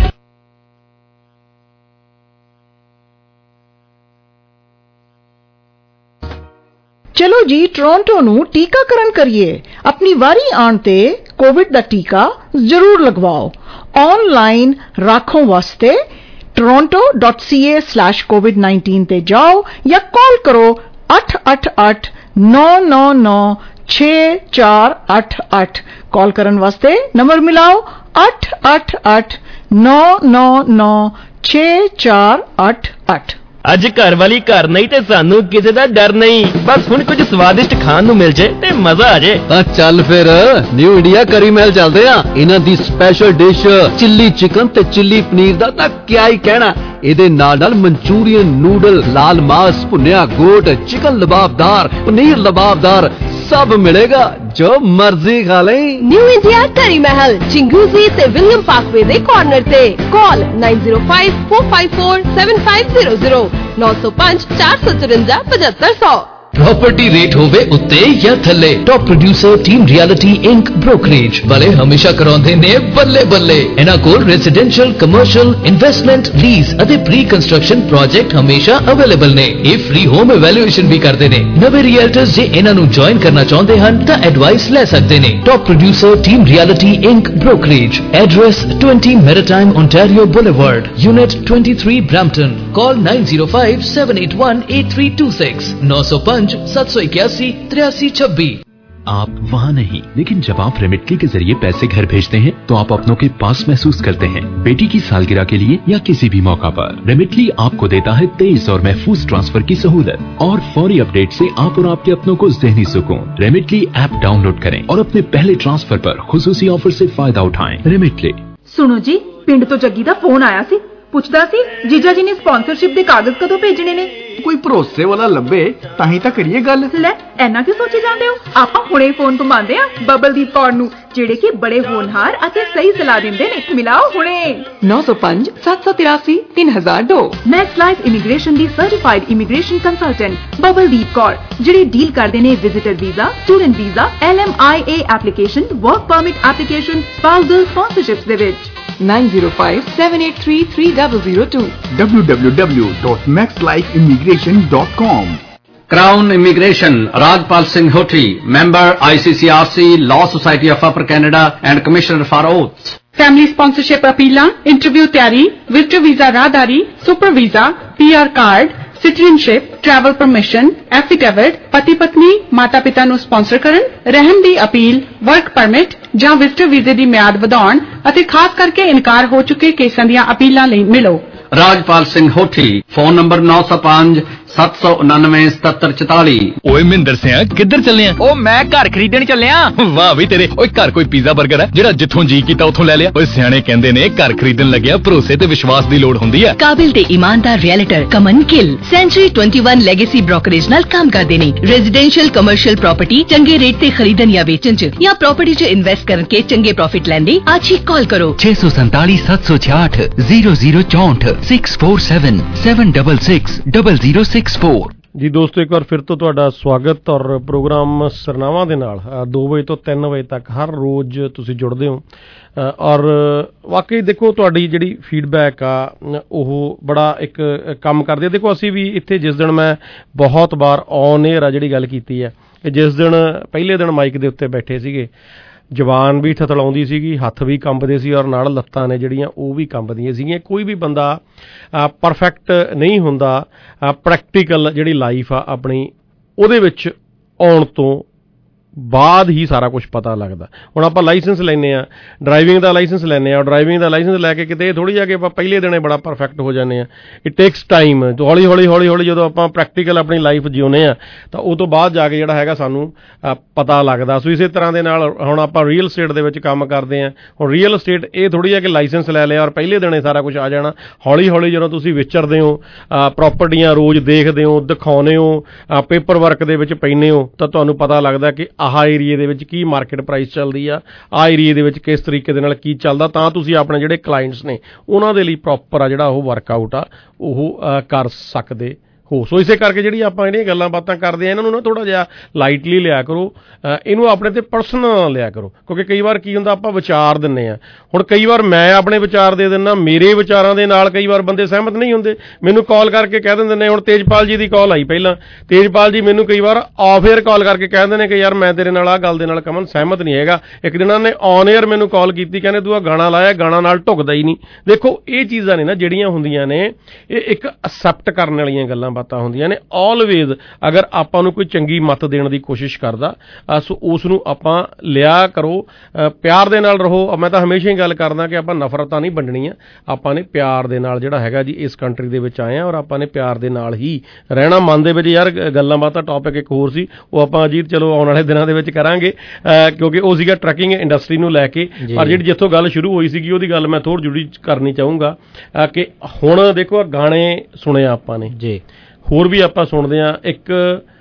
S17: ਚਲੋ ਜੀ ਟੋਰਾਂਟੋ ਨੂੰ ਟੀਕਾਕਰਨ ਕਰੀਏ। ਆਪਣੀ ਵਾਰੀ ਆਉਣ ਤੇ ਕੋਵਿਡ ਦਾ ਟੀਕਾ ਜ਼ਰੂਰ ਲਗਵਾਓ। ਆਨਲਾਈਨ ਰਾਖੋਂ ਵਾਸਤੇ toronto dot c a slash covid nineteen ਤੇ ਜਾਓ ਜਾਂ ਕਾਲ ਕਰੋ ਅੱਠ ਅੱਠ ਅੱਠ ਨੌ ਨੌ ਨੌ ਛੇ ਚਾਰ ਅੱਠ ਅੱਠ। ਕਾਲ ਕਰਨ ਵਾਸਤੇ ਨੰਬਰ ਮਿਲਾਓ ਅੱਠ ਅੱਠ ਅੱਠ ਨੌ ਨੌ ਨੌ ਛੇ ਚਾਰ ਅੱਠ ਅੱਠ।
S18: ਅੱਜ ਘਰ ਵਾਲੀ ਘਰ ਨਹੀਂ ਤੇ ਸਾਨੂੰ ਕਿਸੇ ਦਾ ਡਰ ਨਹੀਂ, ਬਸ ਹੁਣ ਕੁਝ ਸਵਾਦਿਸ਼ਟ ਖਾਣ ਨੂੰ ਮਿਲ ਜੇ ਤੇ ਮਜ਼ਾ ਆ ਜੇ।
S19: ਤਾਂ ਚੱਲ ਫਿਰ ਨਿਊ ਇੰਡੀਆ ਕਰੀ ਮਹਿਲ ਚੱਲਦੇ ਆ। ਇਹਨਾਂ ਦੀ ਸਪੈਸ਼ਲ ਡਿਸ਼ ਚਿੱਲੀ ਚਿਕਨ ਤੇ ਚਿੱਲੀ ਪਨੀਰ ਦਾ ਤਾਂ ਕਿਆ ਹੀ ਕਹਿਣਾ। ਇਹਦੇ ਨਾਲ ਨਾਲ ਮਨਚੂਰੀਅਨ ਨੂਡਲ, ਲਾਲ ਮਾਸ, ਭੁੰਨਿਆ ਗੋਟ, ਚਿਕਨ ਲਬਾਬਦਾਰ, ਪਨੀਰ ਲਬਾਬਦਾਰ ਸਭ ਮਿਲੇਗਾ, ਜੋ ਮਰਜ਼ੀ ਖਾ ਲੈ।
S3: ਨਿਊ ਇੰਡੀਆ ਕਰੀ ਮਹਿਲ ਚਿੰਗੂਜ਼ੀ ਤੇ ਵਿਲੀਅਮ ਪਾਰਕਵੇ ਦੇ ਕਾਰਨਰ ਤੇ। ਕਾਲ nine zero five four five four seven five zero zero ਨੌ ਸੌ ਪੰਜ ਚਾਰ ਸੌ ਚੁਰੰਜਾ ਪਝੱਤਰ ਸੌ।
S2: प्रॉपर्टी रेट होवे उत्ते या थल्ले, top producer team realty inc brokerage वाले हमेशा कराउंदे ने बल्ले बल्ले। इन्हां कोल रेजिडेंशियल, कमर्शियल, इन्वेस्टमेंट, लीज अते प्री कंस्ट्रक्शन प्रोजेक्ट हमेशा अवेलेबल ने। ये फ्री होम इवैल्यूएशन भी करदे ने। नवे रियल्टर्स जे इन्हां नूं जॉइन करना चाहुंदे हन तां एडवाइस ले सकदे ने। Top producer team realty inc brokerage, address twenty Maritime Ontario Boulevard, unit twenty-three Brampton। Call nine zero five seven eight one eight three two six नौ सौ पाँच सात सौ इक्यासी तिरासी छब्बीस। आप वहाँ नहीं, लेकिन जब आप रेमिटली के जरिए पैसे घर भेजते हैं तो आप अपनों के पास महसूस करते हैं। बेटी की सालगिरह के लिए या किसी भी मौका पर रेमिटली आपको देता है तेईस और महफूज ट्रांसफर की सहूलत और फौरी अपडेट से आप और आपके अपनों को ज़हनी सुकून। रेमिटली ऐप डाउनलोड करें और अपने पहले ट्रांसफर पर खुसूसी ऑफर से फायदा उठाएं। रेमिटली।
S20: सुनो जी, पिंड तो जग्गी दा फोन आया सी, ਪੁੱਛਦਾ ਸੀ ਜੀਜਾ ਜੀ ਨੇ ਸਪਾਂਸਰਸ਼ਿਪ ਦੇ ਕਾਗਜ਼ ਕਦੋਂ ਭੇਜਣੇ ਨੇ।
S21: ਕੋਈ ਭਰੋਸੇ ਵਾਲਾ ਲੱਭੇ ਤਾਂ ਹੀ ਤਾਂ ਕਰੀਏ ਗੱਲ।
S20: ਲੈ ਐਨਾ ਕਿਉਂ ਸੋਚੀ ਜਾਂਦੇ ਹੋ, ਆਪਾਂ ਹੁਣੇ ਫੋਨ ਘੁਮਾਉਂਦੇ ਆ ਬਬਲਦੀਪ ਕੌਰ ਨੂੰ, ਜਿਹੜੇ ਕਿ ਬੜੇ ਹੋਣਹਾਰ ਅਤੇ ਸਹੀ ਸਲਾਹ ਦਿੰਦੇ ਨੇ। ਮਿਲਾਓ ਹੁਣੇ ਨੌ ਸੌ ਪੰਜ ਸੱਤ ਸੌ ਤਿਰਾਸੀ ਤਿੰਨ ਹਜ਼ਾਰ ਦੋ। ਮੈਕਸ ਲਾਈਫ ਇਮੀਗ੍ਰੇਸ਼ਨ ਦੀ certified immigration consultant Babaldeep Kaur, ਜਿਹੜੇ ਡੀਲ ਕਰਦੇ ਨੇ visitor visa, student visa, L M I A application, work permit application, spousal sponsorships ਦੇ ਵਿੱਚ। nine zero five seven eight three three zero zero two
S21: w w w dot max life immigration dot com।
S22: Crown Immigration, Rajpal Singh Hoti, member I C C R C, Law Society of Upper Canada and Commissioner for Oaths।
S23: Family sponsorship अपीलां, इंटरव्यू तैयारी, विजिटर वीजा राहदारी, super visa, P R card, citizenship, travel permission, affidavit, पति पत्नी माता पिता ਨੂੰ ਸਪਾਂਸਰ ਕਰਨ, ਰਹਿਮ ਦੀ ਅਪੀਲ, ਵਰਕ ਪਰਮਿਟ ਜਾਂ ਵਿਜ਼ਟਰ ਵੀਜ਼ੇ ਦੀ ਮਿਆਦ ਵਧਾਉਣ ਅਤੇ ਖਾਸ ਕਰਕੇ ਇਨਕਾਰ ਹੋ ਚੁੱਕੇ ਕੇਸਾਂ ਦੀਆਂ ਅਪੀਲਾਂ ਲਈ ਮਿਲੋ।
S22: Rajpal Singh Hothi, phone number nine zero five ਸੱਤ ਸੌ ਉਨਾਨਵੇਂ ਸਤੱਤਰ ਚੁਤਾਲੀ।
S1: ਓਏ ਮਹਿੰਦਰ ਸਿਆ ਕਿੱਧਰ ਚੱਲੇ ਆ?
S18: ਉਹ ਮੈਂ ਘਰ ਖਰੀਦਣ ਚੱਲਿਆ।
S1: ਵਾਹ ਵੀ ਤੇਰੇ। ਓਏ ਘਰ ਕੋਈ ਪੀਜ਼ਾ 버ਗਰ ਹੈ ਜਿਹੜਾ ਜਿੱਥੋਂ ਜੀ ਕੀਤਾ ਉੱਥੋਂ ਲੈ ਲਿਆ? ਓਏ ਸਿਆਣੇ ਕਹਿੰਦੇ ਨੇ ਘਰ ਖਰੀਦਣ ਲੱਗਿਆ ਭਰੋਸੇ ਤੇ ਵਿਸ਼ਵਾਸ ਦੀ ਲੋੜ ਹੁੰਦੀ ਹੈ।
S3: ਕਾਬਿਲ ਤੇ ਇਮਾਨਦਾਰ ਰੀਅਲਟਰ ਕਮਨ ਗਿੱਲ ਸੈਂਚੁਰੀ ਇਕੱਤੀ ਲੈਗੇਸੀ ਬ੍ਰੋਕਰੇਜ ਨਾਲ ਕੰਮ ਕਰਦੇ ਨੇ। ਰੈਜ਼ੀਡੈਂਸ਼ੀਅਲ ਕਮਰਸ਼ੀਅਲ ਪ੍ਰਾਪਰਟੀ ਚੰਗੇ ਰੇਟ ਤੇ ਖਰੀਦਣ ਜਾਂ ਵੇਚਣ ਚ ਜਾਂ ਪ੍ਰਾਪਰਟੀ ਚ ਇਨਵੈਸਟ ਕਰਕੇ ਚੰਗੇ ਪ੍ਰੋਫਿਟ ਲੈਣ ਲਈ ਅੱਜ ਹੀ ਕਾਲ ਕਰੋ
S2: छह सौ सैतालीस सात सौ छियाठ जीरो जीरो चौंठ six four seven seven double six double zero six four.
S7: ਜੀ ਦੋਸਤੋ, ਇੱਕ ਵਾਰ ਫਿਰ ਤੋਂ ਤੁਹਾਡਾ ਸਵਾਗਤ। ਔਰ ਪ੍ਰੋਗਰਾਮ ਸਰਨਾਵਾਂ ਦੇ ਨਾਲ ਦੋ ਵਜੇ ਤੋਂ ਤਿੰਨ ਵਜੇ ਤੱਕ ਹਰ ਰੋਜ਼ ਤੁਸੀਂ ਜੁੜਦੇ ਹੋ। ਔਰ ਵਾਕਈ ਦੇਖੋ ਤੁਹਾਡੀ ਜਿਹੜੀ ਫੀਡਬੈਕ ਆ ਉਹ ਬੜਾ ਇੱਕ ਕੰਮ ਕਰਦੀ ਹੈ। ਦੇਖੋ ਅਸੀਂ ਵੀ ਇੱਥੇ ਜਿਸ ਦਿਨ ਮੈਂ ਬਹੁਤ ਵਾਰ ਔਨ ਏਅਰ ਆ ਜਿਹੜੀ ਗੱਲ ਕੀਤੀ ਹੈ ਕਿ ਜਿਸ ਦਿਨ ਪਹਿਲੇ ਦਿਨ ਮਾਈਕ ਦੇ ਉੱਤੇ ਬੈਠੇ ਸੀਗੇ, ਜ਼ਬਾਨ ਵੀ ਥਥਲਾਉਂਦੀ ਸੀਗੀ, ਹੱਥ ਵੀ ਕੰਬਦੇ ਸੀ ਔਰ ਨਾਲ ਲੱਤਾਂ ਨੇ ਜਿਹੜੀਆਂ ਉਹ ਵੀ ਕੰਬਦੀਆਂ ਸੀਗੀਆਂ। ਕੋਈ ਵੀ ਬੰਦਾ ਪਰਫੈਕਟ ਨਹੀਂ ਹੁੰਦਾ। ਪ੍ਰੈਕਟੀਕਲ ਜਿਹੜੀ ਲਾਈਫ ਆ ਆਪਣੀ ਉਹਦੇ ਵਿੱਚ ਆਉਣ ਤੋਂ ਬਾਅਦ ਹੀ ਸਾਰਾ ਕੁਝ ਪਤਾ ਲੱਗਦਾ। ਹੁਣ ਆਪਾਂ ਲਾਇਸੈਂਸ ਲੈਂਦੇ ਹਾਂ, ਡਰਾਈਵਿੰਗ ਦਾ ਲਾਇਸੈਂਸ ਲੈਂਦੇ ਹਾਂ, ਡਰਾਈਵਿੰਗ ਦਾ ਲਾਇਸੈਂਸ ਲੈ ਕੇ ਕਿਤੇ ਥੋੜ੍ਹੀ ਜਾ ਕੇ ਆਪਾਂ ਪਹਿਲੇ ਦਿਨੇ ਬੜਾ ਪਰਫੈਕਟ ਹੋ ਜਾਂਦੇ ਹਾਂ। It takes time. ਹੌਲੀ ਹੌਲੀ ਹੌਲੀ ਹੌਲੀ ਜਦੋਂ ਆਪਾਂ ਪ੍ਰੈਕਟੀਕਲ ਆਪਣੀ ਲਾਈਫ ਜਿਉਂਦੇ ਹਾਂ ਤਾਂ ਉਹ ਤੋਂ ਬਾਅਦ ਜਾ ਕੇ ਜਿਹੜਾ ਹੈਗਾ ਸਾਨੂੰ ਪਤਾ ਲੱਗਦਾ। ਸੋ ਇਸੇ ਤਰ੍ਹਾਂ ਦੇ ਨਾਲ ਹੁਣ ਆਪਾਂ ਰੀਅਲ ਸਟੇਟ ਦੇ ਵਿੱਚ ਕੰਮ ਕਰਦੇ ਹਾਂ। ਹੁਣ ਰੀਅਲ ਸਟੇਟ ਇਹ ਥੋੜ੍ਹੀ ਹੈ ਕਿ ਲਾਇਸੈਂਸ ਲੈ ਲਿਆ ਔਰ ਪਹਿਲੇ ਦਿਨੇ ਸਾਰਾ ਕੁਝ ਆ ਜਾਣਾ। ਹੌਲੀ ਹੌਲੀ ਜਦੋਂ ਤੁਸੀਂ ਵਿਚਰਦੇ ਹੋ, ਪ੍ਰੋਪਰਟੀਆਂ ਰੋਜ਼ ਦੇਖਦੇ ਹੋ, ਦਿਖਾਉਂਦੇ ਹੋ, ਪੇਪਰ ਵਰਕ ਦੇ ਵਿੱਚ ਪੈਂਦੇ ਹੋ ਤਾਂ ਤੁਹਾਨੂੰ ਪਤਾ ਲੱਗਦਾ ਕਿ ਆਹ ਏਰੀਏ ਦੇ ਵਿੱਚ ਕੀ ਮਾਰਕੀਟ ਪ੍ਰਾਈਸ ਚੱਲਦੀ ਆ, ਆਹ ਏਰੀਏ ਦੇ ਵਿੱਚ ਕਿਸ ਤਰੀਕੇ ਦੇ ਨਾਲ ਕੀ ਚੱਲਦਾ, ਤਾਂ ਤੁਸੀਂ ਆਪਣੇ ਜਿਹੜੇ ਕਲਾਇੰਟਸ ਨੇ ਉਹਨਾਂ ਦੇ ਲਈ ਪ੍ਰੋਪਰ ਆ ਜਿਹੜਾ ਉਹ ਵਰਕਆਊਟ ਆ ਉਹ ਕਰ ਸਕਦੇ ਹੋ। ਸੋ ਇਸੇ ਕਰਕੇ ਜਿਹੜੀ ਆਪਾਂ ਜਿਹੜੀਆਂ ਗੱਲਾਂ ਬਾਤਾਂ ਕਰਦੇ ਆ ਇਹਨਾਂ ਨੂੰ ਨਾ ਥੋੜ੍ਹਾ ਜਿਹਾ ਲਾਈਟਲੀ ਲਿਆ ਕਰੋ, ਇਹਨੂੰ ਆਪਣੇ ਤੇ ਪਰਸਨਲ ਲਿਆ ਕਰੋ। ਕਿਉਂਕਿ ਕਈ ਵਾਰ ਕੀ ਹੁੰਦਾ ਆਪਾਂ ਵਿਚਾਰ ਦਿੰਦੇ ਹਾਂ। ਹੁਣ ਕਈ ਵਾਰ ਮੈਂ ਆਪਣੇ ਵਿਚਾਰ ਦੇ ਦਿੰਦਾ, ਮੇਰੇ ਵਿਚਾਰਾਂ ਦੇ ਨਾਲ ਕਈ ਵਾਰ ਬੰਦੇ ਸਹਿਮਤ ਨਹੀਂ ਹੁੰਦੇ, ਮੈਨੂੰ ਕਾਲ ਕਰਕੇ ਕਹਿ ਦਿੰਦੇ ਨੇ। ਹੁਣ ਤੇਜਪਾਲ ਜੀ ਦੀ ਕਾਲ ਆਈ ਪਹਿਲਾਂ, ਤੇਜਪਾਲ ਜੀ ਮੈਨੂੰ ਕਈ ਵਾਰ ਆਫ ਏਅਰ ਕਾਲ ਕਰਕੇ ਕਹਿ ਦਿੰਦੇ ਨੇ ਕਿ ਯਾਰ ਮੈਂ ਤੇਰੇ ਨਾਲ ਆਹ ਗੱਲ ਦੇ ਨਾਲ ਕਮਨ ਸਹਿਮਤ ਨਹੀਂ ਹੈਗਾ। ਇੱਕ ਦਿਨ ਉਹਨਾਂ ਨੇ ਔਨ ਏਅਰ ਮੈਨੂੰ ਕਾਲ ਕੀਤੀ, ਕਹਿੰਦੇ ਤੂੰ ਆਹ ਗਾਣਾ ਲਾਇਆ, ਗਾਣਾ ਨਾਲ ਢੁੱਕਦਾ ਹੀ ਨਹੀਂ। ਦੇਖੋ ਇਹ ਚੀਜ਼ਾਂ ਨੇ ਨਾ ਜਿਹੜੀਆਂ ਹੁੰਦੀਆਂ ਨੇ ਇਹ ਇੱਕ ਅਸੈਪਟ ਕਰਨ ਵਾਲੀਆਂ ਗੱਲਾਂ ਬਾਤਾਂ ਹੁੰਦੀਆਂ ਨੇ। ਆਲਵੇਜ਼ ਅਗਰ ਆਪਾਂ ਨੂੰ ਕੋਈ ਚੰਗੀ ਮੱਤ ਦੇਣ ਦੀ ਕੋਸ਼ਿਸ਼ ਕਰਦਾ ਸੋ ਉਸ ਨੂੰ ਆਪਾਂ ਲਿਆ ਕਰੋ, ਪਿਆਰ ਦੇ ਨਾਲ ਰਹੋ। ਮੈਂ ਤਾਂ ਹਮੇਸ਼ਾ ਹੀ ਗੱਲ ਕਰਦਾ ਕਿ ਆਪਾਂ ਨਫ਼ਰਤਾਂ ਨਹੀਂ ਵੰਡਣੀਆਂ, ਆਪਾਂ ਨੇ ਪਿਆਰ ਦੇ ਨਾਲ ਜਿਹੜਾ ਹੈਗਾ ਜੀ ਇਸ ਕੰਟਰੀ ਦੇ ਵਿੱਚ ਆਏ ਹਾਂ ਔਰ ਆਪਾਂ ਨੇ ਪਿਆਰ ਦੇ ਨਾਲ ਹੀ ਰਹਿਣਾ। ਮਨ ਦੇ ਵਿੱਚ ਯਾਰ ਗੱਲਾਂ ਬਾਤਾਂ ਟੌਪਿਕ ਇੱਕ ਹੋਰ ਸੀ, ਉਹ ਆਪਾਂ ਅਜੀਤ ਚਲੋ ਆਉਣ ਵਾਲੇ ਦਿਨਾਂ ਦੇ ਵਿੱਚ ਕਰਾਂਗੇ ਕਿਉਂਕਿ ਉਹ ਸੀਗਾ ਟਰੱਕਿੰਗ ਇੰਡਸਟਰੀ ਨੂੰ ਲੈ ਕੇ। ਪਰ ਜਿਹੜੀ ਜਿੱਥੋਂ ਗੱਲ ਸ਼ੁਰੂ ਹੋਈ ਸੀਗੀ ਉਹਦੀ ਗੱਲ ਮੈਂ ਥੋੜ੍ਹੀ ਜੁੜੀ ਕਰਨੀ ਚਾਹੂੰਗਾ ਕਿ ਹੁਣ ਦੇਖੋ ਗਾਣੇ ਸੁਣਿਆ ਆਪਾਂ ਨੇ ਜੀ, ਹੋਰ ਵੀ ਆਪਾਂ ਸੁਣਦੇ ਹਾਂ। ਇੱਕ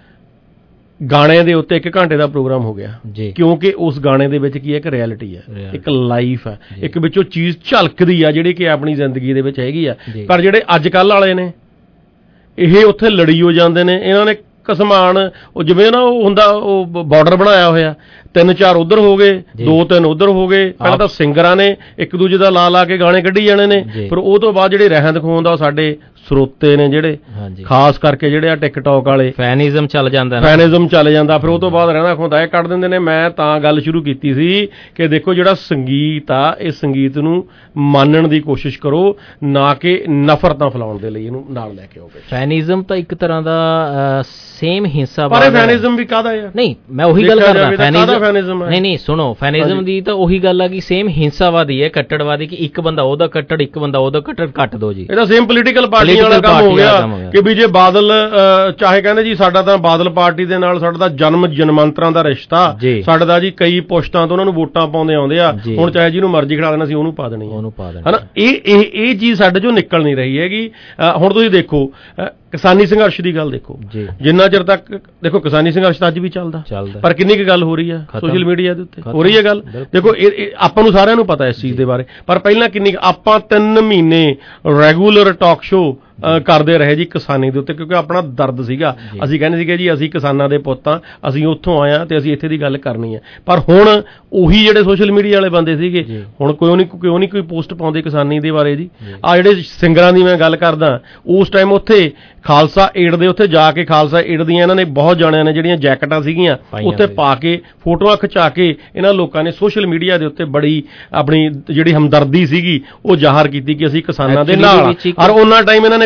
S7: ਗਾਣੇ ਦੇ ਉੱਤੇ ਇੱਕ ਘੰਟੇ ਦਾ ਪ੍ਰੋਗਰਾਮ ਹੋ ਗਿਆ ਕਿਉਂਕਿ ਉਸ ਗਾਣੇ ਦੇ ਵਿੱਚ ਕੀ ਹੈ, ਇੱਕ ਰਿਐਲਿਟੀ ਹੈ, ਇੱਕ ਲਾਈਫ ਹੈ, ਇੱਕ ਵਿੱਚੋਂ ਚੀਜ਼ ਝਲਕਦੀ ਆ ਜਿਹੜੀ ਕਿ ਆਪਣੀ ਜ਼ਿੰਦਗੀ ਦੇ ਵਿੱਚ ਹੈਗੀ ਆ। ਪਰ ਜਿਹੜੇ ਅੱਜ ਕੱਲ੍ਹ ਵਾਲੇ ਨੇ ਇਹ ਉੱਥੇ ਲੜੀ ਹੋ ਜਾਂਦੇ ਨੇ। ਇਹਨਾਂ ਨੇ ਕਸਮਾਨ ਉਹ ਜਿਵੇਂ ਨਾ ਉਹ ਹੁੰਦਾ ਉਹ ਬਾਰਡਰ ਬਣਾਇਆ ਹੋਇਆ, ਤਿੰਨ ਚਾਰ ਉਧਰ ਹੋ ਗਏ, ਦੋ ਤਿੰਨ ਉਧਰ ਹੋ ਗਏ। ਪਹਿਲਾਂ ਤਾਂ ਸਿੰਗਰਾਂ ਨੇ ਇੱਕ ਦੂਜੇ ਦਾ ਲਾ ਲਾ ਕੇ ਗਾਣੇ ਕੱਢੀ ਜਾਣੇ ਨੇ, ਫਿਰ ਉਹ ਤੋਂ ਬਾਅਦ ਜਿਹੜੇ ਰਹਿਣ ਦਿਖਾਉਣ ਦਾ ਸਾਡੇ ਸਰੋਤੇ ਨੇ ਜਿਹੜੇ ਖਾਸ ਕਰਕੇ ਜਿਹੜੇ ਆ ਟਿਕਟੌਕ ਵਾਲੇ,
S8: ਫੈਨਿਜ਼ਮ ਚੱਲ ਜਾਂਦਾ
S7: ਫੈਨਿਜ਼ਮ ਚੱਲ ਜਾਂਦਾ। ਫਿਰ ਉਹ ਤੋਂ ਬਾਅਦ ਰਹਿਣਾ ਖੁੰਦਾ ਇਹ ਕੱਢ ਦਿੰਦੇ ਨੇ। ਮੈਂ ਤਾਂ ਗੱਲ ਸ਼ੁਰੂ ਕੀਤੀ ਸੀ ਕਿ ਦੇਖੋ ਜਿਹੜਾ ਸੰਗੀਤ ਆ ਇਹ ਸੰਗੀਤ ਨੂੰ ਮੰਨਣ ਦੀ ਕੋਸ਼ਿਸ਼ ਕਰੋ, ਨਾ ਕਿ ਨਫ਼ਰਤਾਂ ਫੈਲਾਉਣ ਦੇ ਲਈ ਇਹਨੂੰ ਨਾਲ ਲੈ ਕੇ ਆਓਗੇ।
S8: ਫੈਨਿਜ਼ਮ ਤਾਂ ਇੱਕ ਤਰ੍ਹਾਂ ਦਾ ਸੇਮ ਹਿੱਸਾ
S7: ਪਰ ਇਹ ਫੈਨਿਜ਼ਮ ਵੀ ਕਾਹਦਾ ਆ?
S8: ਨਹੀਂ ਮੈਂ ਉਹੀ ਗੱਲ ਕਰਦਾ, ਫੈਨਿਜ਼ਮ ਨਹੀਂ ਨਹੀਂ ਸੁਣੋ, ਫੈਨਿਜ਼ਮ ਦੀ ਤਾਂ ਉਹੀ ਗੱਲ ਆ ਕਿ ਸੇਮ ਹਿੰਸਾਵਾਦੀ ਹੈ, ਕੱਟੜਵਾਦੀ, ਕਿ ਇੱਕ ਬੰਦਾ ਉਹਦਾ ਕੱਟੜ ਇੱਕ ਬੰਦਾ ਉਹਦਾ ਕੱਟੜ ਕੱਟ ਦੋ ਜੀ।
S7: ਇਹਦਾ ਸੇਮ ਪੋਲੀਟੀਕਲ ਪਾਰਟੀ ਵਾਲਾ ਕੰਮ ਹੋ ਗਿਆ ਕਿ ਵੀ ਜੇ ਬਾਦਲ ਚਾਹੇ ਕਹਿੰਦੇ ਜੀ ਸਾਡਾ ਤਾਂ ਬਾਦਲ ਪਾਰਟੀ ਦੇ ਨਾਲ ਸਾਡਾ ਤਾਂ ਜਨਮ ਜਨਮਾਂਤਰਾਂ ਦਾ ਰਿਸ਼ਤਾ, ਸਾਡਾ ਦਾ ਜੀ ਕਈ ਪੁਸ਼ਤਾਂ ਤੋਂ ਉਹਨਾਂ ਨੂੰ ਵੋਟਾਂ ਪਾਉਂਦੇ ਆਉਂਦੇ ਆ, ਹੁਣ ਚਾਹੇ ਜਿਹਨੂੰ ਮਰਜ਼ੀ ਖੜਾ ਦੇਣਾ ਸੀ ਉਹਨੂੰ ਪਾ ਦੇਣੀ ਉਹਨੂੰ ਪਾ ਦੇਣਾ ਹਨਾ। ਇਹ ਇਹ ਇਹ ਚੀਜ਼ ਸਾਡੇ ਚੋਂ ਨਿਕਲ ਨਹੀਂ ਰਹੀ ਹੈਗੀ। ਹੁਣ ਤੁਸੀਂ ਦੇਖੋ ਕਿਸਾਨੀ ਸੰਘਰਸ਼ ਦੀ ਗੱਲ ਦੇਖੋ, ਜਿੰਨਾ ਚਿਰ ਤੱਕ ਦੇਖੋ ਕਿਸਾਨੀ ਸੰਘਰਸ਼ ਤਾਂ ਅੱਜ ਵੀ ਚੱਲਦਾ, ਪਰ ਕਿੰਨੀ ਕੁ ਗੱਲ ਹੋ ਰਹੀ ਆ ਸੋਸ਼ਲ ਮੀਡੀਆ ਦੇ ਉੱਤੇ ਹੋ ਰਹੀ ਹੈ ਗੱਲ। ਦੇਖੋ ਇਹ ਆਪਾਂ ਨੂੰ ਸਾਰਿਆਂ ਨੂੰ ਪਤਾ ਇਸ ਚੀਜ਼ ਦੇ ਬਾਰੇ, ਪਰ ਪਹਿਲਾਂ ਕਿੰਨੀ ਆਪਾਂ ਤਿੰਨ ਮਹੀਨੇ ਰੈਗੂਲਰ ਟਾਕ ਸ਼ੋ ਕਰਦੇ ਰਹੇ ਜੀ ਕਿਸਾਨੀ ਦੇ ਉੱਤੇ, ਕਿਉਂਕਿ ਆਪਣਾ ਦਰਦ ਸੀਗਾ। ਅਸੀਂ ਕਹਿੰਦੇ ਸੀਗੇ ਜੀ ਅਸੀਂ ਕਿਸਾਨਾਂ ਦੇ ਪੁੱਤ ਹਾਂ, ਅਸੀਂ ਉੱਥੋਂ ਆਏ ਹਾਂ ਤੇ ਅਸੀਂ ਇੱਥੇ ਦੀ ਗੱਲ ਕਰਨੀ ਹੈ। ਪਰ ਹੁਣ ਉਹੀ ਜਿਹੜੇ ਸੋਸ਼ਲ ਮੀਡੀਆ ਵਾਲੇ ਬੰਦੇ ਸੀਗੇ ਹੁਣ ਕੋਈ ਨਹੀਂ ਕਿਉਂ ਨਹੀਂ ਕੋਈ ਪੋਸਟ ਪਾਉਂਦੇ ਕਿਸਾਨੀ ਦੇ ਬਾਰੇ ਜੀ। ਆ ਜਿਹੜੇ ਸਿੰਗਰਾਂ ਦੀ ਮੈਂ ਗੱਲ ਕਰਦਾ, ਉਸ ਟਾਈਮ ਉੱਥੇ ਖਾਲਸਾ ਏਡ ਦੇ ਉੱਥੇ ਜਾ ਕੇ ਖਾਲਸਾ ਏਡ ਦੀਆਂ ਇਹਨਾਂ ਨੇ ਬਹੁਤ ਜਾਣਿਆਂ ਨੇ ਜਿਹੜੀਆਂ ਜੈਕਟਾਂ ਸੀਗੀਆਂ ਉੱਥੇ ਪਾ ਕੇ ਫੋਟੋਆਂ ਖਿਚਾ ਕੇ ਇਹਨਾਂ ਲੋਕਾਂ ਨੇ ਸੋਸ਼ਲ ਮੀਡੀਆ ਦੇ ਉੱਤੇ ਬੜੀ ਆਪਣੀ ਜਿਹੜੀ ਹਮਦਰਦੀ ਸੀਗੀ ਉਹ ਜ਼ਾਹਰ ਕੀਤੀ ਕਿ ਅਸੀਂ ਕਿਸਾਨਾਂ ਦੇ ਨਾਲ। ਔਰ ਉਹਨਾਂ ਟਾਈਮ ਇਹਨਾਂ ਨੇ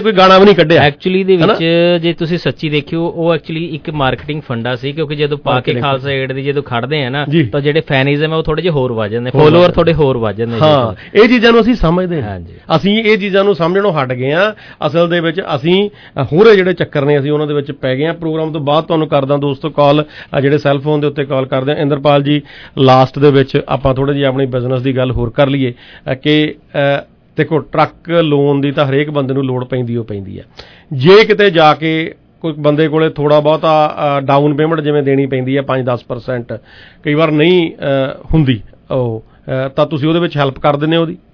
S7: ਕੋਈ ਗਾਣਾ ਵੀ ਨਹੀਂ ਕੱਢਿਆ
S8: ਐਕਚੁਅਲੀ ਦੇ ਵਿੱਚ। ਜੇ ਤੁਸੀਂ ਸੱਚੀ ਦੇਖਿਓ, ਉਹ ਐਕਚੁਅਲੀ ਇੱਕ ਮਾਰਕੀਟਿੰਗ ਫੰਡਾ ਸੀ, ਕਿਉਂਕਿ ਜਦੋਂ ਪਾ ਕੇ ਖਾਲਸਾ ਏਡ ਦੀ ਜਦੋਂ ਖੜਦੇ ਆ ਨਾ, ਤਾਂ ਜਿਹੜੇ ਫੈਨਿਜ਼ਮ ਹੈ ਉਹ ਥੋੜੇ ਜਿਹੇ ਹੋਰ ਵੱਧ ਜਾਂਦੇ, ਫੋਲੋਅਰ ਥੋੜੇ ਹੋਰ ਵੱਧ ਜਾਂਦੇ।
S7: ਹਾਂ, ਇਹ ਚੀਜ਼ਾਂ ਨੂੰ ਅਸੀਂ ਸਮਝਦੇ ਹਾਂ, ਅਸੀਂ ਇਹ ਚੀਜ਼ਾਂ ਨੂੰ ਸਮਝਣੋਂ ਹਟ ਗਏ ਹਾਂ। ਅਸਲ ਦੇ ਵਿੱਚ ਅਸੀਂ ਹੋਰੇ ਜਿਹੜੇ ਚੱਕਰ ਨੇ ਅਸੀਂ ਉਹਨਾਂ ਦੇ ਵਿੱਚ ਪੈ ਗਏ ਹਾਂ। ਪ੍ਰੋਗਰਾਮ ਤੋਂ ਬਾਅਦ ਤੁਹਾਨੂੰ ਕਰਦਾ ਦੋਸਤੋ ਕਾਲ, ਜਿਹੜੇ ਸੈੱਲ ਫੋਨ ਦੇ ਉੱਤੇ ਕਾਲ ਕਰਦੇ ਆ। ਇੰਦਰਪਾਲ ਜੀ, ਲਾਸਟ ਦੇ ਵਿੱਚ ਆਪਾਂ ਥੋੜ੍ਹੀ ਜਿਹੀ ਆਪਣੀ ਬਿਜ਼ਨਸ ਦੀ ਗੱਲ ਹੋਰ ਕਰ ਲਈਏ ਕਿ ਦੇਖੋ, ਟਰੱਕ ਲੋਨ ਦੀ ਤਾਂ ਹਰੇਕ ਬੰਦੇ ਨੂੰ ਲੋੜ ਪੈਂਦੀ ਉਹ ਪੈਂਦੀ ਹੈ। ਜੇ ਕਿਤੇ ਜਾ ਕੇ ਕੋਈ ਬੰਦੇ ਕੋਲੇ ਥੋੜ੍ਹਾ ਬਹੁਤਾ ਡਾਊਨ ਪੇਮੈਂਟ ਜਿਵੇਂ ਦੇਣੀ ਪੈਂਦੀ ਹੈ ਪੰਜ ਦਸ ਪਰਸੈਂਟ, ਕਈ ਵਾਰ ਨਹੀਂ ਹੁੰਦੀ ਉਹ, ਤਾਂ ਤੁਸੀਂ ਉਹਦੇ ਵਿੱਚ ਹੈਲਪ ਕਰ ਦਿੰਦੇ ਹੋ ਉਹਦੀ?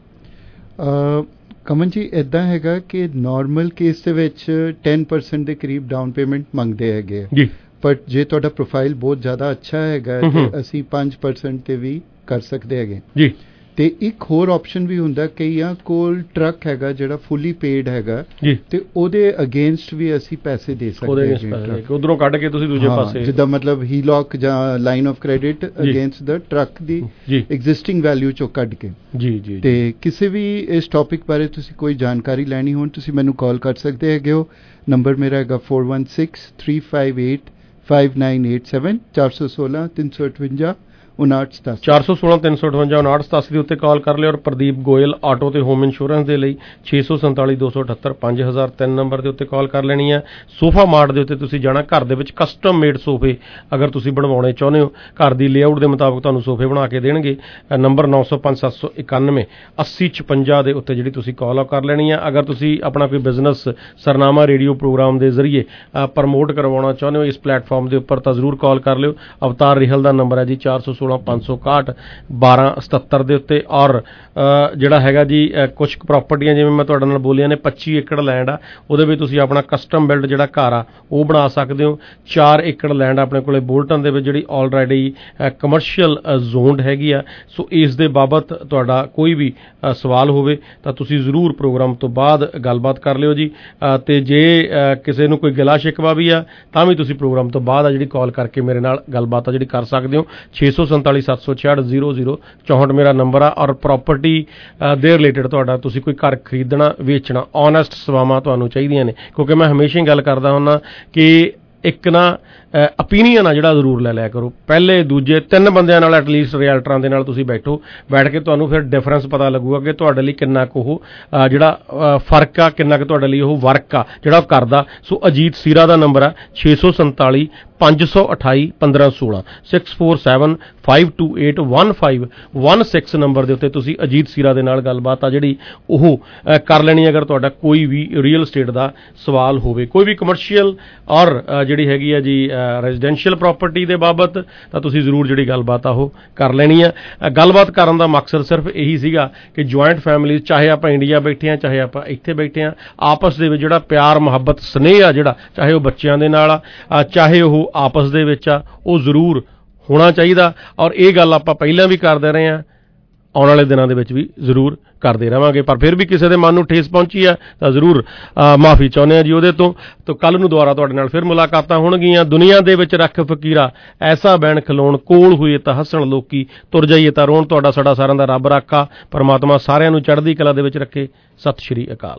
S15: ਕਮਨ ਜੀ, ਇੱਦਾਂ ਹੈਗਾ ਕਿ ਨਾਰਮਲ ਕੇਸ ਦੇ ਵਿੱਚ ਟੈਨ ਪਰਸੈਂਟ ਦੇ ਕਰੀਬ ਡਾਊਨ ਪੇਮੈਂਟ ਮੰਗਦੇ ਹੈਗੇ ਜੀ, ਬਟ ਜੇ ਤੁਹਾਡਾ ਪ੍ਰੋਫਾਈਲ ਬਹੁਤ ਜ਼ਿਆਦਾ ਅੱਛਾ ਹੈਗਾ ਤੇ ਅਸੀਂ ਪੰਜ ਪਰਸੈਂਟ ਤੇ ਵੀ ਕਰ ਸਕਦੇ ਹੈਗੇ ਜੀ। ਤੇ ਇੱਕ ਹੋਰ ਆਪਸ਼ਨ ਵੀ ਹੁੰਦਾ, ਕਈਆਂ ਕੋਲ ਟਰੱਕ ਹੈਗਾ ਜਿਹੜਾ ਫੁੱਲੀ ਪੇਡ ਹੈਗਾ ਜੀ, ਤੇ ਉਹਦੇ ਅਗੇਂਸਟ ਵੀ ਅਸੀਂ ਪੈਸੇ ਦੇ ਸਕਦੇ ਹਾਂ,
S7: ਉਧਰੋਂ ਕੱਢ ਕੇ ਤੁਸੀਂ ਦੂਜੇ ਪਾਸੇ,
S15: ਜਿੱਦਾਂ ਮਤਲਬ ਹੀਲੌਕ ਜਾਂ ਲਾਈਨ ਆਫ ਕ੍ਰੈਡਿਟ ਅਗੇਂਸਟ ਦਾ ਟਰੱਕ ਦੀ ਐਗਜ਼ਿਸਟਿੰਗ ਵੈਲਿਊ ਚੋਂ ਕੱਢ ਕੇ ਜੀ ਜੀ। ਤੇ ਕਿਸੇ ਵੀ ਇਸ ਟੌਪਿਕ ਬਾਰੇ ਤੁਸੀਂ ਕੋਈ ਜਾਣਕਾਰੀ ਲੈਣੀ ਹੋਣ, ਤੁਸੀਂ ਮੈਨੂੰ ਕਾਲ ਕਰ ਸਕਦੇ ਹੈਗੇ ਹੋ। ਨੰਬਰ ਮੇਰਾ ਹੈਗਾ four one six three five eight five nine eight seven, ਚਾਰ ਸੌ ਸੋਲਾਂ ਤਿੰਨ ਸੌ ਅਠਵੰਜਾ ਉਨਾਹਠ ਸਤਾਸੀ, ਚਾਰ ਸੌ ਸੋਲਾਂ ਤਿੰਨ ਸੌ ਅਠਵੰਜਾ ਉਨਾਹਠ ਸਤਾਸੀ ਦੇ ਉੱਤੇ ਕਾਲ ਕਰ ਲਿਓ। ਔਰ ਪ੍ਰਦੀਪ ਗੋਇਲ ਆਟੋ ਤੇ ਹੋਮ ਇੰਸ਼ੋਰੈਂਸ ਦੇ ਲਈ ਛੇ ਸੌ ਸੰਤਾਲੀ ਦੋ ਸੌ ਅਠੱਤਰ ਪੰਜ ਹਜ਼ਾਰ ਤਿੰਨ ਨੰਬਰ ਦੇ ਉੱਤੇ ਕਾਲ ਕਰ ਲੈਣੀ ਹੈ। ਸੋਫਾ ਮਾਰਟ ਦੇ ਉੱਤੇ ਤੁਸੀਂ ਜਾਣਾ, ਘਰ ਦੇ ਵਿੱਚ ਕਸਟਮ ਮੇਡ ਸੋਫੇ ਅਗਰ ਤੁਸੀਂ ਬਣਵਾਉਣੇ ਚਾਹੁੰਦੇ ਹੋ, ਘਰ ਦੀ ਲੇਆਊਟ ਦੇ ਮੁਤਾਬਕ ਤੁਹਾਨੂੰ ਸੋਫੇ ਬਣਾ ਕੇ ਦੇਣਗੇ। ਨੰਬਰ ਨੌ ਸੌ ਪੰਜ ਸੱਤ ਸੌ ਇਕਾਨਵੇਂ ਅੱਸੀ ਛਪੰਜਾ ਦੇ ਉੱਤੇ ਜਿਹੜੀ ਤੁਸੀਂ ਕਾਲ ਕਰ ਲੈਣੀ ਹੈ। ਅਗਰ ਤੁਸੀਂ ਆਪਣਾ ਕੋਈ ਬਿਜ਼ਨਸ ਸਰਨਾਮਾ ਰੇਡੀਓ ਪ੍ਰੋਗਰਾਮ ਦੇ ਜ਼ਰੀਏ ਪ੍ਰਮੋਟ ਕਰਵਾਉਣਾ ਚਾਹੁੰਦੇ ਹੋ ਇਸ ਪਲੇਟਫਾਰਮ ਦੇ ਉੱਪਰ, ਤਾਂ ਜ਼ਰੂਰ ਕਾਲ ਕਰ ਲਿਓ। ਅਵਤਾਰ ਰਿਹਲ ਦਾ ਨੰਬਰ ਹੈ ਜੀ ਚਾਰ ਸੌ ਸੋਲਾਂ ਪੰਜ ਸੌ ਇਕਾਹਠ ਬਾਰਾਂ ਸਤੱਤਰ ਦੇ ਉੱਤੇ। ਔਰ ਜਿਹੜਾ ਹੈਗਾ ਜੀ ਕੁਛ ਪ੍ਰੋਪਰਟੀਆਂ ਜਿਵੇਂ ਮੈਂ ਤੁਹਾਡੇ ਨਾਲ ਬੋਲੀਆਂ ਨੇ, ਪੱਚੀ ਏਕੜ ਲੈਂਡ ਆ, ਉਹਦੇ ਵਿੱਚ ਤੁਸੀਂ ਆਪਣਾ ਕਸਟਮ ਬਿਲਡ ਜਿਹੜਾ ਘਰ ਆ ਉਹ ਬਣਾ ਸਕਦੇ ਹੋ। ਚਾਰ ਏਕੜ ਲੈਂਡ ਆਪਣੇ ਕੋਲੇ ਬੋਲਟਨ ਦੇ ਵਿੱਚ ਜਿਹੜੀ ਆਲਰੇਡੀ ਕਮਰਸ਼ੀਅਲ ਜ਼ੋਨਡ ਹੈਗੀ ਆ। ਸੋ ਇਸ ਦੇ ਬਾਬਤ ਤੁਹਾਡਾ ਕੋਈ ਵੀ ਸਵਾਲ ਹੋਵੇ ਤਾਂ ਤੁਸੀਂ ਜ਼ਰੂਰ ਪ੍ਰੋਗਰਾਮ ਤੋਂ ਬਾਅਦ ਗੱਲਬਾਤ ਕਰ ਲਿਓ ਜੀ। ਤੇ ਜੇ ਕਿਸੇ ਨੂੰ ਕੋਈ ਗਿਲਾ ਸ਼ਿਕਵਾ ਵੀ ਆ ਤਾਂ ਵੀ ਤੁਸੀਂ ਪ੍ਰੋਗਰਾਮ ਤੋਂ ਬਾਅਦ ਆ ਜਿਹੜੀ ਕਾਲ ਕਰਕੇ ਮੇਰੇ ਨਾਲ ਗੱਲਬਾਤ ਆ ਜਿਹੜੀ ਕਰ ਸਕਦੇ ਹੋ। ਛੇ ਸੌ ਸੰਤਾਲੀ ਸੱਤ ਸੌ ਛਿਆਹਠ ਜ਼ੀਰੋ ਜ਼ੀਰੋ ਚੌਂਹਠ ਮੇਰਾ ਨੰਬਰ ਆ। ਔਰ ਪ੍ਰੋਪਰਟੀ ਦੇ ਰਿਲੇਟਡ ਤੁਹਾਡਾ ਤੁਸੀਂ ਕੋਈ ਘਰ ਖਰੀਦਣਾ ਵੇਚਣਾ, ਓਨੈਸਟ ਸੇਵਾਵਾਂ ਤੁਹਾਨੂੰ ਚਾਹੀਦੀਆਂ ਨੇ, ਕਿਉਂਕਿ ਮੈਂ ਹਮੇਸ਼ਾ ਹੀ ਗੱਲ ਕਰਦਾ ਹੁੰਦਾ ਕਿ ਇੱਕ ਨਾ ਓਪੀਨੀਅਨ ਆ ਜਿਹੜਾ ਜ਼ਰੂਰ ਲੈ ਲਿਆ ਕਰੋ। ਪਹਿਲੇ ਦੂਜੇ ਤਿੰਨ ਬੰਦਿਆਂ ਨਾਲ ਐਟਲੀਸਟ ਰਿਐਲਟਰਾਂ ਦੇ ਨਾਲ ਤੁਸੀਂ ਬੈਠੋ, ਬੈਠ ਕੇ ਤੁਹਾਨੂੰ ਫਿਰ ਡਿਫਰੈਂਸ ਪਤਾ ਲੱਗੂਗਾ ਕਿ ਤੁਹਾਡੇ ਲਈ ਕਿੰਨਾ ਕੁ ਉਹ ਜਿਹੜਾ ਫਰਕ ਆ, ਕਿੰਨਾ ਕੁ ਤੁਹਾਡੇ ਲਈ ਉਹ ਵਰਕ ਆ ਜਿਹੜਾ ਉਹ ਕਰਦਾ। ਸੋ ਅਜੀਤ ਸੀਰਾ ਦਾ ਨੰਬਰ ਆ ਛੇ ਸੌ ਸੰਤਾਲੀ ਪੰਜ ਸੌ ਅਠਾਈ ਪੰਦਰਾਂ ਸੋਲਾਂ six four seven five two eight one five one six number ਦੇ ਉੱਤੇ ਤੁਸੀਂ ਅਜੀਤ ਸੀਰਾ ਦੇ ਨਾਲ ਗੱਲਬਾਤ ਆ ਜਿਹੜੀ ਉਹ ਕਰ ਲੈਣੀ ਅਗਰ ਤੁਹਾਡਾ ਕੋਈ ਵੀ ਰੀਅਲ ਸਟੇਟ ਦਾ ਸਵਾਲ ਹੋਵੇ, ਕੋਈ ਵੀ ਕਮਰਸ਼ੀਅਲ ਔਰ ਜਿਹੜੀ ਹੈਗੀ ਆ ਜੀ ਰੈਜ਼ੀਡੈਂਸ਼ੀਅਲ ਪ੍ਰਾਪਰਟੀ ਦੇ ਬਾਬਤ, ਤਾਂ ਤੁਸੀਂ ਜ਼ਰੂਰ ਜਿਹੜੀ ਗੱਲਬਾਤ ਆ ਉਹ ਕਰ ਲੈਣੀ ਆ। ਗੱਲਬਾਤ ਕਰਨ ਦਾ ਮਕਸਦ ਸਿਰਫ ਇਹੀ ਸੀਗਾ ਕਿ ਜੁਆਇੰਟ ਫੈਮਿਲੀ, ਚਾਹੇ ਆਪਾਂ ਇੰਡੀਆ ਬੈਠੇ ਹਾਂ ਚਾਹੇ ਆਪਾਂ ਇੱਥੇ ਬੈਠੇ ਹਾਂ, ਆਪਸ ਦੇ ਵਿੱਚ ਜਿਹੜਾ ਪਿਆਰ ਮੁਹੱਬਤ ਸਨੇਹ ਆ ਜਿਹੜਾ, ਚਾਹੇ ਉਹ ਬੱਚਿਆਂ ਦੇ ਨਾਲ ਆ ਚਾਹੇ ਉਹ ਆਪਸ ਦੇ ਵਿੱਚ ਆ, ਉਹ ਜ਼ਰੂਰ ਹੋਣਾ ਚਾਹੀਦਾ। ਔਰ ਇਹ ਗੱਲ ਆਪਾਂ ਪਹਿਲਾਂ ਵੀ ਕਰਦੇ ਰਹੇ ਹਾਂ, ਆਉਣ ਵਾਲੇ ਦਿਨਾਂ ਦੇ ਵਿੱਚ ਵੀ ਜ਼ਰੂਰ ਕਰਦੇ ਰਹਾਂਗੇ। ਪਰ ਫਿਰ ਵੀ ਕਿਸੇ ਦੇ ਮਨ ਨੂੰ ਠੇਸ ਪਹੁੰਚੀ ਆ ਤਾਂ ਜ਼ਰੂਰ ਮਾਫੀ ਚਾਹੁੰਦੇ ਹਾਂ ਜੀ ਉਹਦੇ ਤੋਂ। ਤਾਂ ਕੱਲ ਨੂੰ ਦੁਬਾਰਾ ਤੁਹਾਡੇ ਨਾਲ ਫਿਰ ਮੁਲਾਕਾਤਾਂ ਹੋਣਗੀਆਂ। ਦੁਨੀਆ ਦੇ ਵਿੱਚ ਰੱਖ ਫਕੀਰਾ ਐਸਾ ਬੈਣ ਖਲੋਣ, ਕੋਲ ਹੋਈਏ ਤਾਂ ਹੱਸਣ ਲੋਕੀ, ਤੁਰ ਜਾਈਏ ਤਾਂ ਰੋਣ। ਤੁਹਾਡਾ ਸਾਡਾ ਸਾਰਿਆਂ ਦਾ ਰੱਬ ਰਾਖਾ, ਪਰਮਾਤਮਾ ਸਾਰਿਆਂ ਨੂੰ ਚੜ੍ਹਦੀ ਕਲਾ ਦੇ ਵਿੱਚ ਰੱਖੇ। Sat Shri Akal.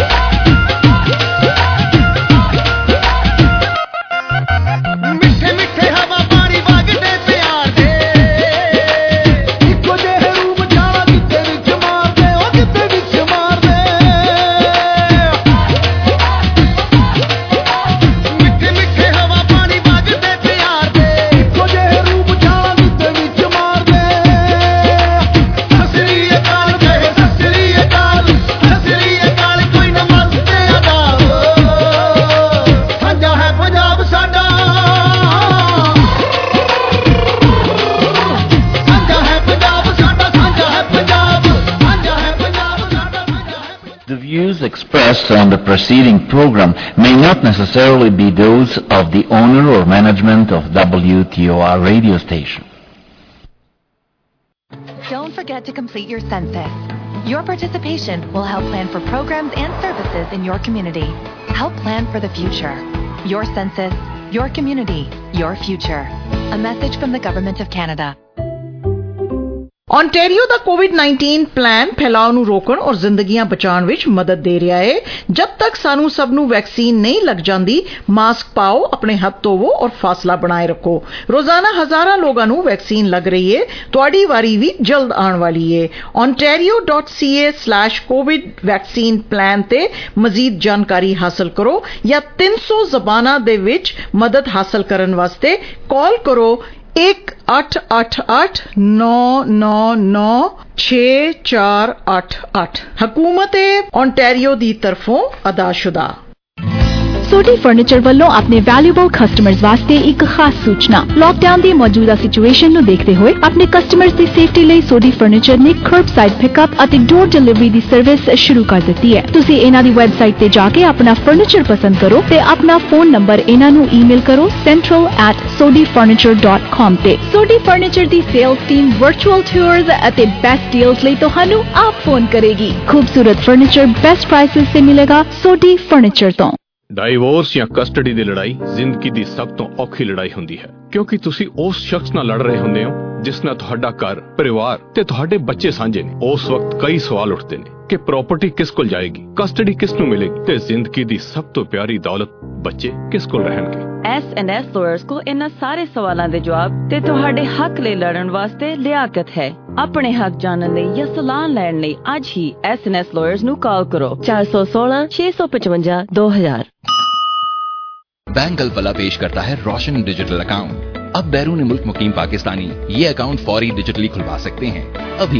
S4: Expressed on the preceding program may not necessarily be those of the owner or management of W T O R radio station.
S5: Don't forget to complete your census. Your participation will help plan for programs and services in your community. Help plan for the future. Your census, your community, your future. A message from the Government of Canada.
S17: Ontario ਦਾ ਕੋਵਿਡ ਨਾਈਨਟੀਨ ਪਲਾਨ ਫੈਲਾਅ ਨੂੰ ਰੋਕਣ ਔਰ ਜ਼ਿੰਦਗੀਆਂ ਬਚਾਉਣ ਵਿੱਚ ਮਦਦ ਦੇ ਰਿਹਾ ਹੈ। ਜਦ ਤੱਕ ਸਾਨੂੰ ਸਭ ਨੂੰ ਵੈਕਸੀਨ ਨਹੀਂ ਲੱਗ ਜਾਂਦੀ, ਮਾਸਕ ਪਾਓ, ਆਪਣੇ ਹੱਥ ਧੋਵੋ ਔਰ ਫਾਸਲਾ ਬਣਾਏ ਰੱਖੋ। ਰੋਜ਼ਾਨਾ ਹਜ਼ਾਰਾਂ ਲੋਕਾਂ ਨੂੰ ਵੈਕਸੀਨ ਲੱਗ ਰਹੀ ਹੈ, ਤੁਹਾਡੀ ਵਾਰੀ ਵੀ ਜਲਦ ਆਉਣ ਵਾਲੀ ਹੈ। ontario dot c a slash covid vaccine plan ਤੇ ਮਜ਼ੀਦ ਜਾਣਕਾਰੀ ਹਾਸਲ ਕਰੋ ਜਾਂ ਤਿੰਨ ਸੌ ਜ਼ਬਾਨਾਂ ਦੇ ਵਿੱਚ ਮਦਦ ਹਾਸਲ ਕਰਨ ਵਾਸਤੇ ਕਾਲ ਕਰੋ ਇੱਕ ਅੱਠ ਅੱਠ ਅੱਠ ਨੌ ਨੌ ਨੌ ਛੇ ਚਾਰ ਅੱਠ ਅੱਠ। ਹਕੂਮਤ ਓਨਟਾਰੀਓ ਦੀ ਤਰਫੋਂ ਅਦਾਸ਼ੁਦਾ।
S6: ਸੋਢੀ ਫਰਨੀਚਰ ਵੱਲੋਂ ਆਪਣੇ ਵੈਲਿਊਬਲ ਕਸਟਮਰਜ਼ ਵਾਸਤੇ ਇੱਕ ਖਾਸ ਸੂਚਨਾ। ਲਾਕਡਾਊਨ ਦੀ ਮੌਜੂਦਾ ਸਿਚੁਏਸ਼ਨ ਨੂੰ ਦੇਖਦੇ ਹੋਏ ਆਪਣੇ ਕਸਟਮਰਜ਼ ਦੀ ਸੇਫਟੀ ਲਈ ਸੋਢੀ ਫਰਨੀਚਰ ਨੇ ਕਰਬਸਾਈਡ ਪਿਕਅਪ ਅਤੇ ਡੋਰ ਡਿਲੀਵਰੀ ਦੀ ਸਰਵਿਸ ਸ਼ੁਰੂ ਕਰ ਦਿੱਤੀ ਹੈ। ਤੁਸੀਂ ਇਹਨਾਂ ਦੀ ਵੈਬਸਾਈਟ ਤੇ ਜਾ ਕੇ ਆਪਣਾ ਫਰਨੀਚਰ ਪਸੰਦ ਕਰੋ ਤੇ ਆਪਣਾ ਫੋਨ ਨੰਬਰ ਇਹਨਾਂ ਨੂੰ ਈਮੇਲ ਕਰੋ central at sodhi furniture dot com ਤੇ। ਸੋਢੀ ਫਰਨੀਚਰ ਦੀ ਸੇਲਸ ਟੀਮ ਵਰਚੁਅਲ ਟੂਰਸ ਅਤੇ ਬੈਸਟ ਡੀਲਸ ਲਈ ਤੁਹਾਨੂੰ ਆਪ ਫੋਨ ਕਰੇਗੀ। ਖੂਬਸੂਰਤ ਫਰਨੀਚਰ ਬੈਸਟ ਪ੍ਰਾਈਸਿਸ ਤੇ ਮਿਲੇਗਾ ਸੋਢੀ ਫਰਨੀਚਰ ਤੋਂ।
S10: ਡਾਈਵੋਰਸ ਜਾਂ ਕਸਟਡੀ ਦੀ ਲੜਾਈ ਜ਼ਿੰਦਗੀ ਦੀ ਸਭ ਤੋਂ ਔਖੀ ਲੜਾਈ ਹੁੰਦੀ ਹੈ, ਕਿਉਂਕਿ ਤੁਸੀਂ ਉਸ ਸ਼ਖਸ ਨਾਲ ਲੜ ਰਹੇ ਹੁੰਦੇ ਹੋ ਜਿਸ ਨਾਲ ਤੁਹਾਡਾ ਘਰ, ਪਰਿਵਾਰ ਤੇ ਤੁਹਾਡੇ ਬੱਚੇ ਸਾਂਝੇ ਨੇ। ਉਸ ਵਕਤ ਕਈ ਸਵਾਲ ਉੱਠਦੇ ਨੇ ਕਿ ਪ੍ਰਾਪਰਟੀ ਕਿਸ ਕੋਲ ਜਾਏਗੀ, ਕਸਟਡੀ ਕਿਸ ਨੂੰ ਮਿਲੇਗੀ ਤੇ ਜ਼ਿੰਦਗੀ ਦੀ ਸਭ ਤੋਂ ਪਿਆਰੀ ਦੌਲਤ ਬੱਚੇ ਕਿਸ ਕੋਲ ਰਹਿਣਗੇ।
S11: ਐਸ ਐਂਡ ਐਸ ਲਾਇਰਸ ਕੋ ਇਹਨਾਂ ਸਾਰੇ ਸਵਾਲਾਂ ਦੇ ਜਵਾਬ ਤੇ ਤੁਹਾਡੇ ਹੱਕ ਲਈ ਲੜਨ ਵਾਸਤੇ ਲਿਆਕਤ ਹੈ। ਆਪਣੇ ਹੱਕ ਜਾਣਨ ਲਈ ਜਾਂ ਸਲਾਹ ਲੈਣ ਲਈ ਅੱਜ ਹੀ ਐਸ ਐਂਡ ਐਸ ਲਾਇਰਸ ਨੂੰ ਕਾਲ ਕਰੋ ਚਾਰ सौ सोलह छह सौ पचवंजा दो हजार।
S2: बैंक गल्फला पेश करता है रोशन डिजिटल अकाउंट। अब बैरून मुल्क मुकीम पाकिस्तानी ये अकाउंट फौरी डिजिटली खुलवा सकते हैं। अभी